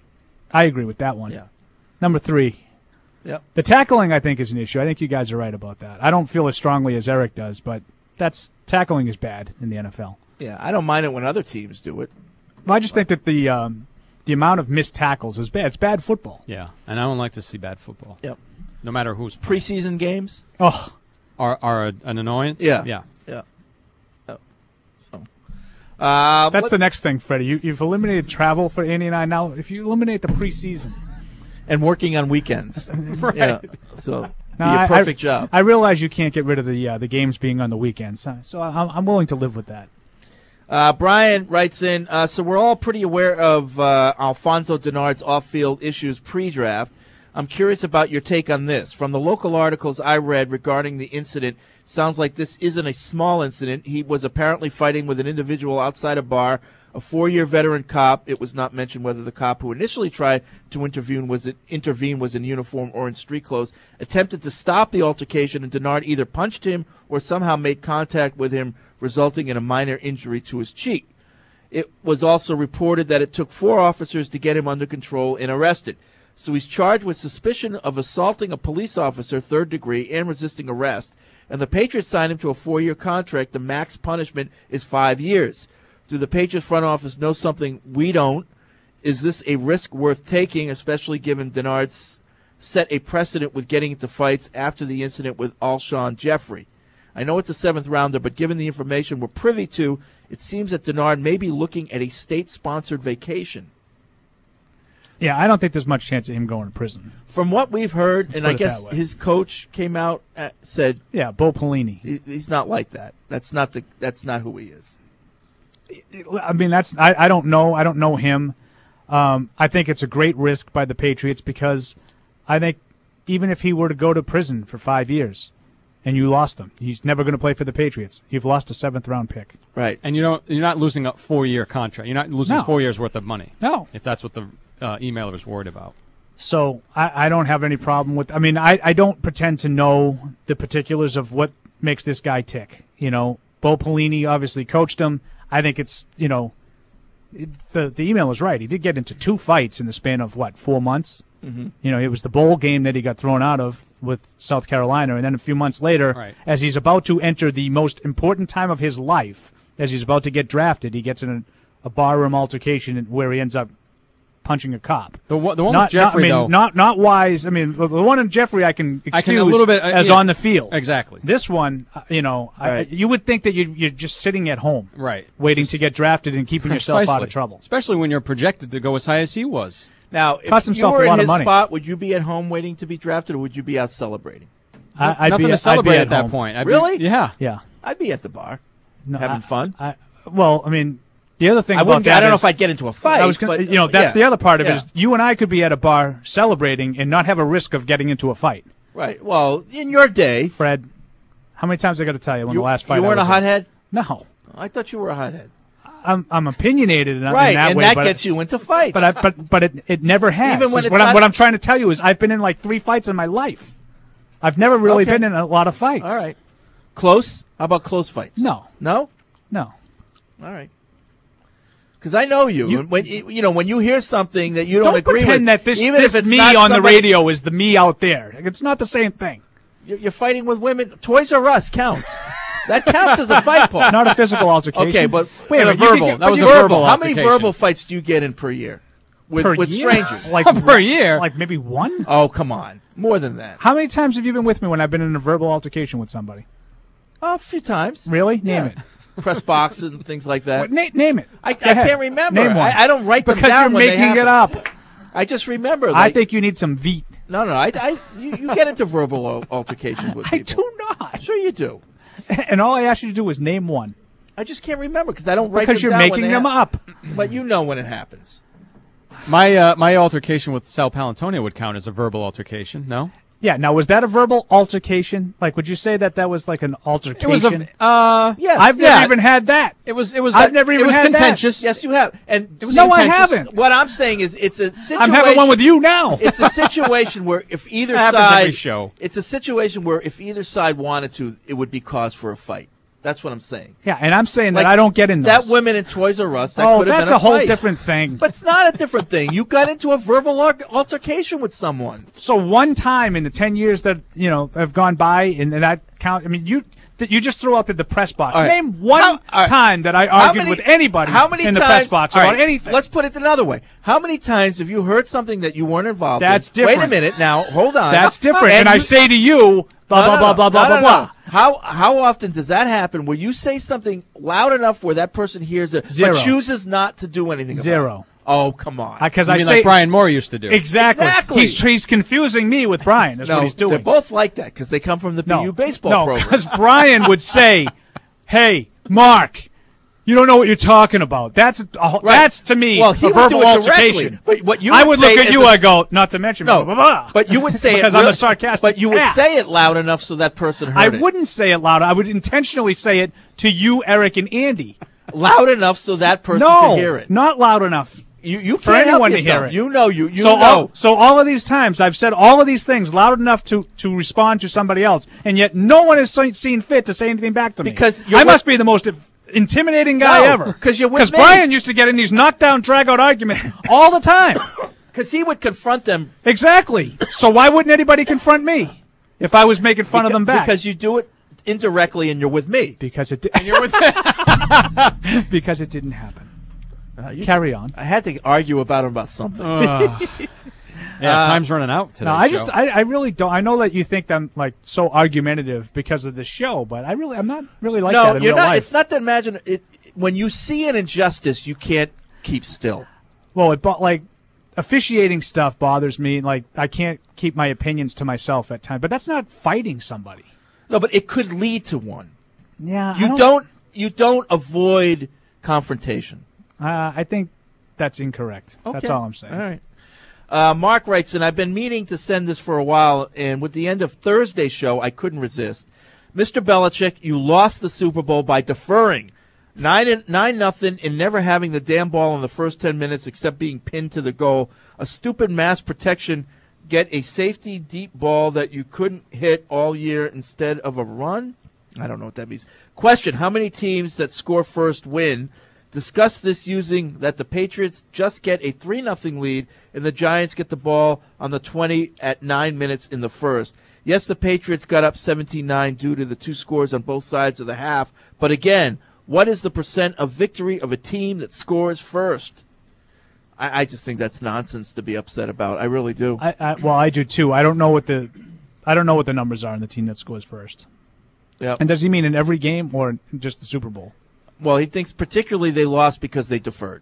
I agree with that one. Yeah. Number 3. Yep. The tackling, I think, is an issue. I think you guys are right about that. I don't feel as strongly as Eric does, but tackling is bad in the NFL. Yeah, I don't mind it when other teams do it. Well, I just think that the amount of missed tackles is bad. It's bad football. Yeah, and I don't like to see bad football. Yep. No matter who's Preseason games Oh, are an annoyance. Yeah. Yeah. Oh. So. that's the next thing, Freddie. You've eliminated travel for Andy and I. Now, if you eliminate the preseason, and working on weekends. Right. Yeah. So be Now, a perfect job. I realize you can't get rid of the games being on the weekends, so I'm willing to live with that. Brian writes in, so we're all pretty aware of Alfonso Denard's off-field issues pre-draft. I'm curious about your take on this. From the local articles I read regarding the incident, sounds like this isn't a small incident. He was apparently fighting with an individual outside a bar, a 4-year veteran cop. It was not mentioned whether the cop who initially tried to intervene was in uniform or in street clothes, attempted to stop the altercation, and Denard either punched him or somehow made contact with him, resulting in a minor injury to his cheek. It was also reported that it took 4 officers to get him under control and arrested. So he's charged with suspicion of assaulting a police officer, 3rd degree, and resisting arrest. And the Patriots signed him to a 4-year contract. The max punishment is 5 years. Do the Patriots front office know something we don't? Is this a risk worth taking, especially given Denard's set a precedent with getting into fights after the incident with Alshon Jeffrey? I know it's a 7th rounder, but given the information we're privy to, it seems that Denard may be looking at a state-sponsored vacation. Yeah, I don't think there's much chance of him going to prison. From what we've heard, Let's and put I it guess that way. his coach came out said, "Yeah, Bo Pelini. He's not like that. That's not who he is." I mean, I don't know. I don't know him. I think it's a great risk by the Patriots because I think even if he were to go to prison for 5 years and you lost him, he's never going to play for the Patriots. You've lost a 7th round pick. Right. And you're not losing a 4-year contract. You're not losing No. 4 years worth of money. No. If that's what the emailer was worried about. So I don't have any problem with. I mean, I don't pretend to know the particulars of what makes this guy tick. You know, Bo Pelini obviously coached him. I think it's the email is right. He did get into 2 fights in the span of 4 months. Mm-hmm. You know, it was the bowl game that he got thrown out of with South Carolina, and then a few months later, Right. as he's about to enter the most important time of his life, as he's about to get drafted, he gets in a barroom altercation where he ends up punching a cop. The one with Jeffrey, though. Not wise. I mean, the one in Jeffrey I can excuse a little bit, as yeah. on the field. Exactly. This one, Right. you would think that you're just sitting at home, Right. waiting to get drafted and keeping yourself out Precisely. of trouble. Especially when you're projected to go as high as he was. Now, if Cost you himself were a lot in of his money. spot, would you be at home waiting to be drafted, or would you be out celebrating? I'd Nothing be, to celebrate I'd be at that home. point. Really? Yeah. Yeah. I'd be at the bar, No, having fun. Well, I mean, the other thing I about wouldn't. that I don't know is- if I'd get into a fight. I was gonna, but that's yeah. the other part of Yeah. it is you and I could be at a bar celebrating and not have a risk of getting into a fight. Right. Well, in your day, Fred, how many times I got to tell you when the last fight you weren't I a was in? hothead? No. I thought you were a hothead. I'm opinionated in Right, that and way, that but, gets you into fights. But it never has. Even when Is it's what not- I'm trying to tell you is I've been in like 3 fights in my life. I've never really Okay. been in a lot of fights. All right. Close? How about close fights? No. No? No. All right. Because I know you. And when when you hear something that you don't, Don't agree pretend with, that this even if it's me not on the somebody- radio is the me out there. It's not the same thing. You're fighting with women. Toys R Us counts. That counts as a fight, Paul. Not a physical altercation. Okay, but Wait a a minute, you verbal. could get- That was but a you- verbal How many altercation. verbal fights do you get in per year with per year? strangers? Like Per year? Like maybe one? Oh, come on. More than that. How many times have you been with me when I've been in a verbal altercation with somebody? Oh, a few times. Really? Name Yeah. it. Press boxes and things like that. Name it. I Go ahead. can't remember. Name one. I don't write them because down you're when they making it happen. up. I just remember. I Like, think you need some Veet. No. You get into verbal altercations with I people. do not. Sure you do. And all I asked you to do was name one. I just can't remember because I don't write Because them you're down when making they them hap- up. But you know when it happens. My altercation with Sal Palantonio would count as a verbal altercation. No. Yeah. Now, was that a verbal altercation? Like, would you say that was like an altercation? It was a. Yes. I've never even had that. It was. I've never even It was had that. contentious. Yes, you have. And No, I haven't. What I'm saying is, it's a situation. I'm having one with you now. It's a situation where if either It happens side, every show. It's a situation where if either side wanted to, it would be cause for a fight. That's what I'm saying. Yeah, and I'm saying Like, that I don't get in That those. women in Toys R Us. That Oh, could have that's been a whole fight. different thing. But it's not a different thing. You got into a verbal altercation with someone. So one time in the 10 years that have gone by, and that count. I mean, you just threw out the press box. All right. Name one all right. time that I How argued many- with anybody how many in the times, press box all about right, anything. Let's put it another way. How many times have you heard something that you weren't involved That's in? different. Wait a minute now. Hold on. That's different. And I say to you, blah, blah, blah, blah, blah, blah, blah. How often does that happen where you say something loud enough where that person hears it Zero. but chooses not to do anything about Zero. it? Oh, come on. Because You I mean say like Brian Moore used to do. Exactly. Exactly. He's confusing me with Brian. That's No, what he's doing. they're both like that because they come from the PU baseball program. because Brian would say, "Hey, Mark, you don't know what you're talking about." That's to me Well, he a would verbal do it directly. altercation. But what you I would would say look at is you. a- I go, not to mention No, blah, blah, blah. but you would say because it I'm real- a sarcastic. But you would ass. say it loud enough so that person heard I it. wouldn't say it loud. I would intentionally say it to you, Eric, and Andy. Loud enough so that person No, can hear it. not loud enough. You for can't help anyone to yourself. hear it. You know you so know. so all of these times I've said all of these things loud enough to respond to somebody else, and yet no one has seen fit to say anything back to me. Because you're I must be the most intimidating guy No, ever. 'cause you're with me. Brian used to get in these knockdown, drag-out arguments all the time. Because he would confront them. Exactly. So why wouldn't anybody confront me if I was making fun of them back? Because you do it indirectly and you're with me. Because it And you're with because it didn't happen. You- Carry on. I had to argue about something. Yeah, time's running out today. No, I really don't. I know that you think I'm like so argumentative because of the show, but I'm not really like that in real life. It's not that when you see an injustice, you can't keep still. Well, officiating stuff bothers me. Like, I can't keep my opinions to myself at times, but that's not fighting somebody. No, but it could lead to one. Yeah, you don't avoid confrontation. I think that's incorrect. Okay. That's all I'm saying. All right. Mark writes, and I've been meaning to send this for a while, and with the end of Thursday's show, I couldn't resist. Mr. Belichick, you lost the Super Bowl by deferring 9-0 and never having the damn ball in the first 10 minutes except being pinned to the goal. A stupid mass protection, get a safety deep ball that you couldn't hit all year instead of a run? I don't know what that means. Question, how many teams that score first win? Discuss this using that the Patriots just get a 3-0 lead and the Giants get the ball on the 20 at 9 minutes in the first. Yes, the Patriots got up 17-9 due to the two scores on both sides of the half. But again, what is the percent of victory of a team that scores first? I just think that's nonsense to be upset about. I really do. I do too. I don't know what the numbers are in the team that scores first. Yeah. And does he mean in every game or just the Super Bowl? Well, he thinks particularly they lost because they deferred.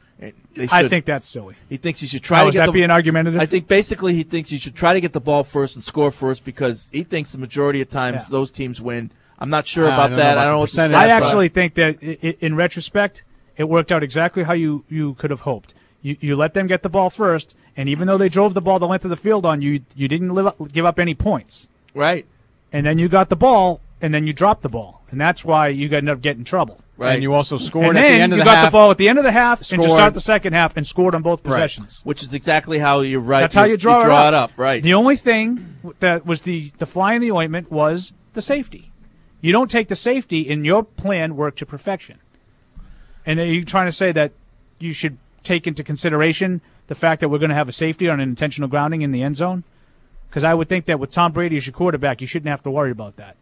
I think that's silly. He thinks you should try to get being argumentative? I think basically he thinks you should try to get the ball first and score first because he thinks the majority of times those teams win. I'm not sure about that. I don't know what the stats are. I actually think that in retrospect, it worked out exactly how you could have hoped. You let them get the ball first, and even though they drove the ball the length of the field on you, you didn't give up any points. Right. And then you got the ball, and then you dropped the ball, and that's why you ended up getting in trouble. Right. And you also scored and at the end of the half. And then you got the ball at the end of the half and to start the second half and scored on both possessions. Which is exactly how you're right. That's how you draw it up. Right. The only thing that was the fly in the ointment was the safety. You don't take the safety, and your plan worked to perfection. And are you trying to say that you should take into consideration the fact that we're going to have a safety on an intentional grounding in the end zone? Because I would think that with Tom Brady as your quarterback, you shouldn't have to worry about that.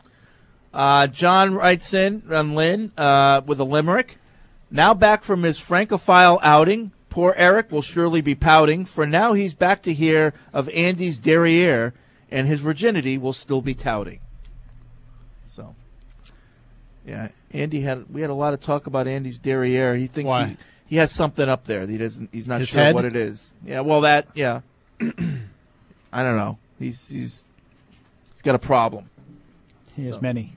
John writes in on Lynn with a limerick. Now back from his Francophile outing, poor Eric will surely be pouting. For now he's back to hear of Andy's derriere, and his virginity will still be touting. So, yeah, we had a lot of talk about Andy's derriere. He thinks he has something up there. He's not sure what it is. Yeah, well I don't know. He's got a problem. He has many.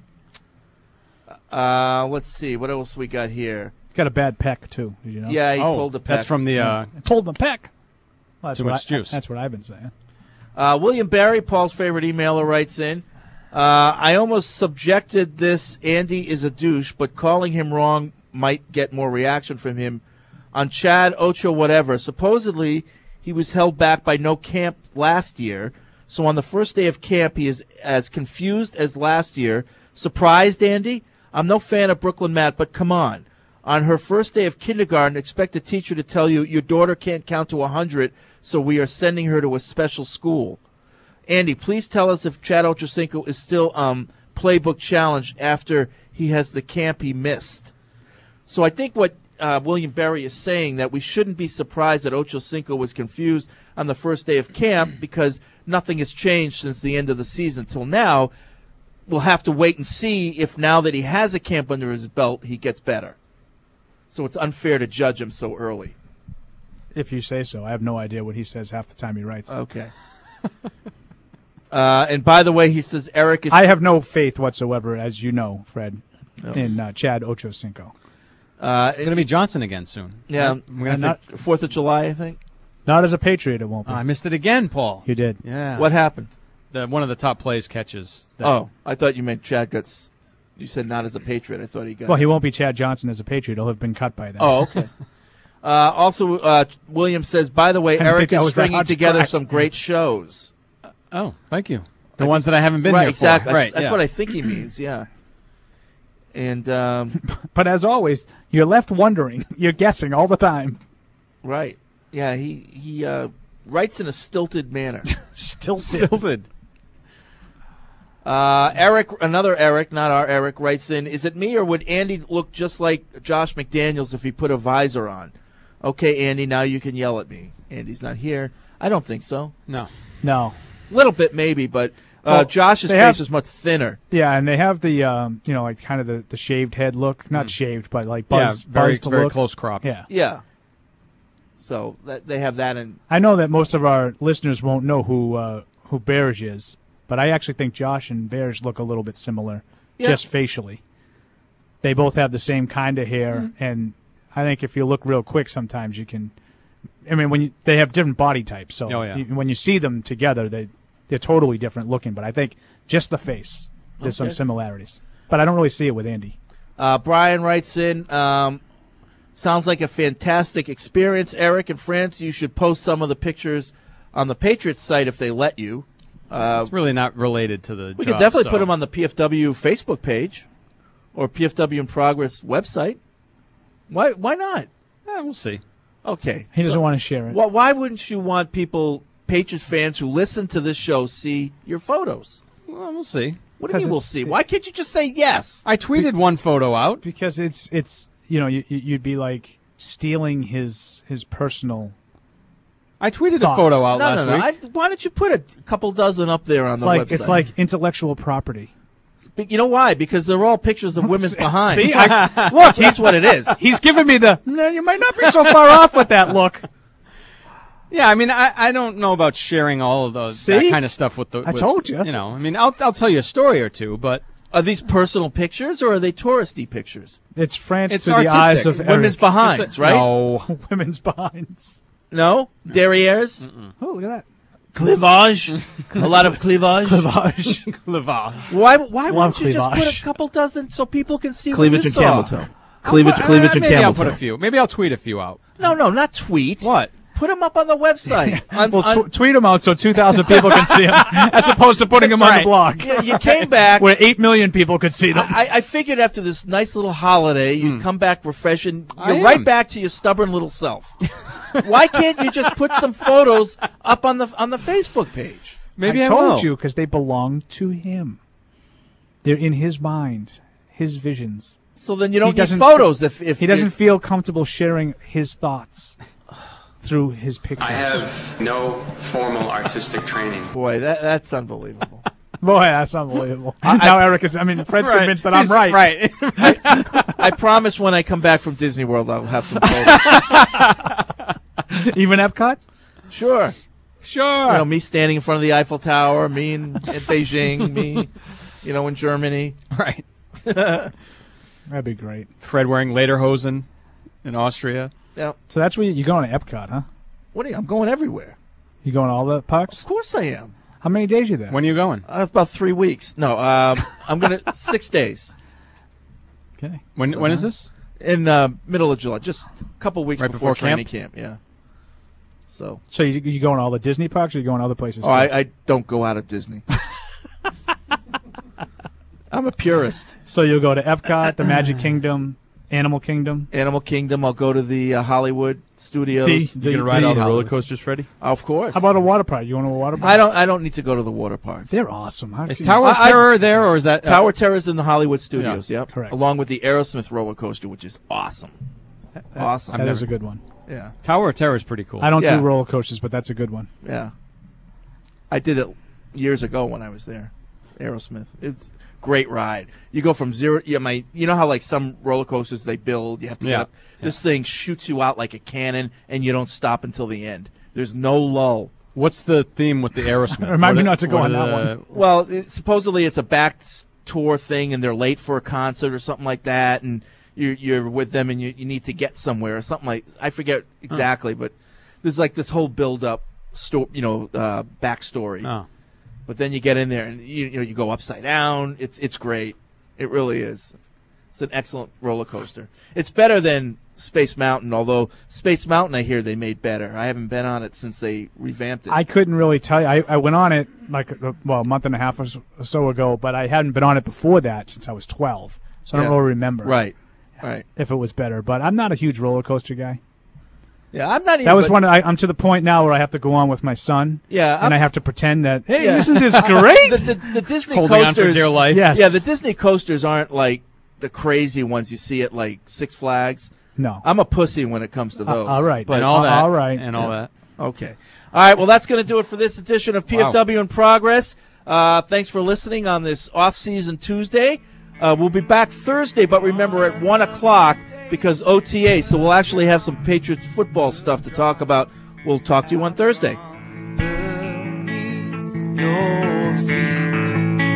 Let's see. What else we got here? He's got a bad pec, too. Did you know? Yeah, he pulled a pec. That's from the... pulled the pec. Well, too much juice. That's what I've been saying. William Barry, Paul's favorite emailer, writes in, I almost subjected this Andy is a douche, but calling him wrong might get more reaction from him. On Chad, Ocho, whatever. Supposedly, he was held back by no camp last year. So on the first day of camp, he is as confused as last year. Surprised, Andy? I'm no fan of Brooklyn Matt, but come on. On her first day of kindergarten, expect the teacher to tell you your daughter can't count to 100, so we are sending her to a special school. Andy, please tell us if Chad Ochocinco is still playbook challenged after he has the camp he missed. So I think what William Berry is saying, that we shouldn't be surprised that Ochocinco was confused on the first day of camp because nothing has changed since the end of the season till now. We'll have to wait and see if now that he has a camp under his belt, he gets better. So it's unfair to judge him so early. If you say so. I have no idea what he says half the time he writes. Okay. And by the way, he says Eric is... I have no faith whatsoever, as you know, Fred, in Chad Ochocinco. It's going to be Johnson again soon. Yeah. Right? We're going to have to... 4th of July, I think. Not as a Patriot, it won't be. I missed it again, Paul. You did. Yeah. What happened? One of the top plays catches. I thought you meant Chad got... You said not as a Patriot. I thought he got... Well, he won't be Chad Johnson as a Patriot. He'll have been cut by then. Oh, okay. Also, William says, by the way, Eric is stringing together some great shows. Oh, thank you. The ones that I haven't been here exactly. for. Right, That's what I think he means, yeah. And but as always, you're left wondering. You're guessing all the time. Right. Yeah, he writes in a stilted manner. Stilted. Eric, another Eric, not our Eric, writes in, is it me or would Andy look just like Josh McDaniels if he put a visor on? Okay, Andy, now you can yell at me. Andy's not here. I don't think so. No. No. A little bit maybe, but Well, Josh's they face have- is much thinner. Yeah, and they have the like kind of the shaved head look, not shaved, but like buzzed very look. close cropped. Yeah. Yeah. So they have that in. I know that most of our listeners won't know who Berge is, but I actually think Josh and Berge look a little bit similar, Yeah. just facially. They both have the same kind of hair, and I think if you look real quick, sometimes you can. I mean, they have different body types, so when you see them together, they're totally different looking. But I think just the face, there's some Okay. similarities. But I don't really see it with Andy. Brian writes in, sounds like a fantastic experience. Eric and France, you should post some of the pictures on the Patriots site if they let you. It's really not related to the We job, could definitely so. put them on the PFW Facebook page or PFW in Progress website. Why not? Yeah, we'll see. Okay. He doesn't want to share it. Why wouldn't you want Patriots fans who listen to this show see your photos? Well, we'll see. What do you mean we'll see? Why can't you just say yes? I tweeted one photo out. Because it's you'd be like stealing his personal. I tweeted thoughts. a photo out last week. Why don't you put a couple dozen up there on It's the like website? it's like intellectual property. But you know why? Because they're all pictures of women's behind. See, look, here's what it is. He's giving me the. No, you might not be so far off with that look. Yeah, I mean, I don't know about sharing all of those that See? kind of stuff with the. I told you. You know, I mean, I'll tell you a story or two, but Are these personal pictures or are they touristy pictures? It's France It's to the artistic. eyes of Women's Eric. behinds, right? no. Women's behinds. No? Derrieres? Oh, look at that. Cleavage? A lot of cleavage? Cleavage. Cleavage. Why Love wouldn't you just put cleavage. a couple dozen so people can see Cleavage what you and saw? camel toe. Maybe I'll camel put a few. Maybe I'll tweet a few out. No, not tweet. What? Put them up on the website. Well, tweet them out so 2,000 people can see them, as opposed to putting them on the blog. You came back. Where 8 million people could see them. I figured after this nice little holiday, you'd come back refreshing. I You're right am. back to your stubborn little self. Why can't you just put some photos up on the Facebook page? Maybe I I told will. you because they belong to him. They're in his mind, his visions. So then you don't need doesn't- photos if He doesn't feel comfortable sharing his thoughts through his pictures. I have no formal artistic training. Boy, that's unbelievable. Boy, that's unbelievable. Now Eric is. I mean, Fred's Right. convinced that I'm He's right. Right. I promise when I come back from Disney World, I'll have some photos. Even Epcot. Sure. Sure. You know, me standing in front of the Eiffel Tower, me in Beijing, me, in Germany. Right. That'd be great. Fred wearing lederhosen in Austria. Yeah. So that's where you're going to Epcot, huh? What are you? I'm going everywhere. You going to all the parks? Of course I am. How many days you there? When are you going? About 3 weeks. No, I'm going to 6 days. Okay. When is this? In middle of July, just a couple weeks Right before before training camp? camp. Yeah. So. So you going to all the Disney parks, or you going to other places? Oh, too? I don't go out of Disney. I'm a purist. So you'll go to Epcot, the Magic Kingdom, Animal Kingdom. Animal Kingdom. I'll go to the Hollywood Studios. The- You gonna ride all the roller coasters, Freddie? Of course. How about a water park? You want to a water park? I don't need to go to the water parks. They're awesome. How Is can Tower of Terror there, or is that Tower Terror's in the Hollywood Studios? Yep. Correct. Along with the Aerosmith roller coaster, which is awesome. Awesome. That is a good one. Yeah. Tower of Terror is pretty cool. I don't Yeah. do roller coasters, but that's a good one. Yeah. I did it years ago when I was there. Aerosmith. It's a great ride. You go from zero. You know how like some roller coasters they build. You have to get Yeah. up. This thing shoots you out like a cannon, and you don't stop until the end. There's no lull. What's the theme with the Aerosmith? Remind me What not to go what on that are the- one. Well, supposedly it's a back tour thing, and they're late for a concert or something like that, and you're with them, and you need to get somewhere or something like. I forget exactly, but there's like this whole build up, backstory. Oh. But then you get in there, and you go upside down. It's great. It really is. It's an excellent roller coaster. It's better than Space Mountain, although Space Mountain I hear they made better. I haven't been on it since they revamped it. I couldn't really tell you. I went on it like a month and a half or so ago, but I hadn't been on it before that since I was 12, so I don't Yeah. really remember. Right. If it was better, but I'm not a huge roller coaster guy. Yeah, I'm not even. That was but- one. I'm to the point now where I have to go on with my son. Yeah, and I I'm- have to pretend that hey, Yeah. isn't this great? the Disney Holding on for coasters, dear life. Yes. Yeah, the Disney coasters aren't like the crazy ones you see at like Six Flags. No. I'm a pussy when it comes to those. all right. but and all that. all right. And all that. okay. All right, well, that's going to do it for this edition of PFW in Progress. Thanks for listening on this off-season Tuesday. We'll be back Thursday, but remember at 1 o'clock because OTA, so we'll actually have some Patriots football stuff to talk about. We'll talk to you on Thursday. Your feet.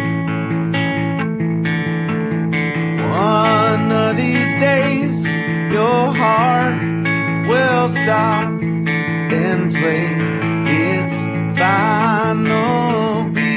One of these days, your heart will stop and play its final beat.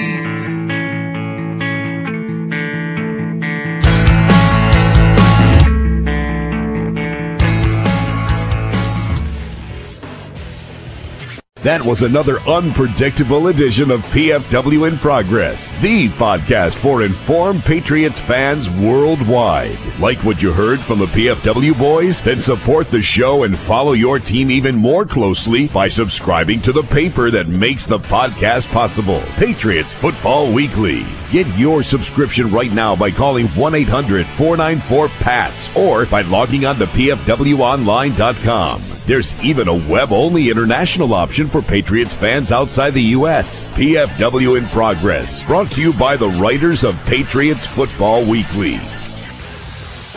That was another unpredictable edition of PFW in Progress, the podcast for informed Patriots fans worldwide. Like what you heard from the PFW boys? Then support the show and follow your team even more closely by subscribing to the paper that makes the podcast possible, Patriots Football Weekly. Get your subscription right now by calling 1-800-494-PATS or by logging on to pfwonline.com. There's even a web-only international option for Patriots fans outside the U.S. PFW in Progress, brought to you by the writers of Patriots Football Weekly.